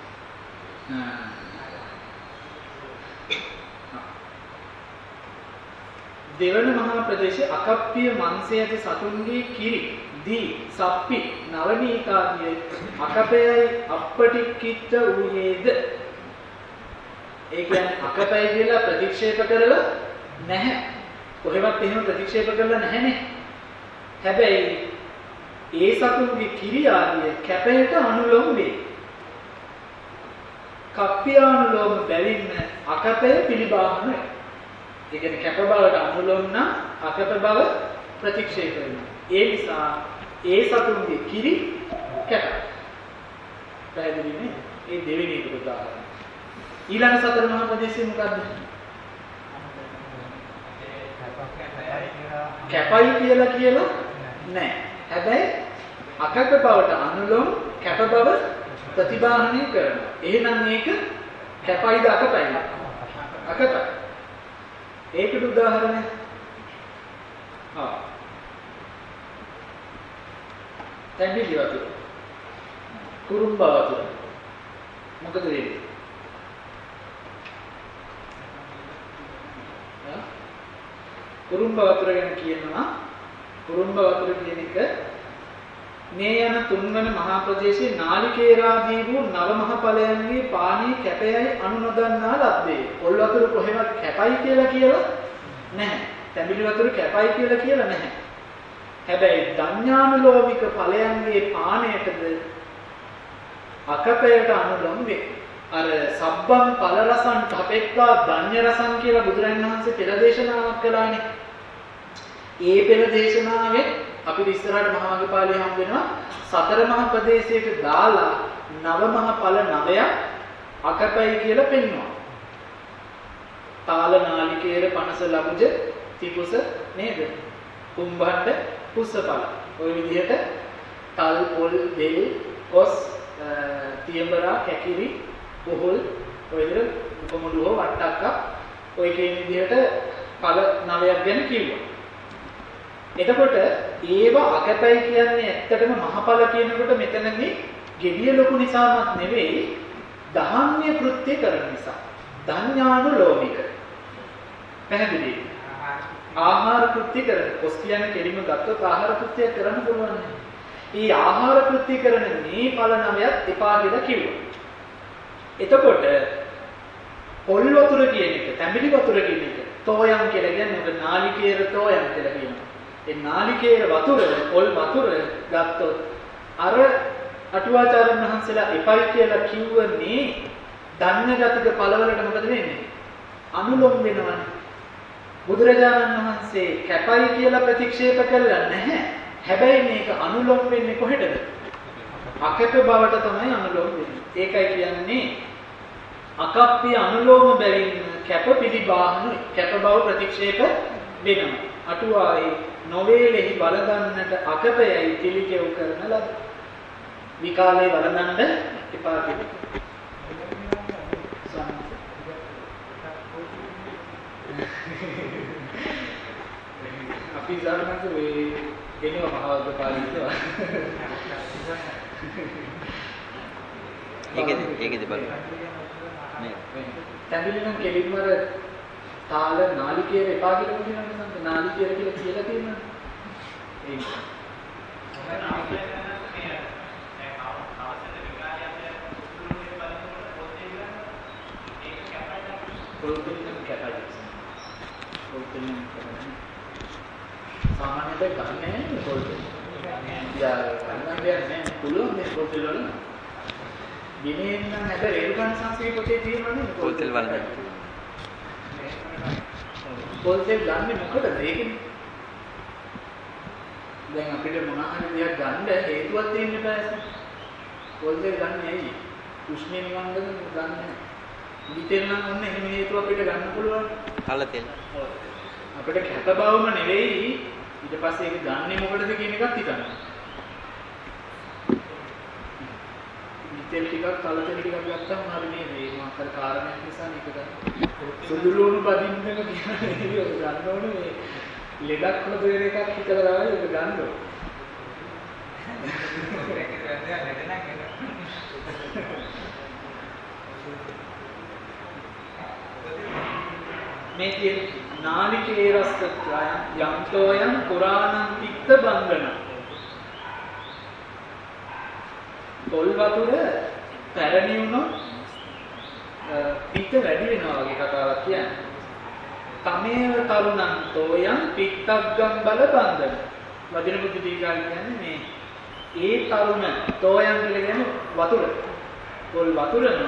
දෙවන මහා ප්‍රදේශයේ අකප්පිය මංශය ඇති සතුන්ගේ කිරි, දී, සප්පි, නවනීකාදී අකපයයි අපටික්කිට වූයේද? ඒ කියන්නේ අකපය කියලා ප්‍රතික්ෂේප කරලා නැහැ. කොහෙවත් එහෙම ප්‍රතික්ෂේප කරලා නැහැනේ. හැබැයි ඒ සතුන්ගේ කිරි ආදී කැපයට අනුලෝම වේ. කප්පියානුලෝම බැවින් අකපය පිළිබාහන. ඒ කියන්නේ කැප බවට අනුලෝම නම් අකප බව ප්‍රතික්ෂේප වෙනවා. ඒ නිසා ඒ සතුන්ගේ කිරි කැප. පැහැදිලි නේ? ඒ දෙවෙනි එක උදාහරණය. ඊළඟ සතර මහා ප්‍රදේශය මොකද්ද? කැපයි කියලා නෑ. හැබැයි අකප බවට අනුලෝම කැප බව ප්‍රතිබාහනය කරනවා. එහෙනම් මේක කැපයිද අකපයිද? අකපයි. ඒකට උදාහරණයක්. තැඹිලි වතුර. කුරුම්බ වතුර. මොකද වෙන්නේ? කුරුම්බ වතුර ගැන කියනවා. කුරුම්බ වතුර කියන එක මේ යන තුන්වන මහා ප්‍රදේශයේ නාලිකේරාදී වූ නව මහ ඵලයන්ගේ පානී කැපයයි අනු නොදන්නා ලද්දේ. පොල් වතුර කොහෙවත් කැපයි කියලා නැහැ. තැඹිලි වතුර කැපයි කියලා නැහැ. හැබැයි ධඤ්ඤානුලෝමික ඵලයන්ගේ පානයටද අකපයට අනුලෝම වේ. අර සබ්බම් ඵල රසං තපෙක්වා ධඤ්ඤ රසං කියලා බුදුරජාණන් වහන්සේ පෙර දේශනාවක් කළානේ. ඒ පෙර දේශනාවේ අපිට ඉස්සරහට මහාගපාලිය හම් වෙනවා සතර මහා ප්‍රදේශයක දාලා නව මහා ඵල 9ක් අකපයි කියලා පෙන්වනවා. තාල නාලිකේර පනස ලබුජ තිපුස නේද? කුම්භණ්ඩ පුස්සඵල. ওই විදිහට තල් පොල් දෙල් කොස් තියඹරා කැකිරි පොහොල් ඔය විදිහට උපමුඩුව වට්ටක්ක ඔය කියන විදිහට ඵල 9ක් ගැන කිව්වා. එතකොට ඒව අකපයි කියන්නේ ඇත්තටම මහඵල කියනකොට මෙතනදී ගෙඩිය ලොකු නිසාමත් නෙවෙයි ධාන්‍ය කෘත්‍ය කරන නිසා. ධඤ්ඤානුලෝමික. පැහැදිලි? ආහාර කෘත්‍ය කරන කොස් කියන්නේ කෙලිම ගත්තොත් ආහාර කෘත්‍ය කරන්න පුළුවන්. මේ ආහාර කෘත්‍ය කරන මේ ඵල 9ක් එපා කියලා කිව්වා. එතකොට පොල් වතුර කියන එක, තැඹිලි වතුර කියන එක තෝයම් කියලා කියන්නේ ඔබ නාලිකේර තෝයම් කියලා කියනවා. ඒ නාලිකේර වතුර, පොල් වතුර ගත්තොත් අර අටුවාචාර්යන් වහන්සේලා එපයි කියලා කිව්වනේ ධඤ්ඤගතික ඵලවලට මොකද වෙන්නේ? අනුලෝම වෙනවනේ. බුදුරජාණන් වහන්සේ කැපයි කියලා ප්‍රතික්ෂේප කළා නැහැ. හැබැයි මේක අනුලෝම වෙන්නේ කොහෙටද? අකප බවට තමයි අනුලෝම වෙන්නේ. ඒකයි කියන්නේ අකප්පි අනුලෝම බැවින් කැප පිළිබාහනු කැප බව ප්‍රතික්ෂේප වෙනවා. අටුවාවේ නොවේලෙහි බලගන්නට අකපයයි පිළිකෙව් කරන ලද. විකාලේ බලගන්න එපා කියලා. අපි සාමාන්‍යයෙන් මේ එනවා මහාවද්දපාලියද ඒකෙද බලන්න නේ තැඹිලි නම් කෙලින්ම අර තාල නාලිකේර එපා කියලා කියනවා නේද? නාලිකේර කියලා තියෙනවා. ඒක सामान्यतः गन्ने हैं बोलते या गन्ना क्या नहीं पुलो में बोलते लोग ना बिने ना ऐसे रेलगान सांस्कृतिक होते थी ना बोलते वाले बोलते गन्ने मुखट देखें දැන් අපිට මොනවා හරි දෙයක් ගන්න හේතුවක් තියෙන්න බෑ ඒක. පොල්දේ ගන්න ඇයි? උෂ්ණේ නිවන්නද ගන්න නැහැ. විතර නම් ඔන්න එහෙම හේතුව අපිට ගන්න පුළුවන්. කල තෙල්. අපිට කැප බවම නෙවෙයි ඊට පස්සේ ඒක ගන්නෙ මොකටද කියන එකත් හිතන්න. විතර ටිකක් කල තෙල් ටිකක් ගත්තම හරි නේද? මේ මාකර කාරණයක් නිසා මේක ගන්න. සුදුලුණු බදින්නක කියන්නේ ඒක ගන්න ඕනේ මේ ලෙඩක් වල දෙන එකක් හිතලා දාලා ඒක ගන්න ඕනේ. මේ කියන නාලිකේරස්ස යන්තෝයන් පුරාණං පික්ත බන්ධන. තොල් වතුර පැරණි වුණොත් පිට වැඩි වෙනවා වගේ කතාවක් කියන්නේ. තමේව තරුණං තෝයන් පික්තග්ගම් බල බන්ධන. වදින බුද්ධ දීගාල කියන්නේ මේ ඒ තරුණ තෝයන් කියලා කියන්නේ වතුර. තොල් වතුරන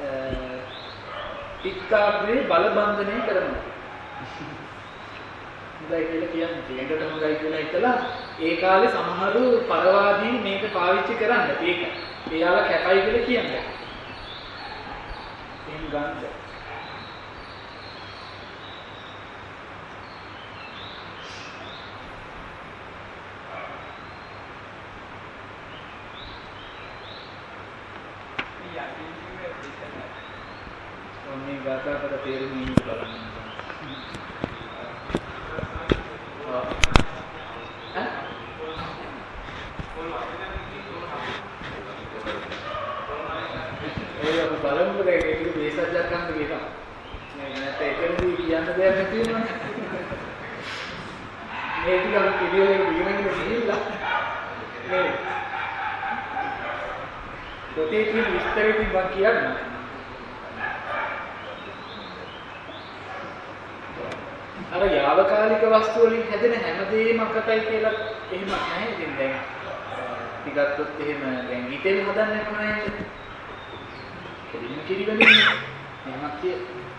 පික්තාග්‍රේ බල බන්ධනය කරනවා. හොඳයි කියලා කියන්නේ. ඒකට හොඳයි කියලා හිතලා ඒ කාලේ සමහරු පරවාදී මේක පාවිච්චි කරන්නේ. ඒක. එයාලා කැපයි කියලා කියන්නේ. එහෙන් ගන්නද? මේ ගාථාවකට තේරුම් ගන්න බලන්න. ඒක බලමුද ඒක මේසජ්ජක් ගන්න කියනවා. නැත්නම් ඒකෙන්දී කියන්න දෙයක් නැති වෙනවනේ. මේ ටික අපි පිළිවෙලට දිගින් ගිහිල්ලා මේ පොතේ තියෙන විස්තරෙකින් මම කියන්නම්. අර යාවකාලික වස්තු වලින් හැදෙන හැමදේම අපතයි කියලා එහෙම නැහැ. ඉතින් දැන් ටිකක්වත් එහෙම දැන් හිතෙන් හදන්නේ කොහොමද? කෙලින්ම කිරිවලින් එහෙමත් කිය.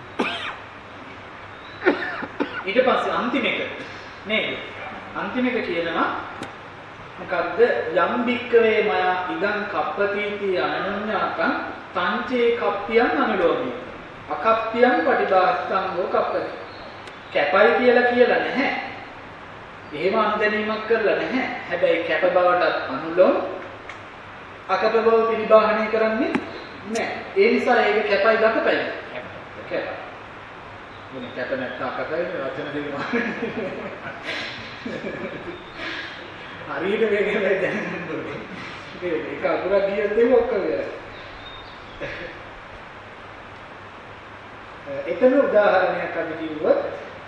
ඊට පස්සේ අන්තිම එක නේද? අන්තිම එක කියනවා මොකද්ද? යම් බික්කවේ මයා ඉදං කප්පතිති අනඤ්ඤාතං තංචේ කප්පියං අනුලෝමී. අකප්පියං පටිභාස්තං හෝ කප්පති. කැපයි කියලා නැහැ. එහෙම අන්දැනීමක් කරලා නැහැ. හැබැයි කැප බවටත් අනුලෝම අකප බව පිළිබාහනය කරන්නේ නැහැ. ඒ නිසා ඒක කැපයි දකපයි. කැප. මොනේ කැප නැත්නම් අකපයි වචන දෙකම. හරියට මේකේ දැනගන්න ඕනේ. ඒක අකුරක් ගියොත් ඒක ඔක්කොම වෙනවා. එතන උදාහරණයක් අපි කිව්වොත්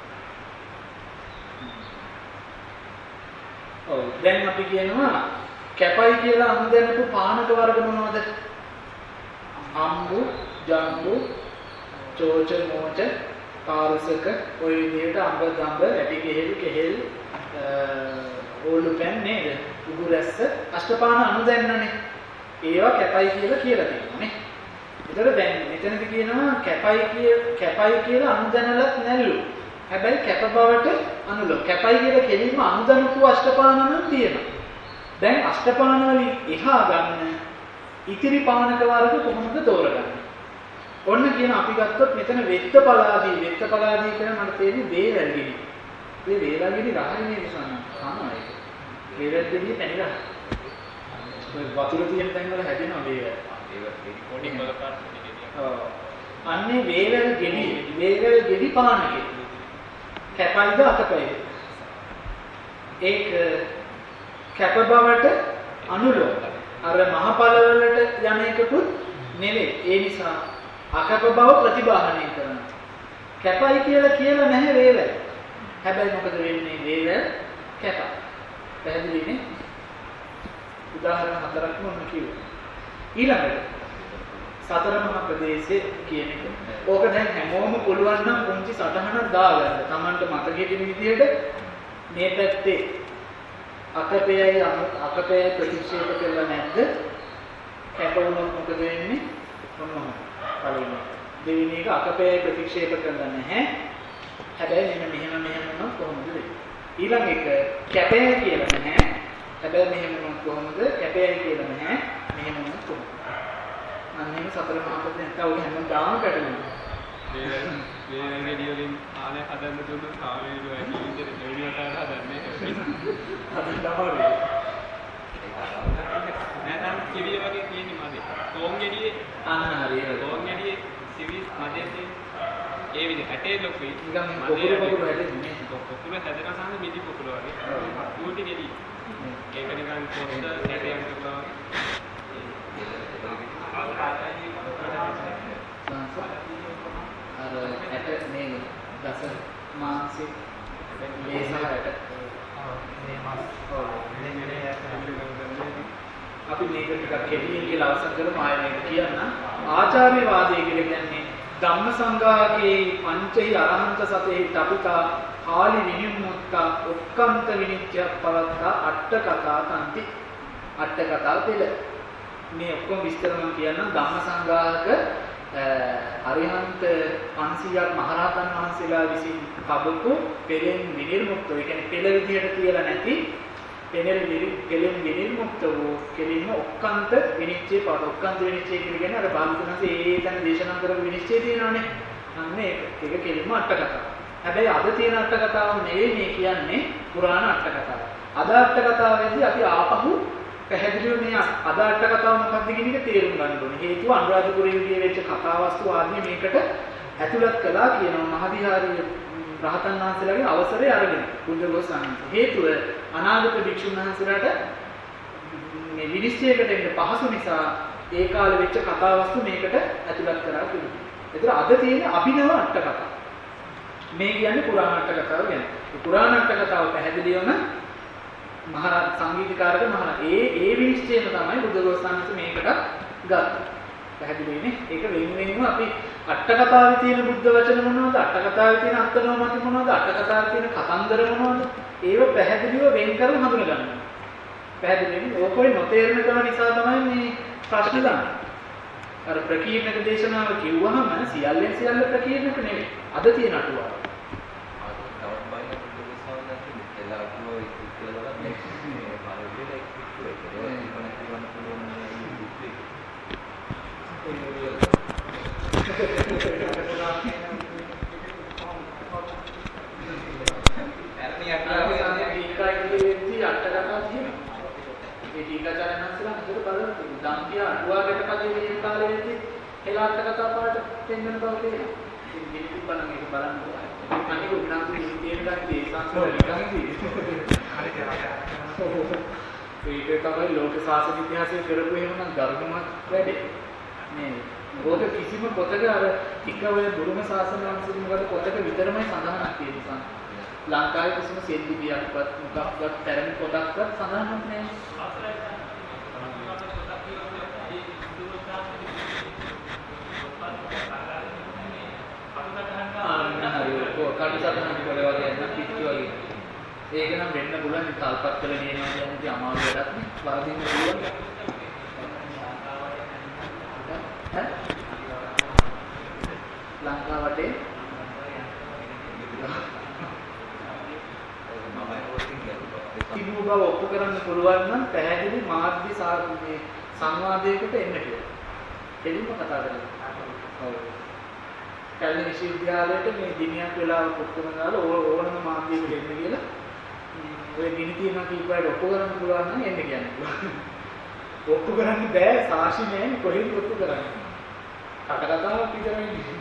දැන් අපි කියනවා කැපයි කියලා අනුදැනපු පානක වර්ග මොනවද? අම්බු, ජම්බු, චෝච, මෝච, පාරසක ඔය විදිහට අඹ, දඹ, ඇටි කෙහෙල්, ඕලු පැන් නේද? උගුරැස්ස අෂ්ටපාන අනුදැන්නනේ. ඒවා කැපයි කියලා තියෙනවා නේ. ඒතර දැන් මෙතනදි කියනවා කැපයි කියලා අනුදැනලත් නැල්ලු. හැබැයි කැප බවට අනුලෝ. කැපයි කියලා කෙලින්ම අනුදැනපු අෂ්ටපාන නම් තියෙනවා. දැන් අෂ්ටපාන වලින් එහා ගන්න ඉතිරි පානක වර්ග කොහොමද තෝරගන්නේ? ඔන්න කියන අපි ගත්තොත් මෙතන වෙත්තපලාදී කියන මට තේරෙන්නේ වේවැල්ගිනි. මේ වේවැල්ගිනි රහයිනේ නිසා තමයි ඒක. වේවැල්ගිනි පැණි රහ. ඔය වතුර තියෙන තැන් වල හැදෙනවා වේවැල්. පොඩි බලපාන අන්නේ වේවැල් ගෙඩි පානකේ කැපයිද අකපයිද? ඒක කැප බවට අනුලෝම. අර මහපල වලට යන එකකුත් නෙවෙයි. ඒ නිසා අකප බව ප්‍රතිබාහනය කරනවා. කැපයි කියලා නැහැ වේවැල්. හැබැයි මොකද වෙන්නේ? වේවැල් කැප. පැහැදිලිනේ? උදාහරණ හතරක් මම කිව්වා. ඊළඟට සතර මහා ප්‍රදේශයේ කියන එක. ඕක දැන් හැමෝම පුළුවන් නම් පුංචි සටහනක් දාගන්න. Tamanට මතකෙ තියෙන විදිහට මේ පැත්තේ අකපයයි ප්‍රතික්ෂේප කළා නැද්ද? කැප වුණොත් මොකද වෙන්නේ? මොනවද? පළවෙනි. දෙවෙනි එක අකපයයි ප්‍රතික්ෂේප කළා නැහැ. හැබැයි මෙහෙම වුණොත් කොහොමද වෙන්නේ? ඊළඟ එක කැපයයි කියලා නැහැ. හැබැයි මෙහෙම වුණොත් කොහොමද? කැපයයි කියලා නැහැ. මෙහෙම වුණොත් කොහොමද? අන්නේ සතර මහා ප්‍රදේශ නැත්නම් ඔය හැමදාම පැටලෙනවා. මේ ගෙඩිය වලින් ආනේ හදන්න දුන්නු සාමීරුව ඇති විදිහට දෙවියන්ට හදන්නේ. නැත්නම් කිවිය වගේ තියෙන්නේ මදි. තෝන් ගෙඩියේ අන්න හරියට. තෝන් ගෙඩියේ සිවි මදේ තියෙන ඒ විදිහ ඇටේ ලොකුයි. නිකන් පොකුරු හැදෙන්නේ. පොකුරු හැදෙනවා සාම මිදි පොකුරු වගේ. ඌටි ගෙඩිය. ඒක නිකන් පොත්ත ඇටයක් කරනවා. අර ඇට මේ දස මාංශේ මේ සහයට මේ මාස් අපි මේක ටිකක් කෙටියෙන් කියලා අවසන් කරමු. ආයෙ මේක කියන්න. ආචාර්යවාදය කියලා කියන්නේ ධම්ම සංඝාගේ පංචහි අරහන්ත සතෙහි තපිතා කාලි විනිමුත්තා ඔක්කන්ත විනිච්ඡ පවත්තා අට්ඨ කතා තන්ති. අට්ඨ කතාව පෙළ මේ ඔක්කොම විස්තර මම කියන්නම්. ධම්ම සංඝාක අරිහන්ත 500ක් මහරහතන් වහන්සේලා විසින් කබකු පෙළෙන් විනිර්මුක්ත ඒ කියන්නේ පෙළ විදියට තියලා නැති පෙළෙන් විනිර්මුක්ත වූ කෙලින්ම ඔක්කාන්ත විනිශ්චය පාඩ ඔක්කාන්ත විනිශ්චය කියන්නේ අර බාලතුනසේ ඒ තැන දේශනා කරපු විනිශ්චය තියෙනවානේ අන්න ඒක කෙලින්ම අට කතාව. හැබැයි අද තියෙන අට කතාව නෙවෙයි මේ කියන්නේ පුරාණ අට කතාව. අද අට කතාවෙන්දී අපි ආපහු පැහැදිලිව මේ අද අට කතාව මොකක්ද කියන එක තේරුම් ගන්න ඕනේ. හේතුව අනුරාධපුරයේදී වෙච්ච කතාවස්තු ආදී මේකට ඇතුළත් කළා කියනවා මහවිහාරයේ රහතන් වහන්සේලාගේ අවසරය අරගෙන බුද්ධඝෝසාන්ත. හේතුව අනාගත භික්ෂුන් වහන්සේලාට මේ විනිශ්චයකට එන්න පහසු නිසා ඒ කාලෙ වෙච්ච කතාවස්තු මේකට ඇතුළත් කරලා තිබුණා. ඒතර අද තියෙන අභිනව අට කතාව. මේ කියන්නේ පුරාණ අට කතාව ගැන. පුරාණ අට කතාව පැහැදිලිවම මහරහත් සංගීතකාරක මහරහත් ඒ විනිශ්චයම තමයි බුද්ධඝෝසාන්ත මේකට ගත්තා. පැහැදිලිනේ? ඒක වෙනින්ම අපි අට කතාවේ තියෙන බුද්ධ වචන මොනවද? අට කතාවේ තියෙන අත්නෝමති මොනවද? අට කතාවේ තියෙන කතන්දර මොනවද? ඒව පැහැදිලිව වෙන් කරලා හඳුන ගන්නවා. පැහැදිලිනේ? ඕකෝයි නොතේරෙන කම නිසා තමයි මේ ප්‍රශ්න දාන්නේ. අර ප්‍රකීර්ණක දේශනාව කිව්වහම සියල්ලෙන් සියල්ල ප්‍රකීර්ණක නෙවෙයි. අද තියෙන අටුවාව. ඒක තමයි ලෝක ශාසන ඉතිහාසයේ කරපු එහෙම නම් ධර්මමත් වැඩි. මේ ඕක කිසිම පොතක අර එක ඔය බුරුම ශාසන වංශින් වල පොතක විතරමයි සඳහනක් තියෙන නිසා. ලංකාවේ කිසිම සෙල්ලිබියක්වත් මොකක්වත් පැරණි පොතක්වත් සඳහනක් නැහැ. කටුසටහන් වල වගේ යන පිටු වගේ. ඒක නම් වෙන්න පුළුවන් තල්පත් කළ නියනවා කියන්නේ අමාරු වැඩක් නේ. වරදින්න පුළුවන්. ලංකාවට තිබු බව ඔප්පු කරන්න පුළුවන් නම් පැහැදිලි මාධ්‍ය සාධනේ සංවාදයකට එන්න කියලා. එළින්ම කතා කරලා. ඔව්. කල්ලි විශ්වවිද්‍යාලයට මේ දිනයක් වෙලාවක ඔක්කොම දාලා ඕනම මාධ්‍යයකට එන්න කියලා ඔය ගිනි තියනවා කීපාරට ඔප්පු කරන්න පුළුවන් නම් එන්න කියන්නේ. ඔප්පු කරන්න බෑ සාක්ෂි නැහැ කොහෙද ඔප්පු කරන්නේ. කටකතාවක් විතරයි.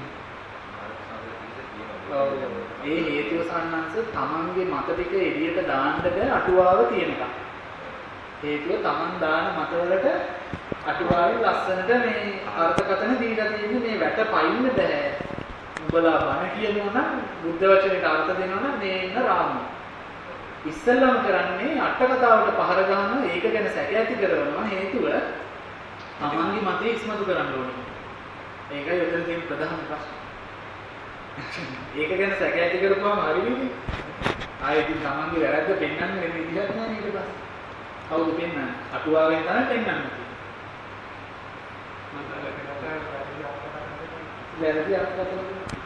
ඒ හේතුව සම්හන්ස තමන්ගේ මත ටික එළියට දාන්න බෑ අටුවාව තියෙනකම්. හේතුව තමන් දාන මතවලට අටුවාවේ ලස්සනට මේ අර්ථකථන දීලා තියෙන්නේ මේ වැට පයින්න බෑ. උඹලා බණ කියනවා නම් බුද්ධ වචනේට අර්ථ දෙනවා නම් මේ ඉන්න රාමුව. ඉස්සෙල්ලාම කරන්නේ අට කතාවට පහර ගන්නවා ඒක ගැන සැක ඇති කරනවා හේතුව තමන්ගේ මතය ඉස්මතු කරන්න ඕනේ. ඒකයි උතන තියෙන ප්‍රධාන ප්‍රශ්නේ. ඒක ගැන සැක ඇති කරපුවාම හරියන්නේ. ආයෙත් තමන්ගේ වැරද්ද පෙන්වන්න වෙන විදිහක් නැහැ ඊට පස්සේ. කවුද පෙන්වන්නේ? අටුවාවෙන් තමයි පෙන්වන්නේ. වැරදි අර්ථකථන.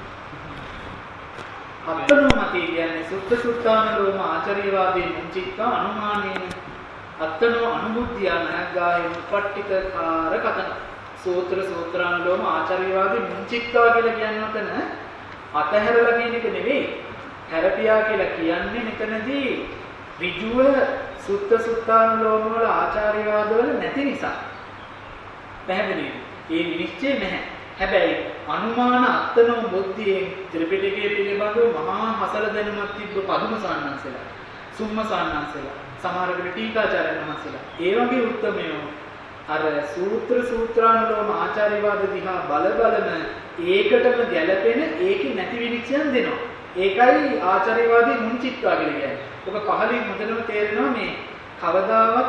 අත්තනෝමති කියන්නේ සුත්ත සුත්තාන ලෝම ආචාර්යවාදී මුංචිත්තා අනුමානේන අත්තනෝ අනුබුද්ධිය නග්ගායේ උපට්ඨිකාර කතන. සූත්‍ර සූත්‍රානුලෝම ආචාර්යවාදී මුංචිත්තා කියලා කියන්නේ උතන අතහැරලා කියන එක නෙවෙයි. හැරපියා කියලා කියන්නේ මෙතනදී ඍජුව සුත්ත සුත්තානුලෝම වල ආචාර්යවාදවල නැති නිසා. පැහැදිලිද? ඒ විනිශ්චය නැහැ. හැබැයි අනුමාන අත්තනෝ බුද්ධියෙන් ත්‍රිපිටකයේ පිළිබඳව මහා හසල දැනුමක් තිබ්බ පදුම සාන්නංශලා සුම්ම සාන්නංශලා සමහරකට ටීකාචාර්යන් වහන්සේලා ඒ වගේ උත්තරමයෝ අර සූත්‍ර සූත්‍රානුලෝම ආචාර්යවාද දිහා බලම ඒකටම ගැළපෙන ඒකේ නැති විනිශ්චයන් දෙනවා. ඒකයි ආචාර්යවාදී මුංචිත්වා කියලා කියන්නේ. ඔබ පහලින් මුදලම තේරෙනවා මේ කවදාවත්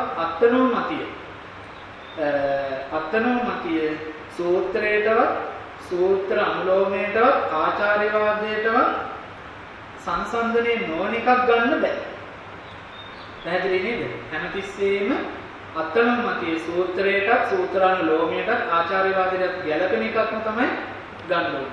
අත්තනෝ මතිය සූත්‍රයටවත් සූත්‍ර අනුලෝමයටවත් ආචාර්යවාදයටවත් සංසන්දනයේ නොවන එකක් ගන්න බෑ. පැහැදිලි නේද? හැමතිස්සෙම අත්තනෝමතිය සූත්‍රයටත් සූත්‍රානුලෝමයටත් ආචාර්යවාදයට ගැළපෙන එකක්ම තමයි ගන්න ඕනේ.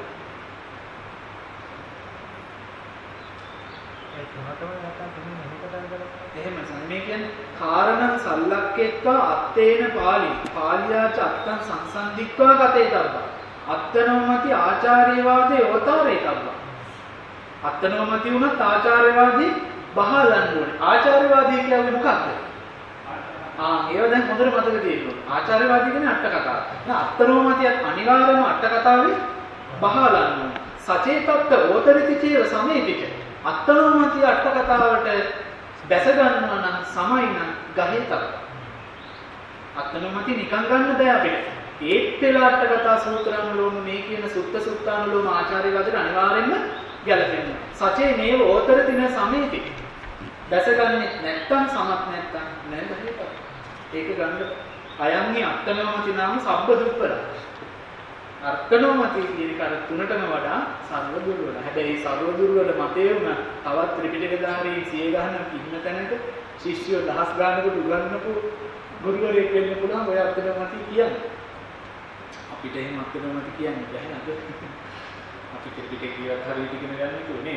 ඒ තුනටම නැත්තම් තුنين එහෙකට අරගලක්. එහෙම මේ කියන්නේ කාරණං සල්ලක්කෙත්වා අත්තේන පාලියාච අත්තං සංසන්දිත්වා ගතේතබ්බා. අත්තනෝමති ආචාර්යවාදේ යෝතාරේතබ්බා. අත්තනෝමති උනත් ආචාර්යවාදී බහලන්න ඕනේ. ආචාර්යවාදී කියන්නේ මොකක්ද? ඒව දැන් හොඳට මතක තියෙන්න. ආචාර්යවාදී කියන්නේ අට කතාව. දැන් අත්තනෝමතියත් අනිවාර්යයෙන්ම අට කතාවේ බහලන්න ඕනේ. සචේතත්ත ඕතරිති චේව සමේතිච. අත්තනෝමතිය අට කතාවට දැස ගන්නවා නම් සමයි නම් ගහේ තබ. අත්තනෝමති නිකන් ගන්න බෑ අපිට. ඒත් වෙලා අට කතා සූත්‍රානුලෝම මේ කියන සුත්ත සුත්තානුලෝම ආචාර්යවාදයට අනිවාර්යෙන්ම ගැලපෙනවා. සචේ මේව ඕතරතින සමේති. දැසගන්නේ නැත්තම් සමත් නැත්තම් නෑ ගහේ තබ. ඒක ගන්න අයන්නේ අත්තනෝමති නාම සබ්බ දුප්පල. අර්ථනෝමති කියන එක අර තුනටම වඩා සර්ව දුර්වල. හැබැයි සර්ව දුර්වල මතේ වුණ තවත් ත්‍රිපිටකධාරී 100 ගණනක් ඉන්න තැනක ශිෂ්‍යයෝ දහස් ගණනකට උගන්වපු ගුරුවරයෙක් වෙන්න පුළුවන් ඔය අර්ථනෝමති කියන්නේ. අපිට එහෙම අර්ථනෝමති කියන්නේ බැහැ නේද? අපි ත්‍රිපිටකයවත් හරියට ඉගෙන ගන්න ඕනේ.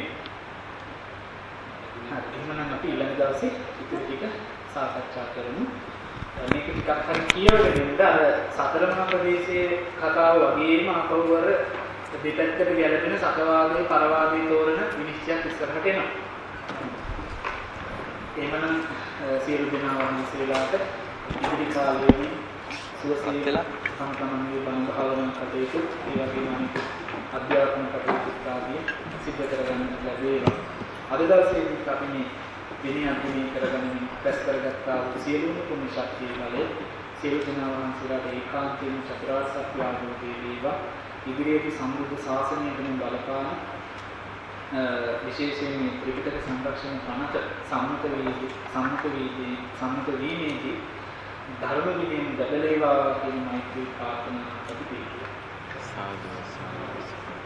හරි එහෙනම් අපි ඊළඟ දවසේ ඉතින් ටික සාකච්ඡා කරමු. මේක ටිකක් හරි කියවගෙන ඉන්න අර සතරමහා ප්‍රදේශයේ කතාව වගේම අපවර දෙපැත්තට ගැලපෙන සතවාදයේ පරවාදයේ තෝරන විනිශ්චයක් ඉස්සරහට එනවා. එහෙමනම් සියලු දෙනා වහන්සේලාට ඉදිරි කාලයේදී සුවසේ තම තමන්ගේ බණ භාවනා කටයුතු ඒ වගේම අනිත් අධ්‍යාත්ම කටයුතු ආදී සිද්ධ කරගන්න ලැබේවා. අද දවසේදී අපි මේ විනය අධ්‍යයනය කරගන්න පැස් කරගත්තා වූ සියලුම කුණු ශක්තිය බලය සියලු දෙනා වහන්සේලාට ඒකාන්තයෙන් චතුරාර්ය සත්‍ය අවබෝධය වේවා. ඉදිරියේදී සම්බුද්ධ ශාසනයට බලපාන විශේෂයෙන් මේ ත්‍රිපිටක සංරක්ෂණ පනත සම්මත වීමේදී ධර්ම විනයෙන් බදලේවා කියන මෛත්‍රී ප්‍රාර්ථනා ප්‍රතිපීඩය. සාදු සාදු